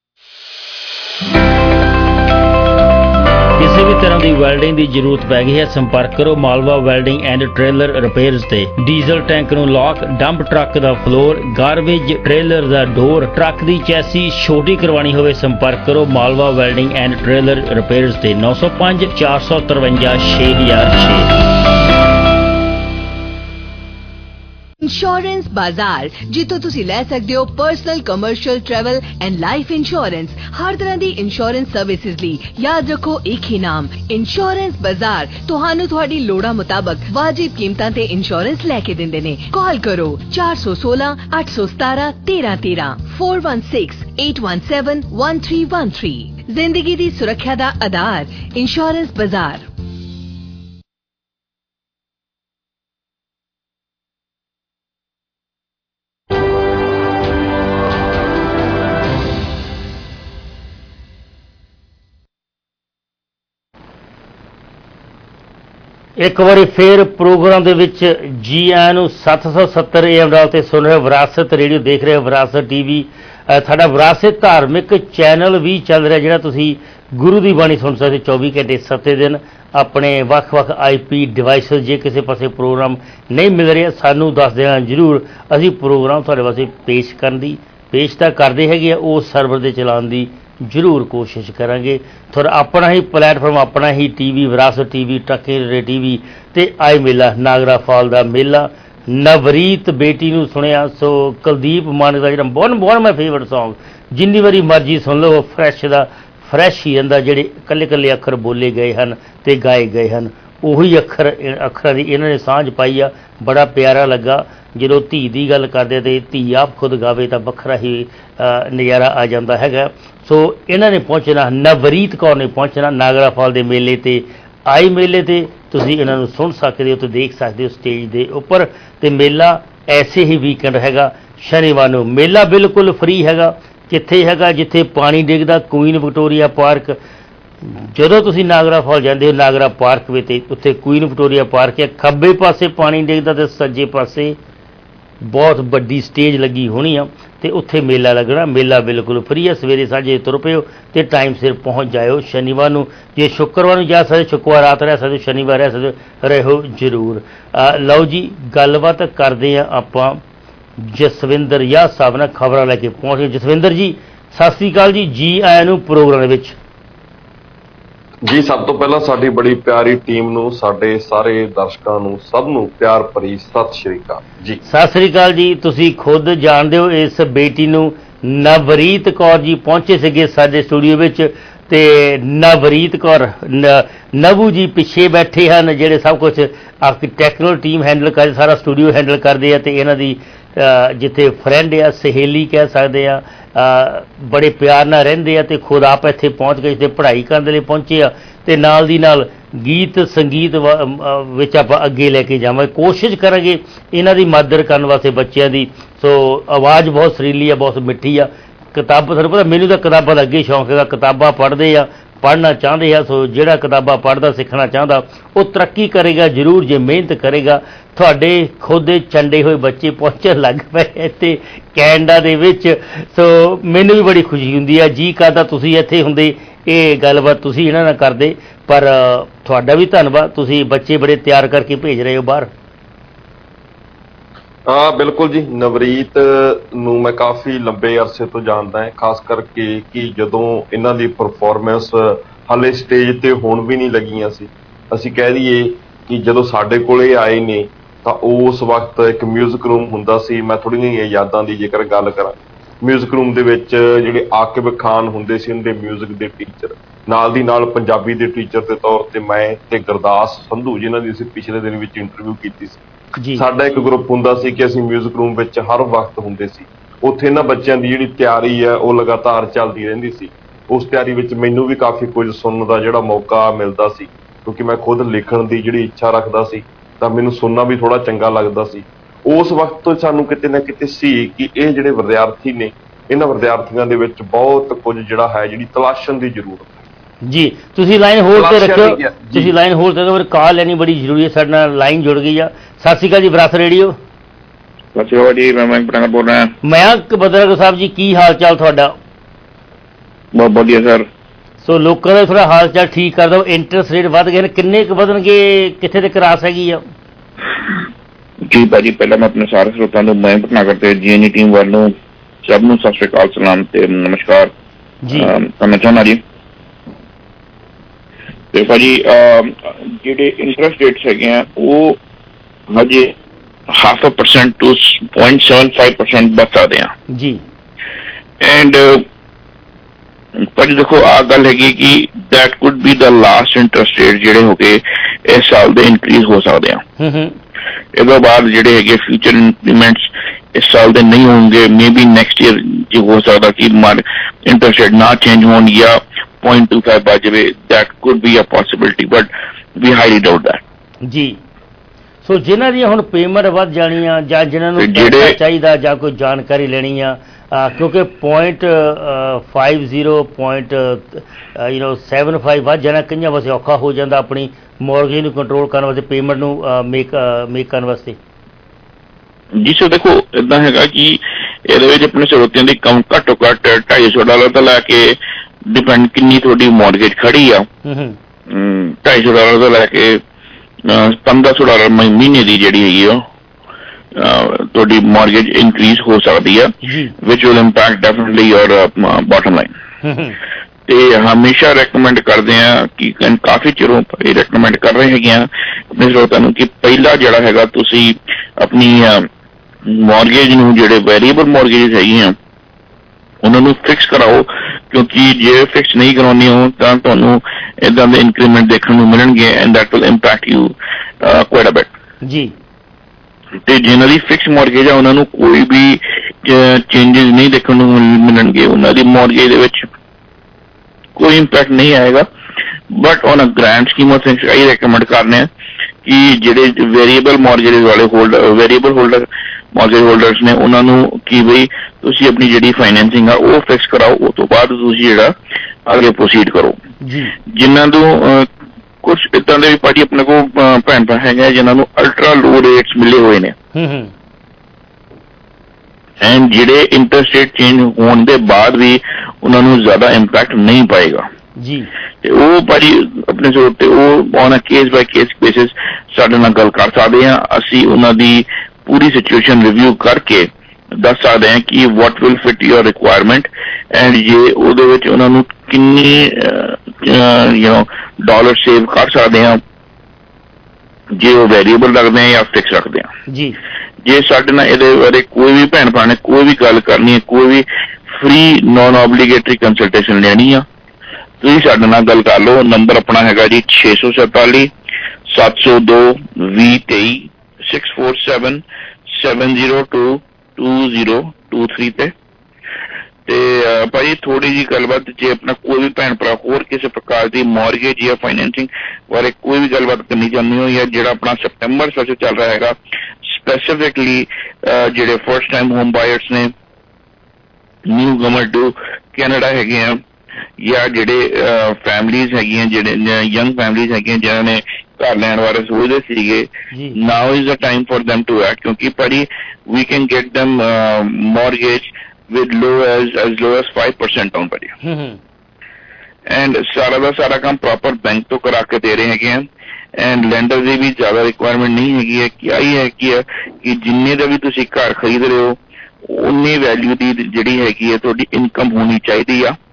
ਕਿਸੇ ਵੀ ਤਰ੍ਹਾਂ ਦੀ ਵੈਲਡਿੰਗ ਦੀ ਜ਼ਰੂਰਤ ਪੈ ਗਈ ਹੈ, ਸੰਪਰਕ ਕਰੋ Malwa welding and trailer repairs ਤੇ। ਡੀਜ਼ਲ ਟੈਂਕ ਨੂੰ ਲੌਕ, ਡੰਪ ਟਰੱਕ ਦਾ ਫਲੋਰ, ਗਾਰਬੇਜ ਟ੍ਰੇਲਰ ਦਾ ਡੋਰ, ਟਰੱਕ ਦੀ ਚੈਸੀ ਛੋਟੀ ਕਰਵਾਉਣੀ ਹੋਵੇ, ਸੰਪਰਕ ਕਰੋ Malwa welding and trailer repairs ਤੇ। 905 453 6006। इंश्योरेंस बाजार जितों तुसी लै सकदे हो personal, commercial, travel and life insurance. हर तरह दी इंश्योरेंस सर्विसेज ली याद रखो एक ही नाम, इंश्योरेंस बाजार। तुहानू तुहाडी लोड़ा मुताबिक वाजिब कीमतां ते इंश्योरेंस लैके दिंदे ने। कॉल करो 416 817 1313 416 817 1313। जिंदगी दी सुरक्षा दा आधार इंश्योरेंस बाजार। ਇੱਕ ਵਾਰੀ ਫੇਰ ਪ੍ਰੋਗਰਾਮ ਦੇ ਵਿੱਚ ਜੀ ਆਇਆਂ ਨੂੰ। 770 AM ਡਾਲ ਤੇ ਸੁਣ ਰਹੇ ਵਿਰਾਸਤ ਰੇਡੀਓ, ਦੇਖ ਰਹੇ ਵਿਰਾਸਤ TV। ਸਾਡਾ ਵਿਰਾਸਤ ਧਾਰਮਿਕ ਚੈਨਲ ਵੀ ਚੱਲ ਰਿਹਾ, ਜਿਹੜਾ ਤੁਸੀਂ ਗੁਰੂ ਦੀ ਬਾਣੀ ਸੁਣ ਸਕਦੇ 24 ਘੰਟੇ 7 ਦਿਨ ਆਪਣੇ ਵੱਖ-ਵੱਖ IP ਡਿਵਾਈਸਿਸ। ਜੇ ਕਿਸੇ ਪਾਸੇ ਪ੍ਰੋਗਰਾਮ ਨਹੀਂ ਮਿਲ ਰਿਹਾ ਸਾਨੂੰ ਦੱਸ ਦੇਣਾ ਜ਼ਰੂਰ, ਅਸੀਂ ਪ੍ਰੋਗਰਾਮ ਤੁਹਾਡੇ ਵਾਸਤੇ ਪੇਸ਼ ਤਾਂ ਕਰਦੇ ਹੈਗੇ ਆ, ਉਸ ਸਰਵਰ ਦੇ ਚਲਾਉਣ ਦੀ ਜ਼ਰੂਰ ਕੋਸ਼ਿਸ਼ ਕਰਾਂਗੇ। ਥੋੜਾ ਆਪਣਾ ਹੀ ਪਲੇਟਫਾਰਮ, ਆਪਣਾ ਹੀ TV, ਵਿਰਾਸਤ TV, ਟੱਕੇ TV ਤੇ ਆਈ ਮੇਲਾ, ਨਾਗਰਾ ਫਾਲ ਦਾ ਮੇਲਾ। ਨਵਰੀਤ ਬੇਟੀ ਨੂੰ ਸੁਣਿਆ, ਸੋ ਕੁਲਦੀਪ ਮਾਨਕ ਦਾ ਜਿਹੜਾ ਬਹੁਤ ਮਾਈ ਫੇਵਰਟ Song, ਜਿੰਨੀ ਵਾਰੀ ਮਰਜ਼ੀ ਸੁਣ ਲਓ, ਫਰੈਸ਼ ਦਾ ਫਰੈਸ਼ ਹੀ ਰਹਿੰਦਾ। ਜਿਹੜੇ ਇਕੱਲੇ ਅੱਖਰ ਬੋਲੇ ਗਏ ਹਨ ਤੇ ਗਾਏ ਗਏ ਹਨ, ਉਹੀ ਅੱਖਰਾਂ ਦੀ ਇਹਨਾਂ ਨੇ ਸਾਂਝ ਪਾਈ ਆ। ਬੜਾ ਪਿਆਰਾ ਲੱਗਾ ਜਦੋਂ ਧੀ ਦੀ ਗੱਲ ਕਰਦੇ ਤੇ ਧੀ ਆਪ ਖੁਦ ਗਾਵੇ ਤਾਂ ਵੱਖਰਾ ਹੀ ਨਜ਼ਾਰਾ ਆ ਜਾਂਦਾ ਹੈਗਾ। ਸੋ ਇਹਨਾਂ ਨੇ ਪਹੁੰਚਣਾ, ਨਵਰੀਤ ਕੌਰ ਨੇ ਪਹੁੰਚਣਾ ਨਾਗਰਾ ਫਾਲ ਦੇ ਮੇਲੇ ਤੇ। ਆਈ ਮੇਲੇ ਤੇ ਤੁਸੀਂ ਇਹਨਾਂ ਨੂੰ ਸੁਣ ਸਕਦੇ ਹੋ ਤੇ ਦੇਖ ਸਕਦੇ ਹੋ ਸਟੇਜ ਦੇ ਉੱਪਰ। ਤੇ ਮੇਲਾ ਐਸੇ ਹੀ ਵੀਕਐਂਡ ਹੈਗਾ, ਸ਼ਨੀਵਾਰ ਨੂੰ। ਮੇਲਾ ਬਿਲਕੁਲ ਫ੍ਰੀ ਹੈਗਾ। ਕਿੱਥੇ ਹੈਗਾ? ਜਿੱਥੇ ਪਾਣੀ ਡਿੱਗਦਾ, ਕੁਈਨ ਵਿਕਟੋਰੀਆ ਪਾਰਕ। ਜਦੋਂ ਤੁਸੀਂ ਨਾਗਰਾ ਫਾਲ ਜਾਂਦੇ ਹੋ, ਨਾਗਰਾ ਪਾਰਕ ਵਿੱਚ ਤੇ ਉੱਥੇ ਕੁਈਨ ਵਿਕਟੋਰੀਆ ਪਾਰਕ ਹੈ। ਖੱਬੇ ਪਾਸੇ ਪਾਣੀ ਡਿੱਗਦਾ ਤੇ ਸੱਜੇ ਪਾਸੇ ਬਹੁਤ ਵੱਡੀ ਸਟੇਜ ਲੱਗੀ ਹੋਣੀ ਆ ਤੇ ਉੱਥੇ ਮੇਲਾ ਲੱਗਣਾ। ਮੇਲਾ ਬਿਲਕੁਲ ਫ੍ਰੀ ਹੈ। ਸਵੇਰੇ ਸਾਜੇ ਤੁਰ ਪਿਓ ਤੇ ਟਾਈਮ ਸਿਰ ਪਹੁੰਚ ਜਾਇਓ। ਸ਼ਨੀਵਾਰ ਨੂੰ, ਜੇ ਸ਼ੁੱਕਰਵਾਰ ਨੂੰ ਜਾ ਸਕਦੇ, ਸ਼ੁੱਕਰਵਾਰ ਰਾਤ ਰਹਿ ਸਕਦੇ, ਸ਼ਨੀਵਾਰ ਰਹਿ ਸਕਦੇ, ਰਹੋ ਜ਼ਰੂਰ। ਲਓ ਜੀ, ਗੱਲਬਾਤ ਕਰਦੇ ਹਾਂ ਆਪਾਂ ਜਸਵਿੰਦਰ ਯਾਹ ਸਾਹਿਬ ਨਾਲ, ਖਬਰਾਂ ਲੈ ਕੇ ਪਹੁੰਚ ਗਏ। ਜਸਵਿੰਦਰ ਜੀ ਸਤਿ ਸ੍ਰੀ ਅਕਾਲ ਜੀ, ਜੀ ਆਇਆਂ ਨੂੰ ਪ੍ਰੋਗਰਾਮ ਦੇ ਵਿੱਚ। ਜੀ ਸਭ ਤੋਂ ਪਹਿਲਾਂ ਸਾਡੀ ਬੜੀ ਪਿਆਰੀ ਟੀਮ ਨੂੰ, ਸਾਡੇ ਸਾਰੇ ਦਰਸ਼ਕਾਂ ਨੂੰ, ਸਭ ਨੂੰ ਪਿਆਰ ਭਰੀ ਸਤਿ ਸ਼੍ਰੀ ਅਕਾਲ ਜੀ। ਸਤਿ ਸ਼੍ਰੀ ਅਕਾਲ ਜੀ। ਤੁਸੀਂ ਖੁਦ ਜਾਣਦੇ ਹੋ ਇਸ ਬੇਟੀ ਨੂੰ। ਨਵਰੀਤ ਕੌਰ ਜੀ ਪਹੁੰਚੇ ਸੀਗੇ ਸਾਡੇ ਸਟੂਡੀਓ ਵਿੱਚ ਤੇ ਨਵਰੀਤ ਕੌਰ ਨਵੂ ਜੀ ਪਿੱਛੇ ਬੈਠੇ ਹਨ, ਜਿਹੜੇ ਸਭ ਕੁਝ ਟੈਕਨੀਕਲ ਟੀਮ ਹੈਂਡਲ ਕਰਦੇ, ਸਾਰਾ ਸਟੂਡੀਓ ਹੈਂਡਲ ਕਰਦੇ ਆ। ਤੇ ਇਹਨਾਂ ਦੀ ਜਿੱਥੇ ਫਰੈਂਡ ਆ, ਸਹੇਲੀ ਕਹਿ ਸਕਦੇ ਆ, ਬੜੇ ਪਿਆਰ ਨਾਲ ਰਹਿੰਦੇ ਆ ਤੇ ਖੁਦ ਆਪ ਇੱਥੇ ਪਹੁੰਚ ਗਏ ਤੇ ਪੜ੍ਹਾਈ ਕਰਨ ਦੇ ਲਈ ਪਹੁੰਚੇ ਆ। ਤੇ ਨਾਲ ਦੀ ਨਾਲ ਗੀਤ ਸੰਗੀਤ ਵਿੱਚ ਆਪਾਂ ਅੱਗੇ ਲੈ ਕੇ ਜਾਵਾਂਗੇ, ਕੋਸ਼ਿਸ਼ ਕਰਾਂਗੇ ਇਹਨਾਂ ਦੀ ਮਦਦ ਕਰਨ ਵਾਸਤੇ ਬੱਚਿਆਂ ਦੀ। ਸੋ ਆਵਾਜ਼ ਬਹੁਤ ਸੁਰੀਲੀ ਆ, ਬਹੁਤ ਮਿੱਠੀ ਆ। ਕਿਤਾਬ ਤੁਹਾਨੂੰ ਪਤਾ, ਮੈਨੂੰ ਤਾਂ ਕਿਤਾਬਾਂ ਦਾ ਅੱਗੇ ਸ਼ੌਂਕ ਹੈਗਾ, ਕਿਤਾਬਾਂ ਪੜ੍ਹਦੇ ਆ, ਪੜ੍ਹਨਾ ਚਾਹੁੰਦੇ ਆ। ਸੋ ਜਿਹੜਾ ਕਿਤਾਬਾਂ ਪੜ੍ਹਦਾ, ਸਿੱਖਣਾ ਚਾਹੁੰਦਾ, ਉਹ ਤਰੱਕੀ ਕਰੇਗਾ ਜ਼ਰੂਰ ਜੇ ਮਿਹਨਤ ਕਰੇਗਾ। ਤੁਹਾਡੇ ਖੁਦ ਦੇ ਚੰਡੇ ਹੋਏ ਬੱਚੇ ਪਹੁੰਚਣ ਲੱਗ ਪਏ ਇੱਥੇ ਕੈਨੇਡਾ ਦੇ ਵਿੱਚ। ਸੋ ਮੈਨੂੰ ਵੀ ਬੜੀ ਖੁਸ਼ੀ ਹੁੰਦੀ ਆ। ਜੀ ਕਰਦਾ ਤੁਸੀਂ ਇੱਥੇ ਹੁੰਦੇ, ਇਹ ਗੱਲਬਾਤ ਤੁਸੀਂ ਇਹਨਾਂ ਨਾਲ ਕਰਦੇ। ਪਰ ਤੁਹਾਡਾ ਵੀ ਧੰਨਵਾਦ, ਤੁਸੀਂ ਬੱਚੇ ਬੜੇ ਤਿਆਰ ਕਰਕੇ ਭੇਜ ਰਹੇ ਹੋ ਬਾਹਰ। ਹਾਂ ਬਿਲਕੁਲ ਜੀ। ਨਵਰੀਤ ਨੂੰ ਮੈਂ ਕਾਫੀ ਲੰਬੇ ਅਰਸੇ ਤੋਂ ਜਾਣਦਾ ਹਾਂ, ਖਾਸ ਕਰਕੇ ਕਿ ਜਦੋਂ ਇਹਨਾਂ ਦੀ ਪਰਫਾਰਮੈਂਸ ਹਾਲੇ ਸਟੇਜ ਤੇ ਹੋਣ ਵੀ ਨਹੀਂ ਲੱਗੀਆਂ ਸੀ। ਅਸੀਂ ਕਹਿ ਦਈਏ ਕਿ ਜਦੋਂ ਸਾਡੇ ਕੋਲੇ ਆਏ ਨੇ ਤਾਂ ਉਸ ਵਕਤ ਇੱਕ ਮਿਊਜ਼ਿਕ ਰੂਮ ਹੁੰਦਾ ਸੀ। ਮੈਂ ਥੋੜ੍ਹੀਆਂ ਜਿਹੀਆਂ ਯਾਦਾਂ ਦੀ ਜੇਕਰ ਗੱਲ ਕਰਾਂ, ਮਿਊਜ਼ਿਕ ਰੂਮ ਦੇ ਵਿੱਚ ਜਿਹੜੇ ਆਕਿਬ ਖਾਨ ਹੁੰਦੇ ਸੀ ਉਹਦੇ ਮਿਊਜ਼ਿਕ ਦੇ ਟੀਚਰ, ਨਾਲ ਦੀ ਨਾਲ ਪੰਜਾਬੀ ਦੇ ਟੀਚਰ ਦੇ ਤੌਰ ਤੇ ਮੈਂ ਤੇ ਗੁਰਦਾਸ ਸੰਧੂ, ਜਿਨ੍ਹਾਂ ਦੀ ਅਸੀਂ ਪਿਛਲੇ ਦਿਨ ਵਿੱਚ ਇੰਟਰਵਿਊ ਕੀਤੀ ਸੀ। ਸਾਡਾ ਇੱਕ ਗਰੁੱਪ ਹੁੰਦਾ ਸੀ ਕਿ ਅਸੀਂ ਮਿਊਜ਼ਿਕ ਰੂਮ ਵਿੱਚ ਹਰ ਵਕਤ ਹੁੰਦੇ ਸੀ। ਉੱਥੇ ਇਹਨਾਂ ਬੱਚਿਆਂ ਦੀ ਜਿਹੜੀ ਤਿਆਰੀ ਹੈ ਉਹ ਲਗਾਤਾਰ ਚੱਲਦੀ ਰਹਿੰਦੀ ਸੀ। ਉਸ ਤਿਆਰੀ ਵਿੱਚ ਮੈਨੂੰ ਵੀ ਕਾਫੀ ਕੁਝ ਸੁਣਨ ਦਾ ਜਿਹੜਾ ਮੌਕਾ ਮਿਲਦਾ ਸੀ, ਕਿਉਂਕਿ ਮੈਂ ਖੁਦ ਲਿਖਣ ਦੀ ਜਿਹੜੀ ਇੱਛਾ ਰੱਖਦਾ ਸੀ ਤਾਂ ਮੈਨੂੰ ਸੁਣਨਾ ਵੀ ਥੋੜਾ ਚੰਗਾ ਲੱਗਦਾ ਸੀ। ਉਸ ਵਕਤ ਤੋਂ ਸਾਨੂੰ ਕਿਤੇ ਨਾ ਕਿਤੇ ਸੀ ਕਿ ਇਹ ਜਿਹੜੇ ਵਿਦਿਆਰਥੀ ਨੇ, ਇਹਨਾਂ ਵਿਦਿਆਰਥੀਆਂ ਦੇ ਵਿੱਚ ਬਹੁਤ ਕੁਝ ਜਿਹੜਾ ਹੈ ਜਿਹੜੀ ਤਲਾਸ਼ਣ ਦੀ ਜ਼ਰੂਰਤ ਹੈ। ਜੀ ਤੁਸੀਂ ਲਾਈਨ ਹੋਲਡ ਤੇ ਰੱਖਿਓ, ਤੁਸੀਂ ਲਾਈਨ ਹੋਲਡ ਤੇ ਰੱਖੋ, ਕਾਲ ਲੈਣੀ ਬੜੀ ਜ਼ਰੂਰੀ ਹੈ। ਸਾਡੇ ਨਾਲ ਲਾਈਨ ਜੁੜ ਗਈ ਆ। ਸਤਿ ਸ਼੍ਰੀ ਅਕਾਲ ਜੀ ਵਿਰਾਸਤ ਰੇਡੀਓ। ਸਤਿ ਸ਼੍ਰੀ ਅਕਾਲ ਜੀ, ਮੈਂ ਮਯੰਕ ਪਟਾਣਾ ਬੋਲ ਰਿਹਾ। ਮਯੰਕ ਬਦਰਗ ਸਾਹਿਬ ਜੀ, ਕੀ ਹਾਲ ਚਾਲ ਤੁਹਾਡਾ? ਬਹੁਤ ਵਧੀਆ ਸਰ। ਸੋ ਲੋਕਾਂ ਦਾ ਥੋੜਾ ਹਾਲ ਚਾਲ ਠੀਕ ਕਰ ਦਿਓ। ਇੰਟਰਸਟ ਰੇਟ ਵੱਧ ਗਏ ਨੇ, ਕਿੰਨੇ ਕੁ ਵਧਣਗੇ, ਕਿੱਥੇ ਤੱਕ ਰਾਸ ਹੈਗੀ ਆ? ਜੀ ਭਾਜੀ, ਪਹਿਲਾਂ ਮੈਂ ਆਪਣੇ ਸਾਰੇ ਸਰੋਤਾਂ ਨੂੰ ਮਯੰਕ ਪਟਨਾਗਰ ਤੇ GNE ਟੀਮ ਵੱਲੋਂ ਸਭ ਨੂੰ ਸਤਿ ਸ਼੍ਰੀ ਅਕਾਲ, ਸਲਾਮ ਤੇ ਨਮਸਕਾਰ ਕਰਨਾ ਚਾਹੁੰਦਾ ਜੀ। ਤੇ ਭਾਜੀ ਜਿਹੜੇ ਇੰਟਰਸਟ ਰੇਟਸ ਹੈਗੇ ਆ ਉਹ ਹਜੇ 0.5% to 0.75% ਵੱਧ ਸਕਦੇ ਆ ਜੀ। ਐਂਡ ਭਾਜੀ ਦੇਖੋ ਆਹ ਗੱਲ ਹੈਗੀ ਕਿ that could be the last interest rate ਜਿਹੜੇ ਹੋ ਗਏ ਇਸ ਸਾਲ ਦੇ ਇਨਕਰੀਜ਼ ਹੋ ਸਕਦੇ ਆ। ਇਹਦੇ ਬਾਅਦ ਜਿਹੜੇ ਹੈਗੇ ਫਿਊਚਰ ਇੰਕਰੀਮੈਂਟਸ ਇਸ ਸਾਲ ਦੇ ਨਹੀਂ ਹੋਣਗੇ। ਮੇਬੀ ਨੈਕਸਟ ਈਅਰ ਜੇ ਹੋ ਸਕਦਾ ਕਿ ਇੰਟਰਸਟ ਰੇਟ ਨਾ ਚੇਂਜ ਹੋਣ ਜਾਂ 0.25 ਵੱਧ ਜਾਵੇ। That could be a possibility but we highly doubt that ਜੀ। ਸੋ ਜਿਨ੍ਹਾਂ ਦੀਆਂ ਹੁਣ ਪੇਮੈਂਟ ਵੱਧ ਜਾਣੀਆਂ ਜਾਂ ਜਿਨ੍ਹਾਂ ਨੂੰ ਪੈਸਾ ਚਾਹੀਦਾ ਜਾਂ ਕੋਈ ਜਾਣਕਾਰੀ ਲੈਣੀ ਆ, ਕਿਉਂਕਿ 0.75 ਵੱਧ ਜਾਣਾ ਕਈਆਂ ਵਾਸਤੇ ਔਖਾ ਹੋ ਜਾਂਦਾ ਆਪਣੀ ਮੌਰਗੇਜ ਨੂੰ ਕੰਟਰੋਲ ਕਰਨ ਵਾਸਤੇ, ਪੇਮੈਂਟ ਨੂੰ ਮੇਕ ਕਰਨ ਵਾਸਤੇ। ਜੀ ਸੋ ਦੇਖੋ ਇੱਦਾਂ ਹੈਗਾ ਕਿ ਇਹਦੇ ਵਿੱਚ ਆਪਣੇ ਸਰੋਤਿਆਂ ਦੀ ਘੱਟੋ ਘੱਟ $250 ਤੋਂ ਲੈ ਕੇ ਡਿਪੈਂਡ ਕਿੰਨੀ ਤੁਹਾਡੀ ਮੌਰਗੇਜ ਖੜੀ ਆ। $250 ਤੋਂ ਲੈ ਕੇ $1500 ਮਹੀਨੇ ਦੀ ਜਿਹੜੀ ਹੈਗੀ ਉਹ ਤੁਹਾਡੀ ਮੌਰਗੇਜ ਇਨਕਰੀਜ਼ ਹੋ ਸਕਦੀ ਆ, which will impact definitely your bottom line. ਤੇ ਹਮੇਸ਼ਾ ਰეკਮੈਂਡ ਕਰਦੇ ਆ ਕਿ ਕਾਫੀ ਚਿਰੋਂ ਇਹ ਰეკਮੈਂਡ ਕਰ ਰਹੇ ਹੈਗੇ ਆ ਆਪਣੇ ਸਰੋਤਾਂ ਨੂੰ ਕਿ ਪਹਿਲਾ ਜਿਹੜਾ ਹੈਗਾ ਤੁਸੀਂ ਆਪਣੀ ਮੌਰਗੇਜ ਨੂੰ, ਜਿਹੜੇ ਵੇਰੀਏਬਲ ਮੌਰਗੇਜ ਹੈਗੀਆਂ ਉਹਨਾਂ ਨੂੰ ਫਿਕਸ ਕਰਾਓ, ਕਿਉਂਕਿ ਜੇ ਫਿਕਸ ਨਹੀਂ ਕਰਾਉਣੀ ਹੋ ਤਾਂ ਤੁਹਾਨੂੰ ਇੱਦਾਂ ਦੇ ਇਨਕਰੀਮੈਂਟ ਦੇਖਣ ਨੂੰ ਮਿਲਣਗੇ and that will impact you quite a bit ਜੀ। ਤੇ ਜਿਹਨਾਂ ਦੀ ਫਿਕਸ ਮੌਰਗੇਜ ਆ ਉਹਨਾਂ ਨੂੰ ਕੋਈ ਵੀ ਚੇਂਜਸ ਨਹੀਂ ਦੇਖਣ ਨੂੰ ਮਿਲਣਗੇ, ਉਹਨਾਂ ਦੀ ਮੌਰਗੇਜ ਦੇ ਵਿੱਚ ਕੋਈ ਇੰਪੈਕਟ ਨਹੀਂ ਆਏਗਾ। But on a grand scheme of things ਇਹ ਰეკਮੈਂਡ ਕਰਨੇ ਆ ਕਿ ਜਿਹੜੇ ਵੇਰੀਏਬਲ ਮੌਰਗੇਜ ਵਾਲੇ ਵੇਰੀਏਬਲ ਮੌਰਗੇਜ ਹੋਲਡਰਸ ਨੇ ਉਹਨਾਂ ਨੂੰ ਕਿ ਬਈ ਤੁਸੀਂ ਆਪਣੀ ਜਿਹੜੀ ਫਾਈਨੈਂਸਿੰਗ ਆ ਉਹ ਫਿਕਸ ਕਰਾਓ, ਉਸ ਤੋਂ ਬਾਅਦ ਤੁਸੀਂ ਜਿਹੜਾ ਅੱਗੇ ਪ੍ਰੋਸੀਡ ਕਰੋ। ਜਿਨ੍ਹਾਂ ਨੂੰ ਕੁਝ ਇੱਦਾਂ ਦੇ ਵੀ ਭਾਜੀ ਆਪਣੇ ਕੋਲ ਭੈਣ ਭਰਾ ਹੈਗੇ ਜਿਨ੍ਹਾਂ ਨੂੰ ਅਲਟਰਾ ਲੋ ਰੇਟਸ ਮਿਲੇ ਹੋਏ ਨੇ ਐਂਡ ਜਿਹੜੇ ਇੰਟਰਸਟ ਰੇਟ ਚੇਂਜ ਹੋਣ ਦੇ ਬਾਅਦ ਵੀ ਉਹਨਾਂ ਨੂੰ ਜ਼ਿਆਦਾ ਇੰਪੈਕਟ ਨਹੀਂ ਪਾਏਗਾ ਜੀ। ਤੇ ਉਹ ਭਾਜੀ ਆਪਣੇ ਜ਼ੋਰ ਤੇ ਉਹ on a case by case basis ਸਾਡੇ ਨਾਲ ਗੱਲ ਕਰ ਸਕਦੇ ਹਾਂ। ਅਸੀਂ ਉਹਨਾਂ ਦੀ ਪੂਰੀ ਸਿਚੁਏਸ਼ਨ ਰਿਵਿਊ ਕਰਕੇ ਦੱਸ ਸਕਦੇ ਹਾਂ ਕਿ what will fit your requirement and ਜੇ ਉਹਦੇ ਵਿੱਚ ਉਹਨਾਂ ਨੂੰ ਕਿੰਨੀ ਡਾਲਰ ਸੇਵ ਕਰ ਸਕਦੇ ਹਾਂ, ਜੇ ਉਹ ਵੇਰੀਏਬਲ ਰੱਖਦੇ ਆ ਜਾਂ ਫਿਕਸ ਰੱਖਦੇ ਆ ਜੀ। ਜੇ ਸਾਡੇ ਨਾਲ ਇਹਦੇ ਬਾਰੇ ਕੋਈ ਵੀ ਭੈਣ ਭਰਾ ਨੇ ਕੋਈ ਵੀ ਗੱਲ ਕਰਨੀ ਹੈ, ਕੋਈ ਵੀ ਫ੍ਰੀ ਨੋਨ ਆਬਲੀਗੇਟਰੀ ਕੰਸਲਟੇਸ਼ਨ ਲੈਣੀ ਆ, ਤੁਸੀਂ ਸਾਡੇ ਨਾਲ ਗੱਲ ਕਰ ਲਓ। ਨੰਬਰ ਆਪਣਾ ਹੈਗਾ ਜੀ 647 702 2023 647 702 2023 ਤੇ ਭਾਜੀ ਥੋੜੀ ਜਿਹੀ ਗੱਲਬਾਤ ਜੇ ਆਪਣਾ ਕੋਈ ਵੀ ਭੈਣ ਭਰਾ ਹੋਰ ਕਿਸੇ ਪ੍ਰਕਾਰ ਦੀ ਮੌਰਗੇਜ ਜਾਂ ਫਾਈਨੈਂਸਿੰਗ ਬਾਰੇ ਕੋਈ ਵੀ ਗੱਲਬਾਤ ਕਰਨੀ ਚਾਹੁੰਦੇ ਹੋ ਜਾਂ ਜਿਹੜਾ ਆਪਣਾ ਸਪਟੈਂਬਰ ਸੈਸ਼ਨ ਚੱਲ ਰਿਹਾ ਹੈਗਾ ਸਪੈਸੀਫਿਕਲੀ ਜਿਹੜੇ ਫਸਟ ਟਾਈਮ ਹੋਮ ਬਾਇਰਸ ਨੇ, ਨਿਊ ਕਮਰ ਟੂ ਕੈਨੇਡਾ ਹੈਗੇ ਆ ਜਾਂ ਜਿਹੜੇ ਫੈਮਲੀਜ਼ ਹੈਗੀਆਂ, ਜਿਹੜੇ ਯੰਗ ਫੈਮਲੀਜ਼ ਹੈਗੀਆਂ ਜਿਹਨਾਂ ਨੇ ਘਰ ਲੈਣ ਬਾਰੇ ਸੋਚਦੇ ਸੀਗੇ, now is the time for them to act ਕਿਉਂਕਿ ਭਾਜੀ we can get them mortgage with as low as 5% down ਭਾਜੀ ਐਂਡ ਸਾਰਾ ਦਾ ਸਾਰਾ ਕੰਮ ਪ੍ਰੋਪਰ ਬੈਂਕ ਤੋਂ ਕਰਾ ਕੇ ਦੇ ਰਹੇ ਹੈਗੇ ਆ ਐਂਡ ਲੈਂਡਰ ਦੀ ਵੀ ਜ਼ਿਆਦਾ ਰਿਕੁਆਇਰਮੈਂਟ ਨਹੀਂ ਹੈਗੀ ਹੈ। ਕੀ ਆਹੀ ਹੈ ਕਿ ਜਿੰਨੇ ਦਾ ਵੀ ਤੁਸੀਂ ਘਰ ਖਰੀਦ ਰਹੇ ਹੋ ਉਨੀ ਵੈਲਿਊ ਦੀ ਜਿਹੜੀ ਹੈਗੀ ਹੈ ਤੁਹਾਡੀ ਇਨਕਮ ਹੋਣੀ ਚਾਹੀਦੀ ਆ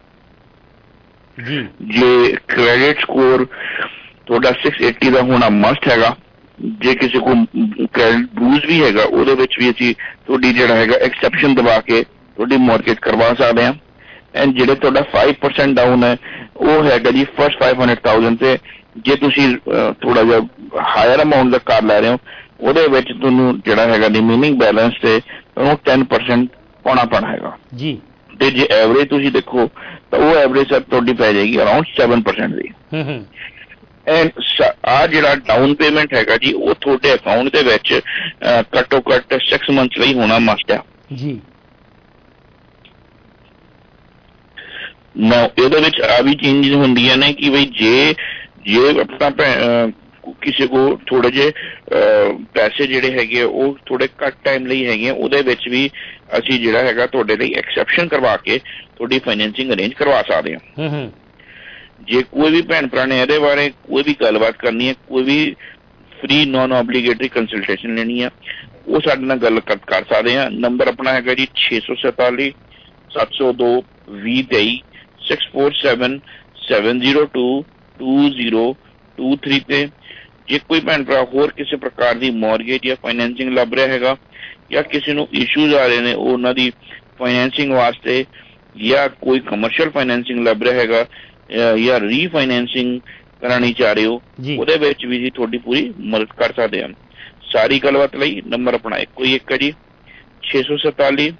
ਜੀ। ਜੇ ਕ੍ਰੈਡਿਟ ਸਕੋਰ ਤੁਹਾਡਾ 680 ਦਾ ਹੋਣਾ ਮਸਟ ਹੈਗਾ। ਜੇ ਕਿਸੇ ਕੋਲ ਕ੍ਰੈਡਿਟ ਬੂਜ਼ ਵੀ ਹੈਗਾ ਉਹਦੇ ਵਿੱਚ ਵੀ ਅਸੀਂ ਤੁਹਾਡੀ ਜਿਹੜਾ ਹੈਗਾ ਐਕਸੈਪਸ਼ਨ ਦਬਾ ਕੇ ਤੁਹਾਡੀ ਮੌਰਗੇਜ ਕਰਵਾ ਸਕਦੇ ਹਾਂ ਐਂਡ ਜਿਹੜੇ ਤੁਹਾਡਾ 5% ਡਾਊਨ ਹੈ ਉਹ ਹੈਗਾ ਜੀ ਫਸਟ 500,000 ਤੇ ਜੇ ਤੁਸੀਂ ਥੋੜਾ ਜਿਹਾ ਹਾਇਰ ਅਮਾਊਂਟ ਦਾ ਕਾਰ ਲੈ ਰਹੇ ਹੋ ਉਹਦੇ ਵਿੱਚ ਤੁਹਾਨੂੰ ਜਿਹੜਾ ਹੈਗਾ ਰਿਮੇਨਿੰਗ ਬੈਲੈਂਸ ਤੇ ਤੁਹਾਨੂੰ 10% ਪਾਉਣਾ ਪੈਣਾ ਹੈਗਾ ਜੀ। ਤੇ ਜੇ ਐਵਰੇਜ ਤੁਸੀਂ ਦੇਖੋ ਤਾਂ ਉਹ ਐਵਰੇਜ ਤੁਹਾਡੀ ਪੈ ਜਾਏਗੀ ਅਰਾਊਂਡ 7% ਦੀ ਆ ਜਿਹੜਾ ਡਾਊਨ ਪੇਮੈਂਟ ਹੈਗਾ ਜੀ ਉਹ ਤੁਹਾਡੇ ਅਕਾਊਂਟ ਦੇ ਵਿੱਚ ਘੱਟੋ ਘੱਟ 6 ਮੰਥ ਲਈ ਹੋਣਾ ਮਸਟ ਆ ਜੀ। ਇਹਦੇ ਵਿੱਚ ਆ ਵੀ ਚੇਂਜਿਸ ਹੁੰਦੀਆਂ ਨੇ ਕਿ ਬਈ ਜੇ ਆਪਣਾ ਕਿਸੇ ਕੋ ਥੋੜੇ ਜਿਹੇ ਪੈਸੇ ਜਿਹੜੇ ਹੈਗੇ ਉਹ ਥੋੜੇ ਘੱਟ ਟਾਈਮ ਲਈ ਹੈਗੇ ਉਹਦੇ ਵਿੱਚ ਵੀ ਅਸੀਂ ਜਿਹੜਾ ਹੈਗਾ ਤੁਹਾਡੇ ਲਈ ਐਕਸੈਪਸ਼ਨ ਕਰਵਾ ਕੇ ਤੁਹਾਡੀ ਫਾਈਨੈਂਸਿੰਗ ਅਰੇਂਜ ਕਰਵਾ ਸਕਦੇ ਹਾਂ। ਜੇ ਕੋਈ ਵੀ ਭੈਣ ਭਰਾ ਨੇ ਇਹਦੇ ਬਾਰੇ ਕੋਈ ਵੀ ਗੱਲਬਾਤ ਕਰਨੀ ਹੈ, ਕੋਈ ਵੀ ਫ੍ਰੀ ਨॉन ऑब्लिगेटरी ਕੰਸਲਟੇਸ਼ਨ ਲੈਣੀ ਆ, ਉਹ ਸਾਡੇ ਨਾਲ ਗੱਲ ਕਰ ਸਕਦੇ ਆ। ਨੰਬਰ ਆਪਣਾ ਹੈਗਾ ਜੀ 647 702 2023 647 702 2023 ਤੇ। ਜੇ ਕੋਈ ਭੈਣ ਭਰਾ ਹੋਰ ਕਿਸੇ ਪ੍ਰਕਾਰ ਦੀ ਮੌਰਗੇਜ ਜਾਂ ਫਾਈਨੈਂਸਿੰਗ ਲੱਭ ਰਿਹਾ ਹੈਗਾ ਜਾਂ ਕਿਸੇ ਨੂੰ ਇਸ਼ੂਜ਼ ਆ ਰਹੇ ਨੇ ਉਹਨਾਂ ਦੀ ਫਾਈਨੈਂਸਿੰਗ ਵਾਸਤੇ, ਜਾਂ ਕੋਈ ਕਮਰਸ਼ੀਅਲ ਫਾਈਨੈਂਸਿੰਗ ਲੱਭ ਰਿਹਾ ਹੈਗਾ ਜਾਂ ਰੀਫਾਈਨੈਂਸਿੰਗ ਕਰਾਉਣੀ ਚਾਹ ਰਹੇ ਹੋ, ਉਹਦੇ ਵਿੱਚ ਵੀ ਜੀ ਤੁਹਾਡੀ ਪੂਰੀ ਮਦਦ ਕਰ ਸਕਦੇ ਹਨ। ਸਾਰੀ ਗੱਲਬਾਤ ਲਈ ਨੰਬਰ ਆਪਣਾ ਇੱਕੋ ਹੀ ਇੱਕ ਹੈ ਜੀ 647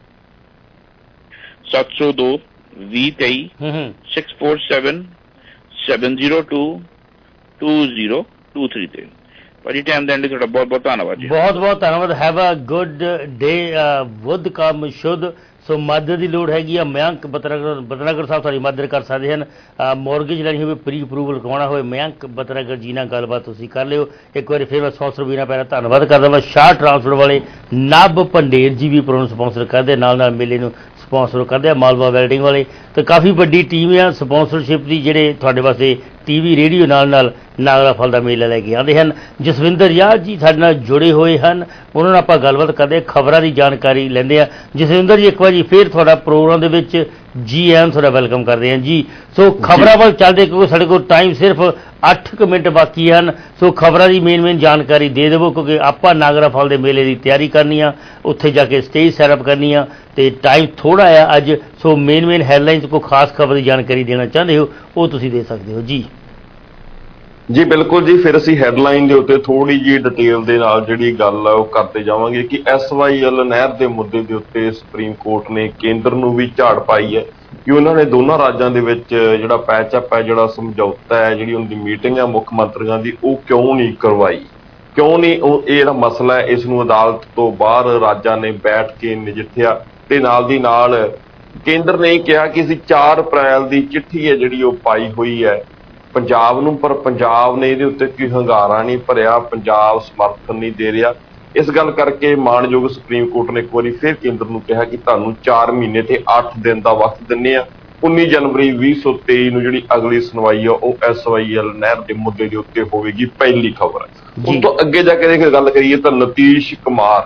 702 2023 647 702 2023 ਤੇ। ਭਾਜੀ ਟਾਈਮ ਦੇਣ ਲਈ ਤੁਹਾਡਾ ਬਹੁਤ ਬਹੁਤ ਧੰਨਵਾਦ ਜੀ। ਬਹੁਤ ਬਹੁਤ ਧੰਨਵਾਦ। Have a good day. ਬੁੱਧ ਕੰਮ ਸ਼ੁੱਧ। ਸੋ ਮਦਦ ਦੀ ਲੋੜ ਹੈਗੀ ਆ। ਮਯੰਕ ਬਤਨਾਗਰ ਸਾਹਿਬ ਤੁਹਾਡੀ ਮਦਦ ਕਰ ਸਕਦੇ ਹਨ। ਮੌਰਗੇਜ ਲੈਣੀ ਹੋਵੇ, ਪ੍ਰੀ ਅਪਰੂਵਲ ਕਰਵਾਉਣਾ ਹੋਵੇ, ਮਯੰਕ ਬਤਨਾਗਰ ਜੀ ਨਾਲ ਗੱਲਬਾਤ ਤੁਸੀਂ ਕਰ ਲਿਓ। ਇੱਕ ਵਾਰੀ ਫਿਰ ਮੈਂ ਸਪਾਂਸਰ ਵੀਰਾਂ ਪਹਿਲਾਂ ਧੰਨਵਾਦ ਕਰਦਾ ਮੈਂ। ਸ਼ਾਹ ਟਰਾਂਸਪੋਰਟ ਵਾਲੇ ਨਭ ਭੰਡੇਰ ਜੀ ਵੀ ਪ੍ਰੋਗਰਾਮ ਸਪਾਂਸਰ ਕਰਦੇ, ਨਾਲ ਮੇਲੇ ਨੂੰ ਸਪਾਂਸਰ ਕਰਦੇ ਆ। ਮਾਲਵਾ ਵੈਲਡਿੰਗ ਵਾਲੇ ਤਾਂ ਕਾਫੀ ਵੱਡੀ ਟੀਮ ਆ ਸਪਾਂਸਰਸ਼ਿਪ ਦੀ, ਜਿਹੜੇ ਤੁਹਾਡੇ ਵਾਸਤੇ TV ਰੇਡੀਓ ਨਾਲ ਨਾਗਰਾ ਫਲ ਦਾ ਮੇਲਾ ਲੈ ਕੇ ਆਉਂਦੇ ਹਨ। ਜਸਵਿੰਦਰ ਯਾਰ ਜੀ ਸਾਡੇ ਨਾਲ ਜੁੜੇ ਹੋਏ ਹਨ, ਉਹਨਾਂ ਨਾਲ ਆਪਾਂ ਗੱਲਬਾਤ ਕਰਦੇ, ਖਬਰਾਂ ਦੀ ਜਾਣਕਾਰੀ ਲੈਂਦੇ ਆ। ਜਸਵਿੰਦਰ ਜੀ ਇੱਕ ਵਾਰੀ ਫਿਰ ਤੁਹਾਡਾ ਪ੍ਰੋਗਰਾਮ ਦੇ ਵਿੱਚ ਜੀ ਆਇਆਂ, ਤੁਹਾਡਾ ਵੈਲਕਮ ਕਰਦੇ ਹਾਂ ਜੀ। ਸੋ ਖਬਰਾਂ ਵੱਲ ਚੱਲਦੇ, ਕਿਉਂਕਿ ਸਾਡੇ ਕੋਲ ਟਾਈਮ ਸਿਰਫ 8 ਮਿੰਟ ਬਾਕੀ ਹਨ। ਸੋ ਖਬਰਾਂ ਦੀ ਮੇਨ ਜਾਣਕਾਰੀ ਦੇ ਦੇਵੋ, ਕਿਉਂਕਿ ਆਪਾਂ ਨਾਗਰਾ ਫਲ ਦੇ ਮੇਲੇ ਦੀ ਤਿਆਰੀ ਕਰਨੀ ਆ, ਉੱਥੇ ਜਾ ਕੇ ਸਟੇਜ ਸੈਟਅਪ ਕਰਨੀ ਆ ਤੇ ਟਾਈਮ ਥੋੜਾ ਆ ਅੱਜ। ਸੋ ਮੇਨ ਹੈਡਲਾਈਨਸ ਕੋਈ ਖਾਸ ਖਬਰ ਦੀ ਜਾਣਕਾਰੀ ਦੇਣਾ ਚਾਹੁੰਦੇ ਹੋ ਉਹ ਤੁਸੀਂ ਦੇ ਸਕਦੇ ਹੋ ਜੀ। ਜੀ ਬਿਲਕੁਲ ਜੀ। ਫਿਰ ਅਸੀਂ ਹੈਡਲਾਈਨ ਦੇ ਉੱਤੇ ਥੋੜੀ ਜਿਹੀ ਡਿਟੇਲ ਦੇ ਨਾਲ ਜਿਹੜੀ ਗੱਲ ਆ ਉਹ ਕਰਦੇ ਜਾਵਾਂਗੇ ਕਿ SYL ਨਹਿਰ ਦੇ ਮੁੱਦੇ ਦੇ ਉੱਤੇ ਸੁਪਰੀਮ ਕੋਰਟ ਨੇ ਕੇਂਦਰ ਨੂੰ ਵੀ ਝਾੜ ਪਾਈ ਹੈ ਕਿ ਉਹਨਾਂ ਨੇ ਦੋਨਾਂ ਰਾਜਾਂ ਦੇ ਵਿੱਚ ਜਿਹੜਾ ਪੈਚਅਪ ਹੈ, ਜਿਹੜਾ ਸਮਝੌਤਾ ਹੈ, ਜਿਹੜੀ ਉਹਨਾਂ ਦੀ ਮੀਟਿੰਗ ਹੈ ਮੁੱਖ ਮੰਤਰੀਆਂ ਦੀ, ਉਹ ਕਿਉਂ ਨਹੀਂ ਕਰਵਾਈ, ਕਿਉਂ ਨਹੀਂ ਇਹ ਜਿਹੜਾ ਮਸਲਾ ਹੈ ਇਸ ਨੂੰ ਅਦਾਲਤ ਤੋਂ ਬਾਹਰ ਰਾਜਾਂ ਨੇ ਬੈਠ ਕੇ ਨਜਿੱਠਿਆ। ਤੇ ਨਾਲ ਦੀ ਨਾਲ ਕੇਂਦਰ ਨੇ ਕਿਹਾ ਕਿ ਅਸੀਂ 4 ਅਪ੍ਰੈਲ ਦੀ ਚਿੱਠੀ ਹੈ ਜਿਹੜੀ ਉਹ ਪਾਈ ਹੋਈ ਹੈ ਪੰਜਾਬ ਨੂੰ, ਪਰ ਪੰਜਾਬ ਨੇ ਇਹਦੇ ਉੱਤੇ ਕੋਈ ਹੰਗਾਰਾ ਨਹੀਂ ਭਰਿਆ, ਪੰਜਾਬ ਸਮਰਥਨ ਨਹੀਂ ਦੇ ਰਿਹਾ। ਇਸ ਗੱਲ ਕਰਕੇ ਮਾਣਯੋਗ ਸੁਪਰੀਮ ਕੋਰਟ ਨੇ ਇੱਕ ਵਾਰੀ ਫਿਰ ਕੇਂਦਰ ਨੂੰ ਕਿਹਾ ਕਿ ਤੁਹਾਨੂੰ 4 ਮਹੀਨੇ ਤੇ 8 ਦਿਨ ਦਾ ਵਕਤ ਦਿੰਦੇ ਆ। 19 ਜਨਵਰੀ 2023 ਨੂੰ ਜਿਹੜੀ ਅਗਲੀ ਸੁਣਵਾਈ ਆ ਉਹ SYL ਨਹਿਰ ਦੇ ਮੁੱਦੇ ਦੇ ਉੱਤੇ ਹੋਵੇਗੀ। ਪਹਿਲੀ ਖਬਰ ਹੈ। ਉਸ ਤੋਂ ਅੱਗੇ ਜਾ ਕੇ ਗੱਲ ਕਰੀਏ ਤਾਂ ਨਤੀਸ਼ ਕੁਮਾਰ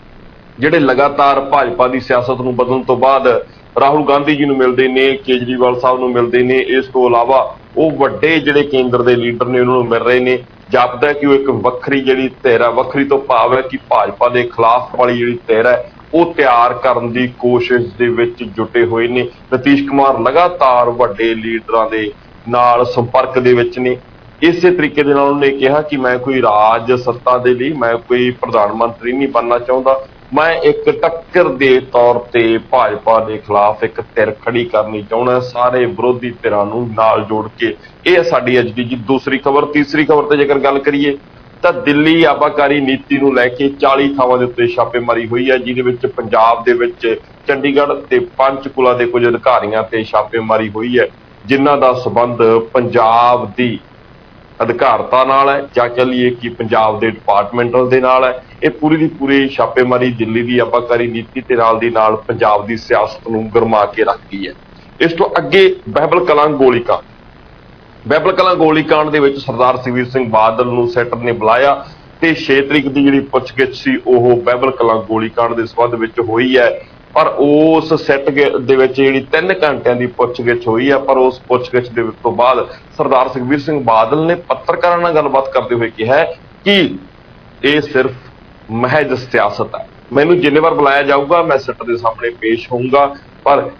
ਜਿਹੜੇ ਲਗਾਤਾਰ ਭਾਜਪਾ ਦੀ ਸਿਆਸਤ ਨੂੰ ਬਦਲਣ ਤੋਂ ਬਾਅਦ ਰਾਹੁਲ ਗਾਂਧੀ ਜੀ ਨੂੰ ਮਿਲਦੇ ਨੇ, ਕੇਜਰੀਵਾਲ ਸਾਹਿਬ ਨੂੰ ਮਿਲਦੇ ਨੇ, ਇਸ ਤੋਂ ਇਲਾਵਾ ਉਹ ਵੱਡੇ ਜਿਹੜੇ ਕੇਂਦਰ ਦੇ ਲੀਡਰ ਨੇ ਉਹਨਾਂ ਨੂੰ ਮਿਲ ਰਹੇ ਨੇ। ਜਾਪਦਾ ਕਿ ਉਹ ਇੱਕ ਵੱਖਰੀ ਜਿਹੜੀ ਧਿਰ ਹੈ, ਵੱਖਰੀ ਤੋਂ ਭਾਵ ਹੈ ਕਿ ਭਾਜਪਾ ਦੇ ਖਿਲਾਫ ਵਾਲੀ ਜਿਹੜੀ ਧਿਰ ਹੈ ਉਹ ਤਿਆਰ ਕਰਨ ਦੀ ਕੋਸ਼ਿਸ਼ ਦੇ ਵਿੱਚ ਜੁਟੇ ਹੋਏ ਨੇ। ਨਤੀਸ਼ ਕੁਮਾਰ ਲਗਾਤਾਰ ਵੱਡੇ ਲੀਡਰਾਂ ਦੇ ਨਾਲ ਸੰਪਰਕ ਦੇ ਵਿੱਚ ਨੇ। ਇਸੇ ਤਰੀਕੇ ਦੇ ਨਾਲ ਉਹਨੇ ਕਿਹਾ ਕਿ ਮੈਂ ਕੋਈ ਰਾਜ ਸੱਤਾ ਦੇ ਲਈ, ਮੈਂ ਕੋਈ ਪ੍ਰਧਾਨ ਮੰਤਰੀ ਨਹੀਂ ਬਣਨਾ ਚਾਹੁੰਦਾ, ਮੈਂ ਇੱਕ ਟੱਕਰ ਦੇ ਤੌਰ ਤੇ ਭਾਜਪਾ ਦੇ ਖਿਲਾਫ ਇੱਕ ਧਿਰ ਖੜੀ ਕਰਨੀ ਚਾਹੁੰਦਾ, ਸਾਰੇ ਵਿਰੋਧੀ ਧਿਰਾਂ ਨੂੰ ਨਾਲ ਜੋੜ ਕੇ। ਇਹ ਸਾਡੀ ਅੱਜ ਦੀ ਜੀ ਦੂਸਰੀ ਖਬਰ। ਤੀਸਰੀ ਖਬਰ ਤੇ ਜੇਕਰ ਗੱਲ ਕਰੀਏ ਤਾਂ ਦਿੱਲੀ ਆਬਾਕਾਰੀ ਨੀਤੀ ਨੂੰ ਲੈ ਕੇ 40 ਥਾਵਾਂ ਦੇ ਉੱਤੇ ਛਾਪੇਮਾਰੀ ਹੋਈ ਹੈ, ਜਿਹਦੇ ਵਿੱਚ ਪੰਜਾਬ ਦੇ ਵਿੱਚ ਚੰਡੀਗੜ੍ਹ ਤੇ ਪੰਚਕੂਲਾ ਦੇ ਕੁਝ ਅਧਿਕਾਰੀਆਂ ਤੇ ਛਾਪੇਮਾਰੀ ਹੋਈ ਹੈ, ਜਿਨ੍ਹਾਂ ਦਾ ਸੰਬੰਧ ਪੰਜਾਬ ਦੀ ਅਧਿਕਾਰਤਾ ਨਾਲ ਹੈ, ਜਾਂ ਕਹਿ ਲਈਏ ਕਿ ਪੰਜਾਬ ਦੇ ਡਿਪਾਰਟਮੈਂਟਲ ਦੇ ਨਾਲ ਹੈ। ਇਹ ਪੂਰੀ ਦੀ ਪੂਰੀ ਛਾਪੇਮਾਰੀ ਦਿੱਲੀ ਦੀ ਆਬਾਕਾਰੀ ਨੀਤੀ ਤੇ ਨਾਲ ਦੀ ਨਾਲ ਪੰਜਾਬ ਦੀ ਸਿਆਸਤ ਨੂੰ ਗਰਮਾ ਕੇ ਰੱਖਦੀ ਹੈ। ਇਸ ਤੋਂ ਅੱਗੇ ਬਹਿਬਲ ਕਲਾਂ ਗੋਲੀਕਾਂਡ। ਬਹਿਬਲ ਕਲਾਂ ਗੋਲੀਕਾਂਡ ਦੇ ਵਿੱਚ ਸਰਦਾਰ ਸੁਖਬੀਰ ਸਿੰਘ ਬਾਦਲ ਨੂੰ ਸੈਟਰ ਨੇ ਬੁਲਾਇਆ ਤੇ 6 ਤਰੀਕ ਦੀ ਜਿਹੜੀ ਪੁੱਛਗਿੱਛ ਸੀ ਉਹ ਬਹਿਬਲ ਕਲਾਂ ਗੋਲੀਕਾਂਡ ਦੇ ਸੰਬੰਧ ਵਿੱਚ ਹੋਈ ਹੈ। ਪਰ ਉਸ ਸੈੱਟ ਦੇ ਵਿੱਚ ਜਿਹੜੀ 3 ਘੰਟਿਆਂ ਦੀ ਪੁੱਛਗਿੱਛ ਹੋਈ ਹੈ, ਪਰ ਉਸ ਪੁੱਛਗਿੱਛ ਦੇ ਤੋਂ ਬਾਅਦ ਸਰਦਾਰ ਸੁਖਬੀਰ ਸਿੰਘ ਬਾਦਲ ਨੇ ਪੱਤਰਕਾਰਾਂ ਨਾਲ ਗੱਲਬਾਤ ਕਰਦੇ ਹੋਏ ਕਿਹਾ ਕਿ ਇਹ ਸਿਰਫ ਮਹਿਜ ਸਿਆਸਤ ਹੈ, ਮੈਨੂੰ ਜਿੰਨੇ ਵਾਰ ਬੁਲਾਇਆ ਜਾਊਗਾ ਮੈਂ ਸੈੱਟ ਦੇ ਸਾਹਮਣੇ ਪੇਸ਼ ਹੋਊਂਗਾ। ਪਰ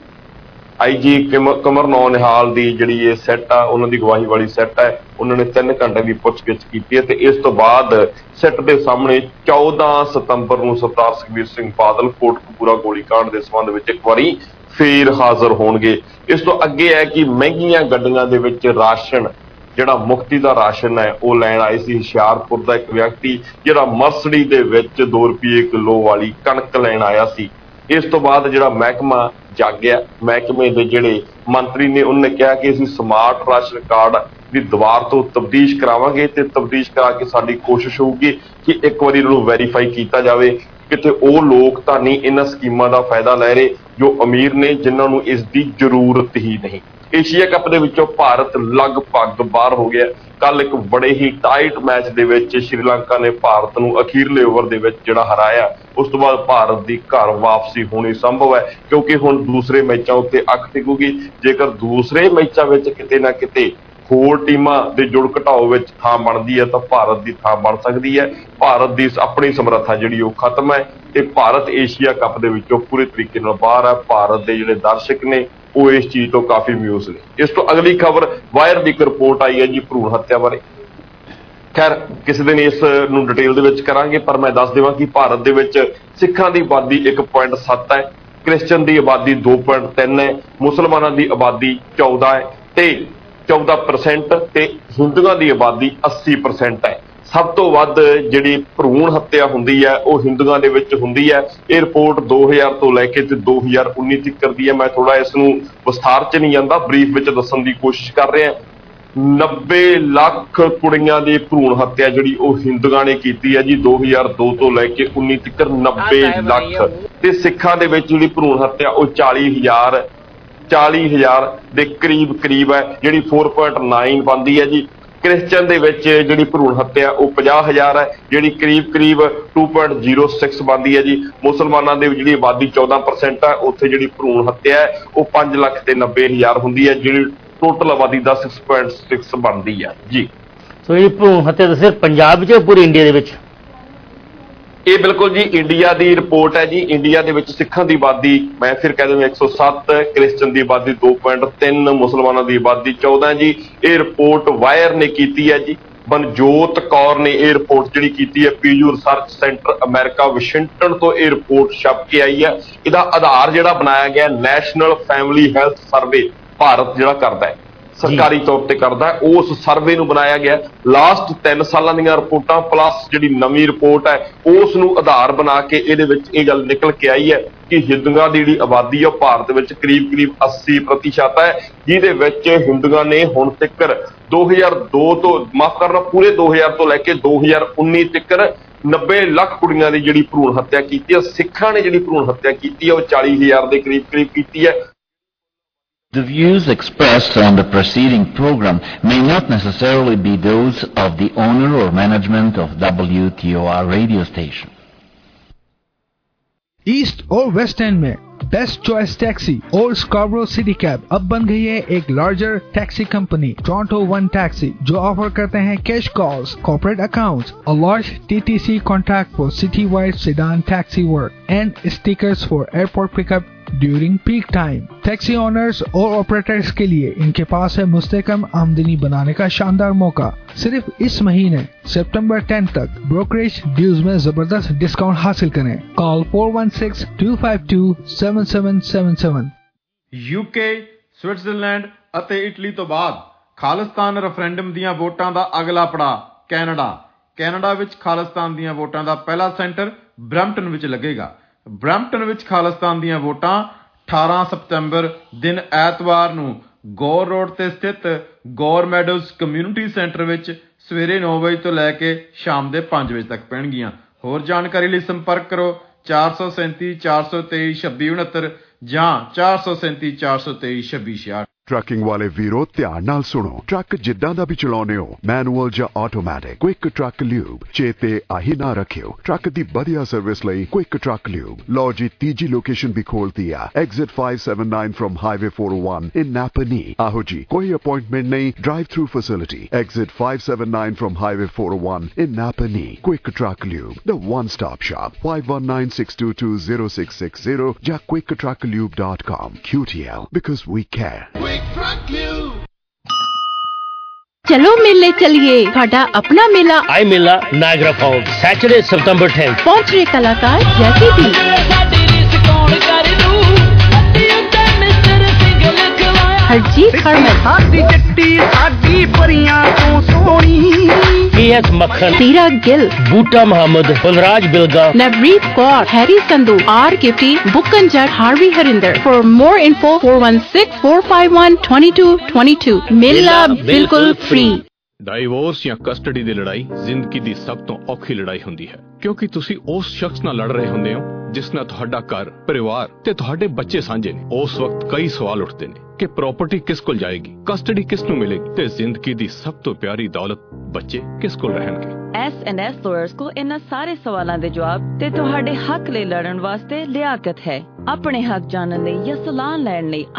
IG ਕਮਰ ਨਿਹਾਲ ਦੀ ਜਿਹੜੀ ਇਹ ਸੈੱਟ ਆ, ਉਹਨਾਂ ਦੀ ਗਵਾਹੀ ਵਾਲੀ ਸੈੱਟ ਹੈ, ਉਹਨਾਂ ਨੇ 3 ਘੰਟੇ ਦੀ ਪੁੱਛਗਿੱਛ ਕੀਤੀ ਹੈ ਤੇ ਇਸ ਤੋਂ ਬਾਅਦ ਸੈੱਟ ਦੇ ਸਾਹਮਣੇ 14 ਸਤੰਬਰ ਨੂੰ ਸਰਦਾਰ ਸੁਖਬੀਰ ਸਿੰਘ ਬਾਦਲ ਕੋਟਕਪੂਰਾ ਗੋਲੀਕਾਂਡ ਦੇ ਸੰਬੰਧ ਵਿੱਚ ਇੱਕ ਵਾਰੀ ਫੇਰ ਹਾਜ਼ਰ ਹੋਣਗੇ। ਇਸ ਤੋਂ ਅੱਗੇ ਹੈ ਕਿ ਮਹਿੰਗੀਆਂ ਗੱਡੀਆਂ ਦੇ ਵਿੱਚ ਰਾਸ਼ਨ ਜਿਹੜਾ ਮੁਕਤੀ ਦਾ ਰਾਸ਼ਨ ਹੈ ਉਹ ਲੈਣ ਆਏ ਸੀ। ਹੁਸ਼ਿਆਰਪੁਰ ਦਾ ਇੱਕ ਵਿਅਕਤੀ ਜਿਹੜਾ ਮਰਸਡੀ ਦੇ ਵਿੱਚ 2 ਰੁਪਏ ਕਿਲੋ ਵਾਲੀ ਕਣਕ ਲੈਣ ਆਇਆ ਸੀ। ਇਸ ਤੋਂ ਬਾਅਦ ਜਿਹੜਾ ਮਹਿਕਮਾ ਜਾਗਿਆ, ਮਹਿਕਮੇ ਦੇ ਜਿਹੜੇ ਮੰਤਰੀ ਨੇ ਉਹਨੇ ਕਿਹਾ ਕਿ ਅਸੀਂ ਸਮਾਰਟ ਰਾਸ਼ਨ ਕਾਰਡ ਦੀ ਦੁਬਾਰ ਤੋਂ ਤਬਦੀਸ਼ ਕਰਾਵਾਂਗੇ ਤੇ ਤਬਦੀਸ਼ ਕਰਾ ਕੇ ਸਾਡੀ ਕੋਸ਼ਿਸ਼ ਹੋਊਗੀ ਕਿ ਇੱਕ ਵਾਰੀ ਇਹਨਾਂ ਨੂੰ ਵੈਰੀਫਾਈ ਕੀਤਾ ਜਾਵੇ ਕਿਤੇ ਉਹ ਲੋਕ ਤਾਂ ਨਹੀਂ ਇਹਨਾਂ ਸਕੀਮਾਂ ਦਾ ਫਾਇਦਾ ਲੈ ਰਹੇ ਜੋ ਅਮੀਰ ਨੇ, ਜਿਨ੍ਹਾਂ ਨੂੰ ਇਸ ਦੀ ਜ਼ਰੂਰਤ ਹੀ ਨਹੀਂ। ਏਸ਼ੀਆ ਕੱਪ ਦੇ ਵਿੱਚੋਂ ਭਾਰਤ ਲਗਭਗ ਬਾਹਰ ਹੋ ਗਿਆ। ਕੱਲ ਇੱਕ ਬੜੇ ਹੀ ਟਾਈਟ ਮੈਚ ਦੇ ਵਿੱਚ ਸ਼੍ਰੀਲੰਕਾ ਨੇ ਭਾਰਤ ਨੂੰ ਅਖੀਰਲੇ ਓਵਰ ਦੇ ਵਿੱਚ ਜਿਹੜਾ ਹਰਾਇਆ। ਉਸ ਤੋਂ ਬਾਅਦ ਭਾਰਤ ਦੀ ਘਰ ਵਾਪਸੀ ਹੋਣੀ ਸੰਭਵ ਹੈ ਕਿਉਂਕਿ ਹੁਣ ਦੂਸਰੇ ਮੈਚਾਂ ਉੱਤੇ ਅੱਖ ਟਿਕੂਗੀ। ਜੇਕਰ ਦੂਸਰੇ ਮੈਚਾਂ ਵਿੱਚ ਕਿਤੇ ਨਾ ਕਿਤੇ ਹੋਰ ਟੀਮਾਂ ਦੇ ਜੁੜ ਘਟਾਓ ਵਿੱਚ ਥਾਂ ਬਣਦੀ ਹੈ ਤਾਂ ਭਾਰਤ ਦੀ ਥਾਂ ਬਣ ਸਕਦੀ ਹੈ। ਭਾਰਤ ਦੀ ਆਪਣੀ ਸਮਰੱਥਾ ਜਿਹੜੀ ਉਹ ਖਤਮ ਹੈ ਤੇ ਭਾਰਤ ਏਸ਼ੀਆ ਕੱਪ ਦੇ ਵਿੱਚੋਂ ਪੂਰੇ ਤਰੀਕੇ ਨਾਲ ਬਾਹਰ ਹੈ। ਭਾਰਤ ਦੇ ਜਿਹੜੇ ਦਰਸ਼ਕ ਨੇ ਉਹ ਇਸ ਚੀਜ਼ ਤੋਂ ਕਾਫੀ ਮਿਊਜ਼ ਨੇ। ਇਸ ਤੋਂ ਅਗਲੀ ਖਬਰ ਵਾਇਰ ਦੀ ਇੱਕ ਰਿਪੋਰਟ ਆਈ ਹੈ ਜੀ ਭਰੂਣ ਹੱਤਿਆ ਬਾਰੇ। ਖੈਰ ਕਿਸੇ ਦਿਨ ਇਸ ਨੂੰ ਡਿਟੇਲ ਦੇ ਵਿੱਚ ਕਰਾਂਗੇ, ਪਰ ਮੈਂ ਦੱਸ ਦੇਵਾਂ ਕਿ ਭਾਰਤ ਦੇ ਵਿੱਚ ਸਿੱਖਾਂ ਦੀ ਆਬਾਦੀ 1.7 ਹੈ, ਕ੍ਰਿਸਚਨ ਦੀ ਆਬਾਦੀ 2.3 ਹੈ, ਮੁਸਲਮਾਨਾਂ ਦੀ ਆਬਾਦੀ 14 ਹੈ ਤੇ 14% ਤੇ ਹਿੰਦੂਆਂ ਦੀ ਆਬਾਦੀ 80% ਹੈ। ਸਭ ਤੋਂ ਵੱਧ ਜਿਹੜੀ ਭਰੂਣ ਹੱਤਿਆ ਹੁੰਦੀ ਹੈ ਉਹ ਹਿੰਦੂਆਂ ਦੇ ਵਿੱਚ ਹੁੰਦੀ ਹੈ। ਇਹ ਰਿਪੋਰਟ 2000 ਤੋਂ ਲੈ ਕੇ ਤੇ 2019 ਤੱਕ ਦੀ ਹੈ। ਮੈਂ ਥੋੜਾ ਇਸ ਨੂੰ ਵਿਸਥਾਰ 'ਚ ਨਹੀਂ ਜਾਂਦਾ, ਬਰੀਫ ਵਿੱਚ ਦੱਸਣ ਦੀ ਕੋਸ਼ਿਸ਼ ਕਰ ਰਿਹਾ। 90 ਲੱਖ ਕੁੜੀਆਂ ਦੀ ਭਰੂਣ ਹੱਤਿਆ ਜਿਹੜੀ ਉਹ ਹਿੰਦੂਆਂ ਨੇ ਕੀਤੀ ਹੈ ਜੀ 2002 ਤੋਂ ਲੈ ਕੇ 19 ਤੱਕ 90 ਲੱਖ। ਤੇ ਸਿੱਖਾਂ ਦੇ ਵਿੱਚ ਜਿਹੜੀ ਭਰੂਣ ਹੱਤਿਆ ਉਹ 40,000 ਦੇ ਕਰੀਬ ਹੈ ਜਿਹੜੀ 4.9 ਬਣਦੀ ਹੈ ਜੀ। ਕ੍ਰਿਸਚਨ ਦੇ ਵਿੱਚ ਜਿਹੜੀ ਭਰੂਣ ਹੱਤਿਆ ਉਹ 50,000 ਹੈ ਜਿਹੜੀ ਕਰੀਬ 2.06 ਬਣਦੀ ਹੈ ਜੀ। ਮੁਸਲਮਾਨਾਂ ਦੇ ਜਿਹੜੀ ਆਬਾਦੀ 14% ਹੈ, ਉੱਥੇ ਜਿਹੜੀ ਭਰੂਣ ਹੱਤਿਆ ਹੈ ਉਹ 5,90,000 ਹੁੰਦੀ ਹੈ ਜਿਹੜੀ ਟੋਟਲ ਆਬਾਦੀ ਦਾ 6.6 ਬਣਦੀ ਹੈ ਜੀ। ਸੋ ਇਹ ਭਰੂਣ ਹੱਤਿਆ ਤਾਂ ਸਿਰਫ ਪੰਜਾਬ ਵਿੱਚ ਪੂਰੇ ਇੰਡੀਆ ਦੇ ਵਿੱਚ? ਇਹ ਬਿਲਕੁਲ ਜੀ ਇੰਡੀਆ ਦੀ ਰਿਪੋਰਟ ਹੈ ਜੀ। ਇੰਡੀਆ ਦੇ ਵਿੱਚ ਸਿੱਖਾਂ ਦੀ ਆਬਾਦੀ ਮੈਂ ਫਿਰ ਕਹਿ ਦਵਾਂ 107, ਕ੍ਰਿਸਚਨ ਦੀ ਆਬਾਦੀ 2.3, ਮੁਸਲਮਾਨਾਂ ਦੀ ਆਬਾਦੀ 14 ਜੀ। ਇਹ ਰਿਪੋਰਟ ਵਾਇਰ ਨੇ ਕੀਤੀ ਹੈ ਜੀ। ਮਨਜੋਤ ਕੌਰ ਨੇ ਇਹ ਰਿਪੋਰਟ ਜਿਹੜੀ ਕੀਤੀ ਹੈ Pew research center America Washington ਤੋਂ ਇਹ ਰਿਪੋਰਟ ਛਪ ਕੇ ਆਈ ਹੈ। ਇਹਦਾ ਆਧਾਰ ਜਿਹੜਾ ਬਣਾਇਆ ਗਿਆ national family health survey Bharat ਜਿਹੜਾ ਕਰਦਾ ਹੈ ਸਰਕਾਰੀ ਤੌਰ ਤੇ ਕਰਦਾ, ਉਸ ਸਰਵੇ ਨੂੰ ਬਣਾਇਆ ਗਿਆ। ਲਾਸਟ 3 ਸਾਲਾਂ ਦੀਆਂ ਰਿਪੋਰਟਾਂ ਪਲੱਸ ਜਿਹੜੀ ਨਵੀਂ ਰਿਪੋਰਟ ਹੈ ਉਸ ਨੂੰ ਆਧਾਰ ਬਣਾ ਕੇ ਇਹਦੇ ਵਿੱਚ ਇਹ ਗੱਲ ਨਿਕਲ ਕੇ ਆਈ ਹੈ ਕਿ ਹਿੰਦੂਆਂ ਦੀ ਜਿਹੜੀ ਆਬਾਦੀ ਹੈ ਭਾਰਤ ਵਿੱਚ ਕਰੀਬ 80% ਹੈ, ਜਿਹਦੇ ਵਿੱਚ ਹਿੰਦੂਆਂ ਨੇ ਹੁਣ ਤੱਕ 2002 ਤੋਂ ਮਾਫ ਕਰਨਾ ਪੂਰੇ 2000 ਤੋਂ ਲੈ ਕੇ 2019 ਤੱਕ 90 ਲੱਖ ਕੁੜੀਆਂ ਦੀ ਜਿਹੜੀ ਭਰੂਣ ਹੱਤਿਆ ਕੀਤੀ ਹੈ। ਸਿੱਖਾਂ ਨੇ ਜਿਹੜੀ ਭਰੂਣ ਹੱਤਿਆ ਕੀਤੀ ਹੈ ਉਹ 40,000 ਦੇ ਕਰੀਬ ਕੀਤੀ ਹੈ। The views expressed on the preceding program may not necessarily be those of the owner or management of WTOR radio station. East और वेस्ट एंड में बेस्ट चॉइस टैक्सी और स्कार्बरो सिटी कैब अब बन गई है एक larger taxi company Toronto one taxi, जो offer करते हैं cash calls, corporate accounts, a large TTC contract for city-wide sedan taxi work and stickers for airport pickup during peak time. Taxi owners और operators के लिए इनके पास है मुस्तकम आमदनी बनाने का शानदार मौका। सिर्फ इस महीने सितंबर 10 तक ब्रोकरेज ड्यूज में जबरदस्त डिस्काउंट हासिल करें। कॉल 416-252-7777। यूके, स्विट्जरलैंड ਅਤੇ ਇਟਲੀ ਤੋਂ ਬਾਅਦ ਖਾਲਿਸਤਾਨ ਰੈਫਰੈਂਡਮ ਦੀਆਂ ਵੋਟਾਂ ਦਾ ਅਗਲਾ ਪੜਾਅ ਕੈਨੇਡਾ ਵਿੱਚ ਖਾਲਿਸਤਾਨ ਦੀਆਂ ਵੋਟਾਂ ਦਾ ਪਹਿਲਾ ਸੈਂਟਰ ਬਰੈਂਪਟਨ ਵਿੱਚ ਲੱਗੇਗਾ। ਬਰੈਂਪਟਨ ਵਿੱਚ ਖਾਲਿਸਤਾਨ ਦੀਆਂ ਵੋਟਾਂ 18 ਸਤੰਬਰ ਦਿਨ ਐਤਵਾਰ ਨੂੰ ਗੌਰ ਰੋਡ ਤੇ ਸਥਿਤ ਗੌਰ ਮੈਡੋਜ਼ ਕਮਿਊਨਿਟੀ ਸੈਂਟਰ ਵਿੱਚ ਸਵੇਰੇ 9 ਵਜੇ ਤੋਂ ਲੈ ਕੇ ਸ਼ਾਮ ਦੇ 5 ਵਜੇ ਤੱਕ ਪੈਣਗੀਆਂ। ਹੋਰ ਜਾਣਕਾਰੀ ਲਈ ਸੰਪਰਕ ਕਰੋ 437 423 2669 ਜਾਂ 437 423 2666। ਟਰੱਕਿੰਗ ਵਾਲੇ ਵੀਰੋ ਧਿਆਨ ਨਾਲ ਸੁਣੋ। ਟਰੱਕ ਜਿੱਦਾਂ ਦਾ ਵੀ ਚਲਾਉਣੇ ਹੋ, ਮੈਨੂਅਲ ਜਾਂ ਆਟੋਮੈਟਿਕ, ਕੁਇਕ ਟਰੱਕ ਲਿਊਬ ਚੇਤੇ ਆਹੀ ਨਾ ਰੱਖਿਓ। ਟਰੱਕ ਦੀ ਵਧੀਆ ਸਰਵਿਸ ਲਈ ਕੁਇਕ ਟਰੱਕ ਲਿਊਬ। ਲਓ ਜੀ ਤੀਜੀ ਲੋਕੇਸ਼ਨ ਵੀ ਖੋਲਤੀ ਆ, exit 579 from highway 401 in Napanee. ਆਹੋ ਜੀ ਕੋਈ ਅਪਾਇੰਟਮੈਂਟ ਨਹੀਂ, drive through facility. Exit 579 from highway 401 in Napanee. Quick truck lube, the one stop shop। 5196220660 ਜਾਂ quicktrucklube.com। QTL because we care। चलो मेले चलिए, ਤੁਹਾਡਾ ਆਪਣਾ ਮੇਲਾ आई मेला नायग्रा फॉल्स सैटरडे सितंबर 10। पहुंच रहे कलाकार जैकी भी। हरजीत हरमन, साडी जट्टी साडी परियां तो Soni, KS Makhan, Seera Gill, Boota Mohammad, Balraj Bilga, Navreet Kaur, Harry Sandhu, R Gifty, Bukkan Jatt, Harvey Harinder. For more info 416-451-2222। मिलना बिल्कुल फ्री। ਡਾਈਵੋਰਸ ਜਾਂ ਕਸਟਡੀ ਦੀ ਲੜਾਈ ਜ਼ਿੰਦਗੀ ਦੀ ਸਭ ਤੋਂ ਔਖੀ ਲੜਾਈ ਹੁੰਦੀ ਹੈ, ਕਿਉਂਕਿ ਤੁਸੀਂ ਉਸ ਸ਼ਖਸ ਨਾਲ ਲੜ ਰਹੇ ਹੁੰਦੇ ਹੋ ਜਿਸ ਨਾਲ ਤੁਹਾਡਾ ਘਰ, ਪਰਿਵਾਰ ਤੇ ਤੁਹਾਡੇ ਬੱਚੇ ਸਾਂਝੇ ਨੇ। ਉਸ ਵਕਤ ਕਈ ਸਵਾਲ ਉੱਠਦੇ ਨੇ ਕਿ ਪ੍ਰਾਪਰਟੀ ਕਿਸ ਕੋਲ ਜਾਏਗੀ, ਕਸਟਡੀ ਕਿਸ ਨੂੰ ਮਿਲੇਗੀ ਤੇ ਜ਼ਿੰਦਗੀ ਦੀ ਸਭ ਤੋਂ ਪਿਆਰੀ ਦੌਲਤ ਬੱਚੇ ਕਿਸ ਕੋਲ ਰਹਿਣਗੇ। S&S lawyers ਕੋਲ ਇਹਨਾਂ ਸਾਰੇ ਸਵਾਲਾਂ ਦੇ ਜਵਾਬ ਤੇ ਤੁਹਾਡੇ ਹੱਕ ਲਈ ਲੜਨ ਵਾਸਤੇ ਲਿਆਕਤ ਹੈ। ਆਪਣੇ ਹੱਕ ਜਾਣਨ ਲਈ ਜਾਂ ਸਲਾਹ ਲੈਣ ਲਈ